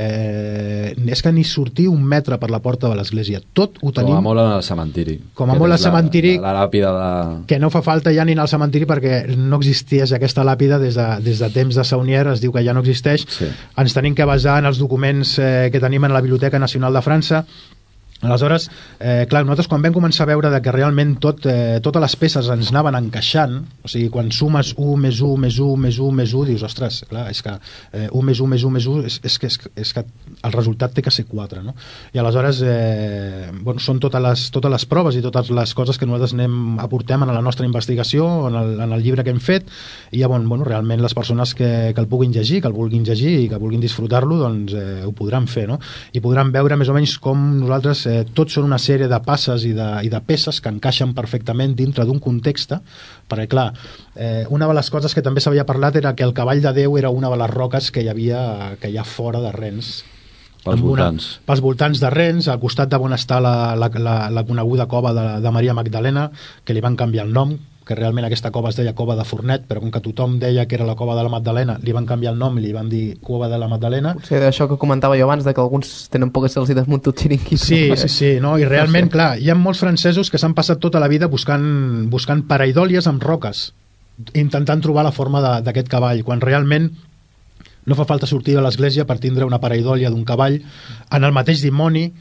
és que ni sortir un metre per la porta de l'església, tot ho tenim... Com a molt al cementiri. Com a molt al cementiri, la làpida que no fa falta ja ni anar al cementiri perquè no existeix aquesta làpida des de temps de Saunier, es diu que ja no existeix. Ens tenim que basar en els documents que tenim en la Biblioteca Nacional de França, Aleshores, clar, nosaltres quan vam començar a veure que realment totes les peces ens anaven encaixant, o sigui, quan sumes 1 més 1 més 1 més 1 més 1, dius, ostres, clar, és que 1 més 1 més 1 més 1 és que el resultat té que ser 4, no? I aleshores, són totes les proves i totes les coses que nosaltres aportem en la nostra investigació, en el llibre que hem fet, i realment les persones que el puguin llegir, que el vulguin llegir i que vulguin disfrutar-lo, doncs ho podran fer, no? I podran veure més o menys com nosaltres tots són una sèrie de passes i de peces que encaixen perfectament dintre d'un context, perquè clar, una de les coses que també s'havia parlat era que el cavall de Déu era una de les roques que hi ha fora de Rennes, pels voltants de Rennes, al costat de on està la coneguda cova de Maria Magdalena, que li van canviar el nom, que realment aquesta cova es deia Cova de Fornet, però com que tothom deia que era la Cova de la Magdalena, li van canviar el nom i li van dir Cova de la Magdalena. Potser d'això que comentava jo abans, de que alguns tenen por que se'ls desmunti el xiringuito. Sí, no? I realment, clar, hi ha molts francesos que s'han passat tota la vida buscant pareidòlies amb roques, intentant trobar la forma d'aquest cavall, quan realment no fa falta sortir de l'església per tindre una pareidòlia d'un cavall en el mateix dimoni,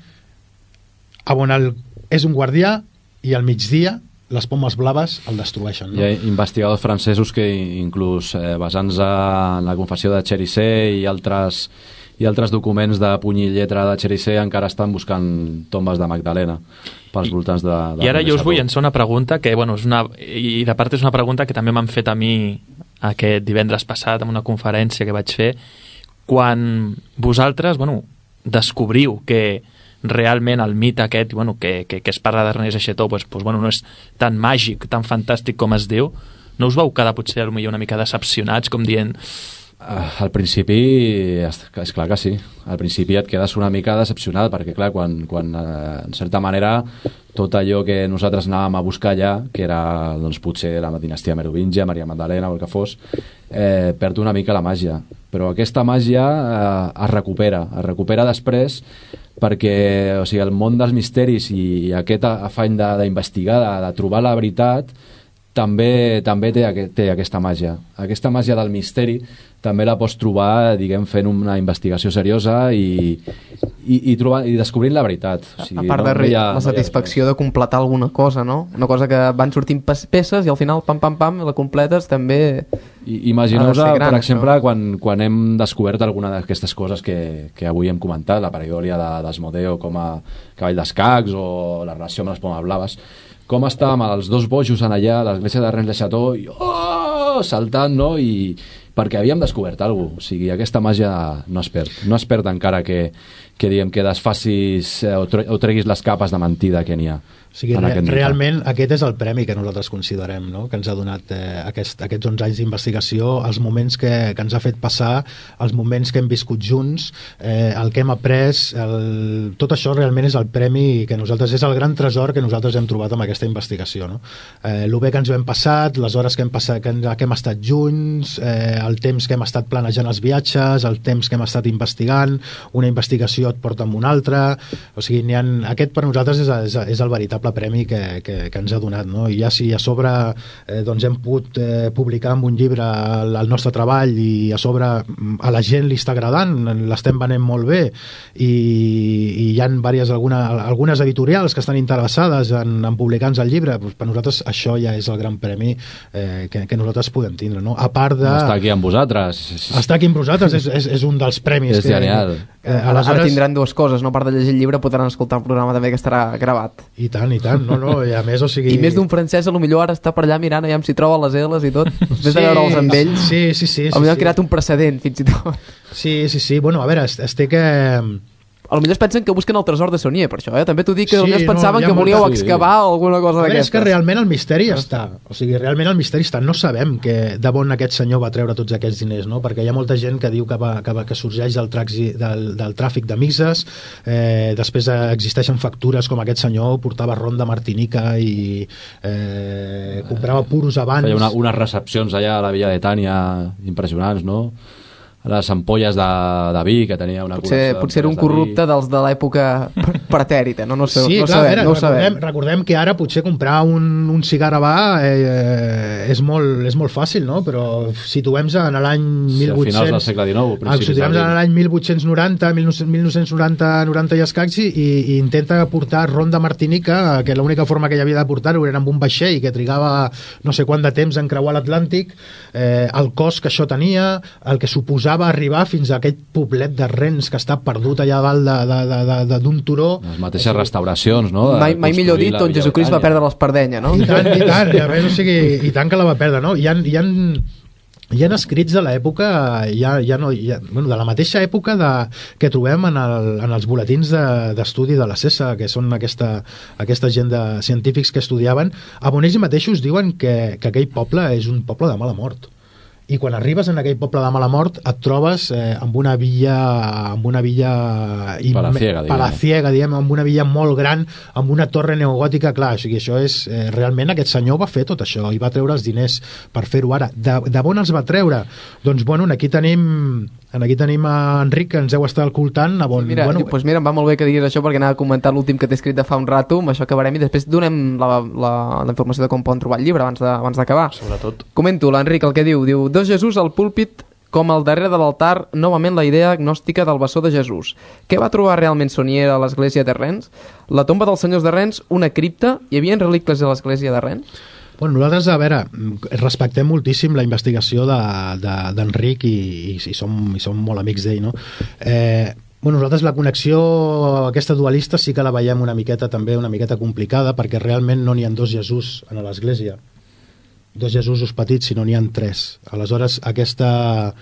on és un guardià i al migdia les pomes blaves el destrueixen, no? Hi ha investigadors francesos que inclús basant-se en la confessió de Chérisset i altres documents de puny i lletra de Chérisset encara estan buscant tombes de Magdalena pels voltants de I ara jo us vull llançar una pregunta que, i de part és una pregunta que també m'han fet a mi aquest divendres passat en una conferència que vaig fer, quan vosaltres, descobriu que realment el mite aquest, que es parla d'Ernest Echetaut, no és tan màgic, tan fantàstic com es diu, no us vau quedar potser una mica decepcionats, com dient... Al principi, és clar que sí, al principi et quedes una mica decepcionat, perquè clar, quan en certa manera tot allò que nosaltres anàvem a buscar allà, que era potser la dinastia merovingia, Maria Magdalena o el que fos, perd una mica la màgia, però aquesta màgia es recupera després, perquè el món dels misteris i aquest afany d'investigar, de trobar la veritat, també té aquesta màgia. Aquesta màgia del misteri també la pots trobar, fent una investigació seriosa i descobrint la veritat. A part de la satisfacció de completar alguna cosa, no? Una cosa que van sortint peces i al final, pam, la completes també... Imagineu-vos, per exemple, quan hem descobert alguna d'aquestes coses que avui hem comentat, la pareidòlia d'Asmodeo com a cavall d'escacs o la relació amb les pomes blaves, com estàvem els dos bojos en allà, a l'església de Rennes Echetaut, i saltant, no? I perquè havíem descobert alguna cosa. O sigui, aquesta màgia no es perd encara que desfacis o treguis les capes de mentida que n'hi ha. O sigui, realment aquest és el premi que nosaltres considerem, no? Que ens ha donat aquests 11 anys d'investigació, els moments que ens ha fet passar, els moments que hem viscut junts, el que hem après, tot això realment és el premi que nosaltres, és el gran tresor que nosaltres hem trobat amb aquesta investigació, no? El bé que ens ho hem passat, les hores que hem estat junts, el temps que hem estat planejant els viatges, el temps que hem estat investigant, una investigació et porta amb una altra, o sigui, aquest per nosaltres és el veritable premi que ens ha donat, no? I ja si a sobre hem pogut publicar en un llibre el nostre treball i a sobre a la gent li està agradant, l'estem venent molt bé i hi ha algunes editorials que estan interessades en publicar-nos el llibre, doncs per nosaltres això ja és el gran premi que nosaltres podem tindre, no? A part de... Estar aquí amb vosaltres. Estar aquí amb vosaltres és un dels premis. És genial. Ara tindran dues coses, no? A part de llegir el llibre podran escoltar el programa també que estarà gravat. I tant, no, i a més, o sigui... I més d'un francès, potser ara està per allà mirant aviam si troba les L's i tot, després de veure'ls amb ells. Sí. Potser han creat un precedent, fins i tot. Sí, bueno, a veure, es té que... Potser es pensen que busquen el tresor de Saunier, per això, També t'ho dic que potser es pensaven que volíeu excavar alguna cosa d'aquestes. És que realment el misteri està. O sigui, realment el misteri està. No sabem de on aquest senyor va treure tots aquests diners, no? Perquè hi ha molta gent que diu que sorgeix del tràfic de mises, després existeixen factures com aquest senyor portava ron de Martinica i comprava puros abans. Feia unes recepcions allà a la Villa de Tània impressionants, no? les ampolles de vi, que tenia una col·lecció potser era un corrupte dels de l'època pretèrita, no? No ho sabem. Recordem que ara potser comprar un cigar a bar és molt fàcil, no? Però situem-nos en l'any 1800... a finals del segle XIX, situem-nos en l'any 1890, 1990 i escacs, i intenta portar ron de Martinica, que l'única forma que hi havia de portar-ho era amb un vaixell que trigava no sé quant de temps en creuar l'Atlàntic, el cost que això tenia, el que suposava arribar fins a aquest poblet de Rennes que està perdut allà dalt d'un turó. Les mateixes restauracions, no? Mai millor dit, on Jesucrist va perdre l'espardenya, no? I tant, i tant que la va perdre, no? Hi ha escrits de l'època, de la mateixa època que trobem en els boletins d'estudi de la CESA, que són aquesta gent de científics que estudiaven, on ells mateixos diuen que aquell poble és un poble de mala mort. I quan arribes en aquell poble de mala mort et trobes amb una villa palaciega, diguem, amb una villa molt gran, amb una torre neogòtica, clar, o sigui, això és realment aquest senyor va fer tot això i va treure els diners per fer-ho ara. De on els va treure? Doncs bueno, aquí tenim a Enric, que ens heu estat ocultant. Mira, em va molt bé que diguis això, perquè anava a comentar l'últim que t'he escrit de fa un rato, amb això acabarem i després donem la informació de com poden trobar el llibre abans d'acabar. Sobretot. Comento l'Enric el que diu Jesús al púlpit com al darrere de l'altar, novament la idea agnòstica del bessó de Jesús. Què va trobar realment Saunier a l'església de Rennes? La tomba dels senyors de Rennes, una cripta? Hi havia relictes a l'església de Rennes? Bueno, nosaltres, a veure, respectem moltíssim la investigació d'Enric i som molt amics d'ell, no? Nosaltres la connexió aquesta dualista sí que la veiem una miqueta complicada, perquè realment no n'hi ha dos Jesús a l'església, dos Jesusos petits, sinó n'hi ha tres. Aleshores, aquesta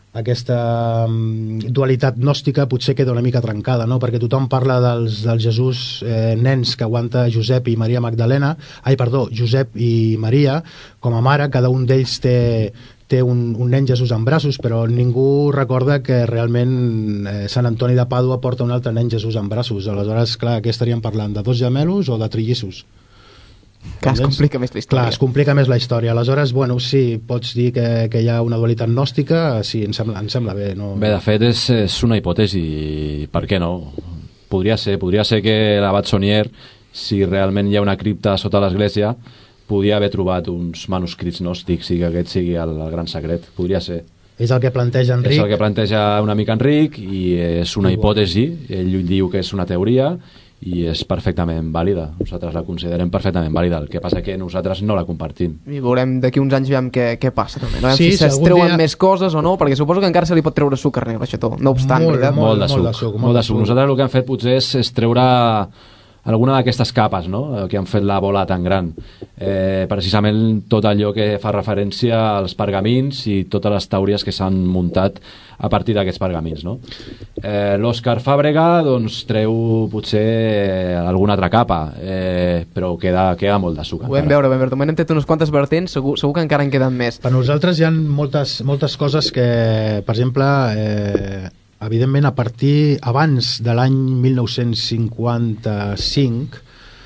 dualitat gnòstica potser queda una mica trencada, no? Perquè tothom parla dels Jesús nens que aguanta Josep i Maria Magdalena, Josep i Maria com a mare, cada un d'ells té un nen Jesús en braços, però ningú recorda que realment Sant Antoni de Pàdua porta un altre nen Jesús en braços. Aleshores, clar, què estaríem parlant? De dos gemelos o de trillissos? Clar, es complica més la història. Clar, es complica més la història. Aleshores, bueno, sí, pots dir que hi ha una dualitat gnòstica, sí, em sembla bé. No? Bé, de fet, és una hipòtesi, per què no? Podria ser que l'abat Saunier, si realment hi ha una cripta sota l'església, podia haver trobat uns manuscrits gnòstics i que aquest sigui el gran secret. Podria ser. És el que planteja Enric. És el que planteja una mica Enric i és una hipòtesi. Ell diu que és una teoria i és perfectament vàlida. Nosaltres la considerem perfectament vàlida. El que passa que nosaltres no la compartim. I veurem d'aquí uns anys què passa també. No? Sí, si es treuen més coses o no, perquè suposo que encara se li pot treure sucre negre, això tot. No obstant, molt de suc. Nosaltres el que hem fet potser és treure alguna d'aquestes capes, no?, que han fet la bola tan gran. Precisament tot allò que fa referència als pergamins i totes les teories que s'han muntat a partir d'aquests pergamins, no? L'Òscar Fàbrega doncs treu potser alguna altra capa, però queda molt de suc. Ho vam veure, de moment hem tret unes quantes vertents, segur que encara en queden més. Per nosaltres hi ha moltes coses que, per exemple, evidentment abans de l'any 1955,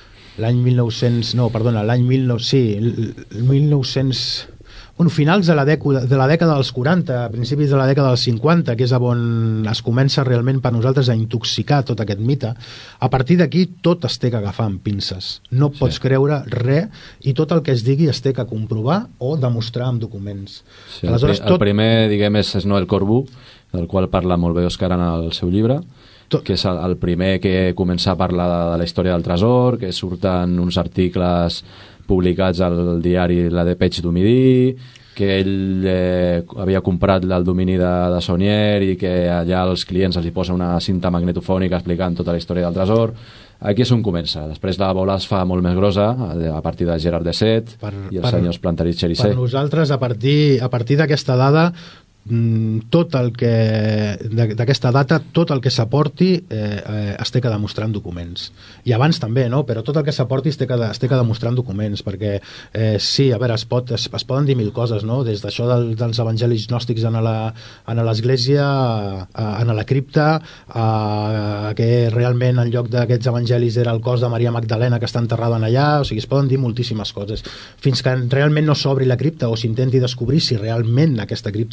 finals de la dècada dels 40, principis de la dècada dels 50, que és on es comença realment per nosaltres a intoxicar tot aquest mite. A partir d'aquí tot es té que agafar amb pinces. No pots creure res i tot el que es digui es té que comprovar o demostrar amb documents. Sí, el primer, diguem, és Noel Corbu, del qual parla molt bé Òscar en el seu llibre, que és el primer que comença a parlar de la història del tresor, que surten uns articles publicats al diari La Dépêche du Midi, que ell havia comprat el domini de Saunier i que allà als clients els hi posa una cinta magnetofònica explicant tota la història del tresor. Aquí és on comença. Després la bola es fa molt més grossa a partir de Gerard Deset i els senyors Plantarit Cherisset. Per nosaltres, a partir d'aquesta dada, tot el que d'aquesta data, tot el que s'aporti es té que demostrar en documents, i abans també, no? Però tot el que s'aporti es té que demostrar en documents, perquè sí, a veure, es poden dir mil coses, no? Des d'això dels evangelis gnòstics en l'església, en la cripta, que realment en lloc d'aquests evangelis era el cos de Maria Magdalena que està enterrada allà, o sigui, es poden dir moltíssimes coses fins que realment no s'obri la cripta o s'intenti descobrir si realment aquesta cripta existeix,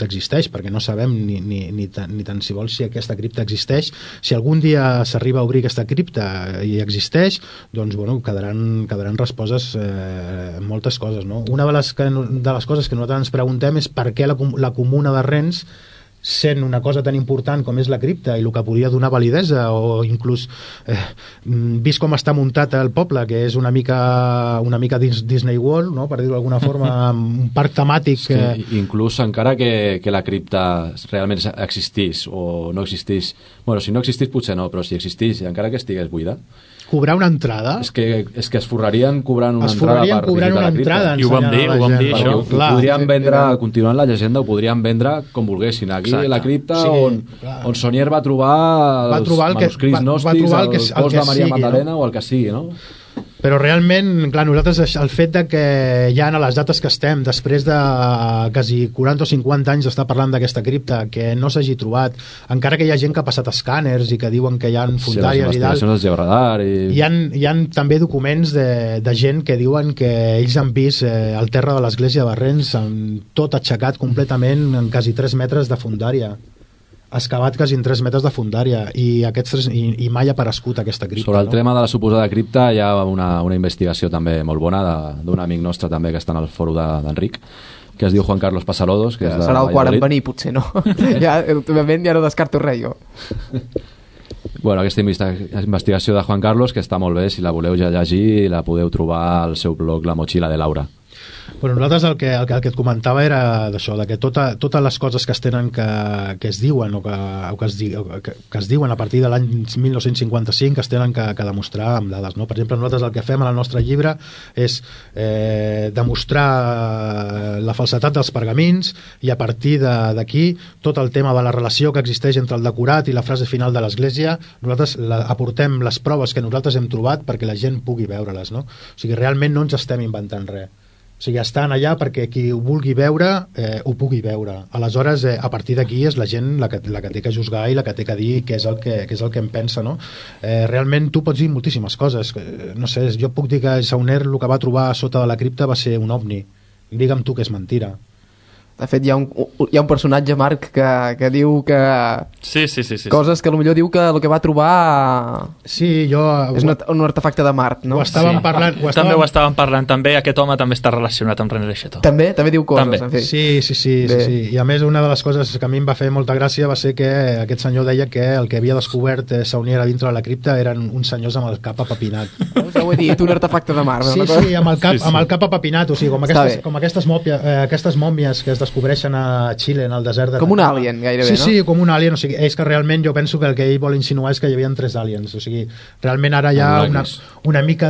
existeix, perquè no sabem ni tan si vol si aquesta cripta existeix. Si algun dia s'arriba a obrir aquesta cripta i existeix, doncs bueno, quedaran respostes moltes coses, no? Una de les coses que nosaltres ens preguntem és per què la comuna de Rennes, sent una cosa tan important com és la cripta i el que podria donar validesa, o inclús vist com està muntat el poble, que és una mica dins Disney World, no? Per dir-ho d'alguna forma, un parc temàtic inclús encara que la cripta realment existís o no existís, bueno, si no existís potser no, però si existís, encara que estigués buida, cobrar una entrada, és que es forraríem cobrant una entrada per visitar la cripta, i ho vam dir això. Ho podríem vendre, continuant la llegenda, ho podríem vendre com volguessin. Aquí la cripta on Sonier va trobar els manuscrits gnòstics, el cos de Maria Magdalena, o el que sigui, no? Però realment, clar, nosaltres el fet de que ja a les dates que estem, després de quasi 40 o 50 anys d'estar parlant d'aquesta cripta, que no s'hagi trobat, encara que hi ha gent que ha passat escàners i que diuen que hi ha fondàries i tal, hi ha també documents de gent que diuen que ells han vist el terra de l'església de Rennes tot aixecat completament en quasi 3 metres de fondària, excavat quasi en 3 metres de fondària, i mai ha aparegut aquesta cripta. Sobre el tema de la suposada cripta hi ha una investigació també molt bona d'un amic nostre també que està en el foro d'Enric, que es diu Juan Carlos Pasalodos, que és de serà el quart en Valladolid. venir, potser no. Últimament ja no descarto res, jo. Bueno, aquesta investigació de Juan Carlos, que està molt bé, si la voleu ja llegir, la podeu trobar al seu blog La Mochila de Laura. Bueno, nosaltres el que et comentava era d'això, de que totes les coses que es tenen que es diuen o que es diuen a partir de l'any 1955 que es tenen que demostrar amb dades, no? Per exemple, nosaltres el que fem en el nostre llibre és demostrar la falsedat dels pergamins, i a partir d'aquí tot el tema de la relació que existeix entre el decorat i la frase final de l'església, nosaltres aportem les proves que nosaltres hem trobat perquè la gent pugui veure-les, no? O sigui, realment no ens estem inventant res. O sigui, estan allà perquè qui ho vulgui veure ho pugui veure. Aleshores, a partir d'aquí és la gent la que té que juzgar i la que té que dir què és el que em pensa, no? Realment tu pots dir moltíssimes coses. No sé, jo puc dir que Sauner el que va trobar sota de la cripta va ser un ovni. Digue'm tu que és mentira. De fet, hi ha un personatge, Marc, que diu que... Sí. Coses que potser diu que el que va trobar... Sí, és un artefacte de Mart, no? Ho estàvem parlant... També ho estàvem parlant, també. Aquest home també està relacionat amb René Lecheteau. També diu coses, també. En fi. Sí. I a més, una de les coses que a mi em va fer molta gràcia va ser que aquest senyor deia que el que havia descobert Saunier a dintre de la cripta eren uns senyors amb el cap apapinat. Ja ho he dit, un artefacte de Mart. Sí, amb el cap apapinat, o sigui, com aquestes mòmies que es descobreixen a Xile, en el desert de... Com un alien, gairebé, no? Sí, com un alien, o sigui, és que realment jo penso que el que ell vol insinuar és que hi havia 3 aliens, o sigui, realment ara hi ha una mica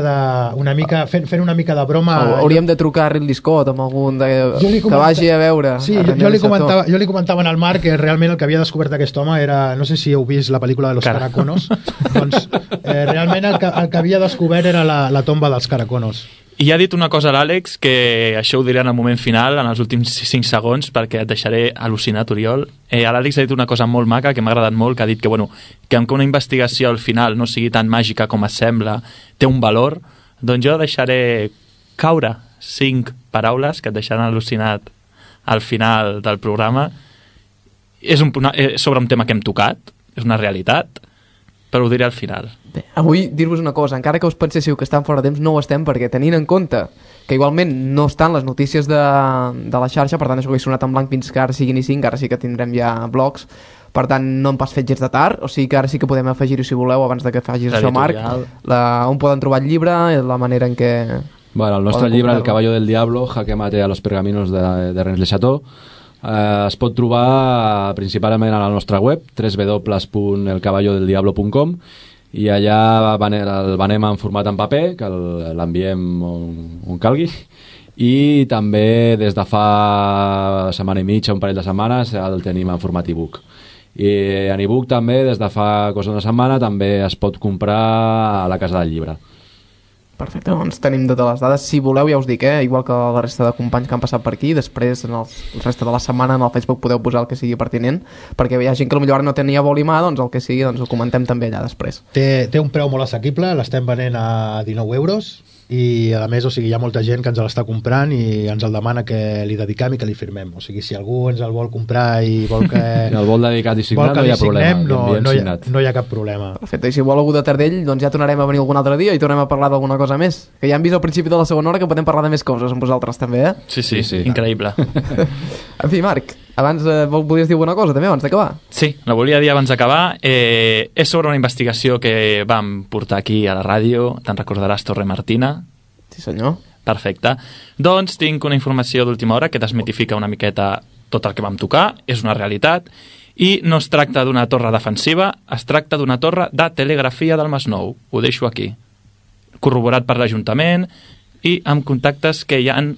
fent una mica de broma... Hauríem de trucar a Ridley Scott amb algun que vagi a veure... Sí, jo li comentava al Marc que realment el que havia descobert aquest home era, no sé si heu vist la pel·lícula de los caraconos, doncs realment el que havia descobert era la tomba dels caraconos. I ha dit una cosa l'Àlex, que això ho diré en el moment final, en els últims 5 segons, perquè et deixaré al·lucinat, Oriol. L'Àlex ha dit una cosa molt maca, que m'ha agradat molt, que ha dit que una investigació al final no sigui tan màgica com es sembla, té un valor. Doncs jo deixaré caure 5 paraules que et deixaran al·lucinat al final del programa. És sobre un tema que hem tocat, és una realitat, però ho diré al final. Bé, avui dir-vos una cosa, encara que us penséssiu que estan fora de temps, no ho estem, perquè tenint en compte que igualment no estan les notícies de la xarxa, per tant això que he sonat en blanc fins que ara siguin i 5, ara sí que tindrem ja blogs, per tant no hem pas fet gens de tard, o sigui que ara sí que podem afegir-ho si voleu abans de que facis això, Marc, on poden trobar el llibre, la manera en què... Bueno, el nostre llibre, El caballo del diablo, Jaque mate a los pergaminos de René Lecheteau, es pot trobar principalment a la nostra web, www.elcaballodeldiablo.com, i allà el venem en format en paper, que l'enviem on calgui, i també des de fa setmana i mitja, un parell de setmanes, el tenim en format e-book. I en e-book també, des de fa cosa d'una setmana, també es pot comprar a la Casa del Llibre. Perfecte, doncs tenim totes les dades. Si voleu, ja us dic, igual que la resta de companys que han passat per aquí, després, en el resta de la setmana, en el Facebook podeu posar el que sigui pertinent, perquè hi ha gent que potser ara no tenia vol i mà, doncs el que sigui, doncs ho comentem també allà després. Té un preu molt assequible, l'estem venent a 19 euros, i a més, o sigui, hi ha molta gent que ens l'està comprant i ens el demana que li dediquem i que li firmem, o sigui, si algú ens el vol comprar i vol que el vol dedicat i signat, no hi ha problema, no hi ha cap problema. Perfecte, i si vol algú de Tardell, doncs ja tornarem a venir algun altre dia i tornem a parlar d'alguna cosa més, que ja hem vist al principi de la segona hora que podem parlar de més coses amb vosaltres també, Sí, increïble. En fi, Marc, abans volies dir alguna cosa també abans d'acabar? Sí, la volia dir abans d'acabar. És sobre una investigació que vam portar aquí a la ràdio, te'n recordaràs, Torre Martina? Sí, senyor. Perfecte. Doncs tinc una informació d'última hora que desmitifica una miqueta tot el que vam tocar, és una realitat, i no es tracta d'una torre defensiva, es tracta d'una torre de telegrafia del Masnou. Ho deixo aquí. Corroborat per l'Ajuntament i amb contactes que hi ha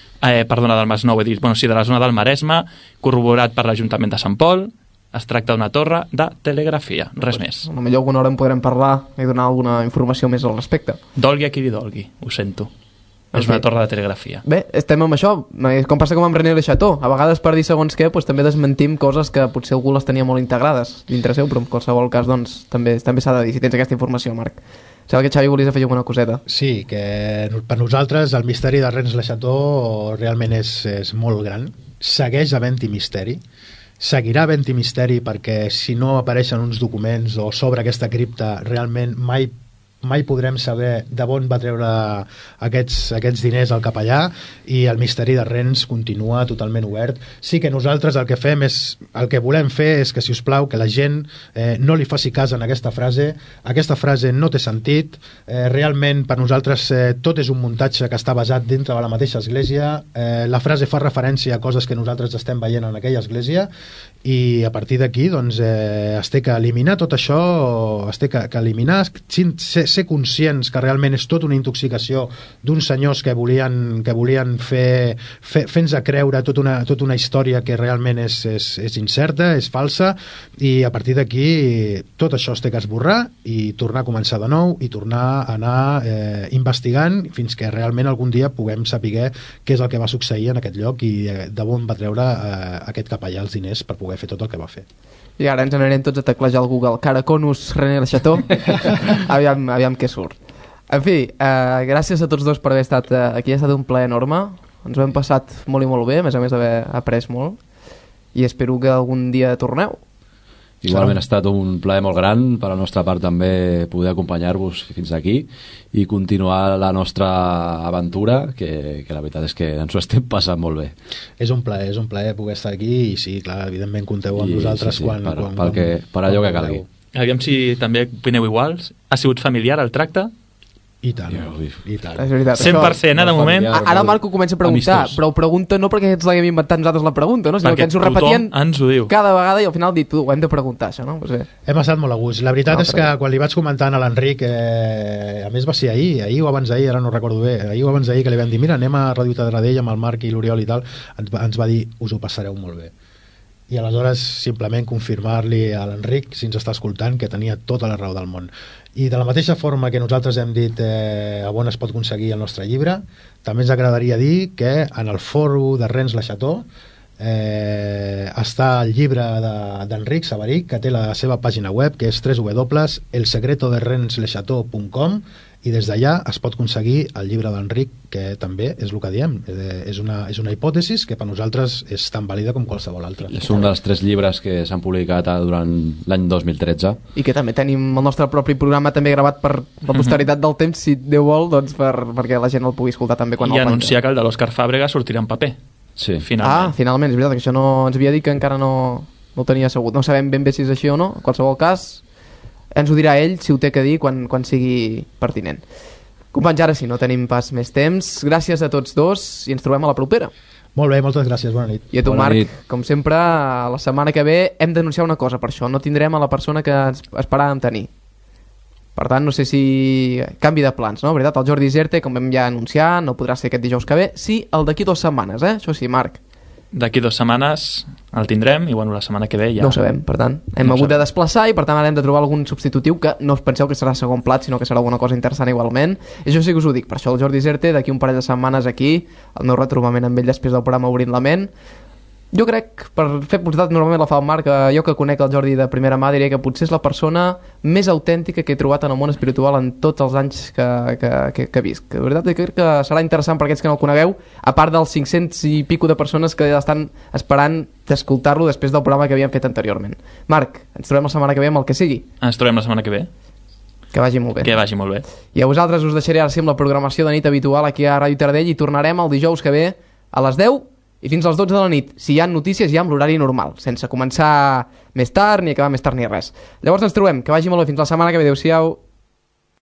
del Masnou, he dit, de la zona del Maresme, corroborat per l'Ajuntament de Sant Pol. Es tracta d'una torre de telegrafia, res més. Potser alguna hora en podrem parlar i donar alguna informació més al respecte. Dolgui a qui li dolgui, ho sento. És una torre de telegrafia. Bé, estem amb això, com passa com amb René Le Chateau. A vegades per dir segons què, també desmentim coses que potser algú les tenia molt integrades dintre seu, però en qualsevol cas doncs, també s'ha de dir, si tens aquesta informació, Marc. Sembla que Xavi volies afegir alguna coseta. Sí, que per nosaltres el misteri de Rennes Le Chateau realment és molt gran. Segueix havent-hi misteri. Seguirà havent-hi misteri perquè si no apareixen uns documents o sobre aquesta cripta realment mai podrem saber d'on va treure aquests diners al capellà, i el misteri de Rennes continua totalment obert. Sí que nosaltres el que volem fer és que, si us plau, que la gent no li faci cas en aquesta frase. Aquesta frase no té sentit, realment per nosaltres tot és un muntatge que està basat dintre de la mateixa església. La frase fa referència a coses que nosaltres estem veient en aquella església, i a partir d'aquí doncs, es té que eliminar tot això, es té que eliminar, ser conscients que realment és tot una intoxicació d'uns senyors que volien fer-nos creure tota una història que realment és incerta, és falsa, i a partir d'aquí tot això es té que esborrar i tornar a començar de nou i tornar a anar investigant fins que realment algun dia puguem saber què és el que va succeir en aquest lloc i d'on va treure aquest capellà els diners per poder fer tot el que va fer. I ara ens anirem tots a teclejar al Google Caraconus René Le Chateau. aviam què surt. En fi, gràcies a tots dos per haver estat aquí. Ha estat un plaer enorme. Ens ho hem passat molt i molt bé, a més d'haver après molt, i espero que algun dia torneu. Igualment ha estat un plaer molt gran per la nostra part també poder acompanyar-vos fins aquí i continuar la nostra aventura, que la veritat és que ens ho estem passant molt bé. És un plaer poder estar aquí, i sí, clar, evidentment compteu amb nosaltres quan per allò que calgui. Aviam si també opineu igual. Ha sigut familiar el tracte? I tant. És veritat. 100%, de moment. Ara el Marc ho comença a preguntar, però ho pregunta no perquè ens l'haguem inventat nosaltres la pregunta, no? Sinó que ens ho repetien cada vegada i al final dit, ho hem de preguntar, això, no? Hem estat molt a gust. La veritat és que quan li vaig comentar a l'Enric, a més va ser ahir o abans d'ahir, ara no recordo bé, ahir o abans d'ahir, que li vam dir, mira, anem a Ràdio Taradell amb el Marc i l'Oriol i tal, ens va dir, us ho passareu molt bé. I aleshores simplement confirmar-li a l'Enric, si ens està escoltant, que tenia tota la raó del món. I de la mateixa forma que nosaltres hem dit on es pot aconseguir el nostre llibre, també ens agradaria dir que en el foro de Rennes Le Chateau està el llibre d'Enric Savaric, que té la seva pàgina web, que és www.elsecretoderenneslechateau.com, i des d'allà es pot aconseguir el llibre d'Enric, que també és el que diem, és una hipòtesi que per nosaltres és tan vàlida com qualsevol altra. És un dels 3 llibres que s'han publicat durant l'any 2013. I que també tenim el nostre propi programa també gravat per la posteritat del temps, si Déu vol, doncs perquè la gent el pugui escoltar també quan el penja. I anunciar que el de l'Òscar Fàbrega sortirà en paper. Sí. Finalment, és veritat, que això no ens havia dit, que encara no ho tenia assegut. No sabem ben bé si és així o no, en qualsevol cas ens ho dirà ell, si ho té que dir, quan sigui pertinent. Companys, ara sí, no tenim pas més temps. Gràcies a tots dos i ens trobem a la propera. Molt bé, moltes gràcies, bona nit. I a tu, Marc, com sempre, la setmana que ve hem d'anunciar una cosa per això. No tindrem a la persona que esperàvem tenir. Per tant, no sé si canvi de plans, no? Veritat, el Jordi Zerte, com vam ja anunciar, no podrà ser aquest dijous que ve. Sí, el d'aquí 2 setmanes, Això sí, Marc. D'aquí 2 setmanes el tindrem i la setmana que ve ja... No ho sabem, per tant. Hem hagut de desplaçar i per tant ara hem de trobar algun substitutiu que no us penseu que serà segon plat, sinó que serà alguna cosa interessant igualment. I això sí que us ho dic. Per això el Jordi Zerte, d'aquí un parell de setmanes aquí, el meu retrobament amb ell després del programa Obrint la Ment. Jo crec, per fer publicitat normalment la fa el Marc, jo que conec el Jordi de primera mà diria que potser és la persona més autèntica que he trobat en el món espiritual en tots els anys que visc. De veritat, crec que serà interessant per aquells que no el conegueu, a part dels 500 i pico de persones que estan esperant d'escoltar-lo després del programa que havíem fet anteriorment. Marc, ens trobem la setmana que ve amb el que sigui. Ens trobem la setmana que ve. Que vagi molt bé. Que vagi molt bé. I a vosaltres us deixaré ara sí amb la programació de nit habitual aquí a Ràdio Taradell i tornarem el dijous que ve a les 10 i fins a les 12 de la nit, si hi ha notícies ja amb l'horari normal, sense començar més tard, ni acabar més tard ni res. Llavors ens trobem, que vagi molt bé, fins la setmana que ve, adeu-siau.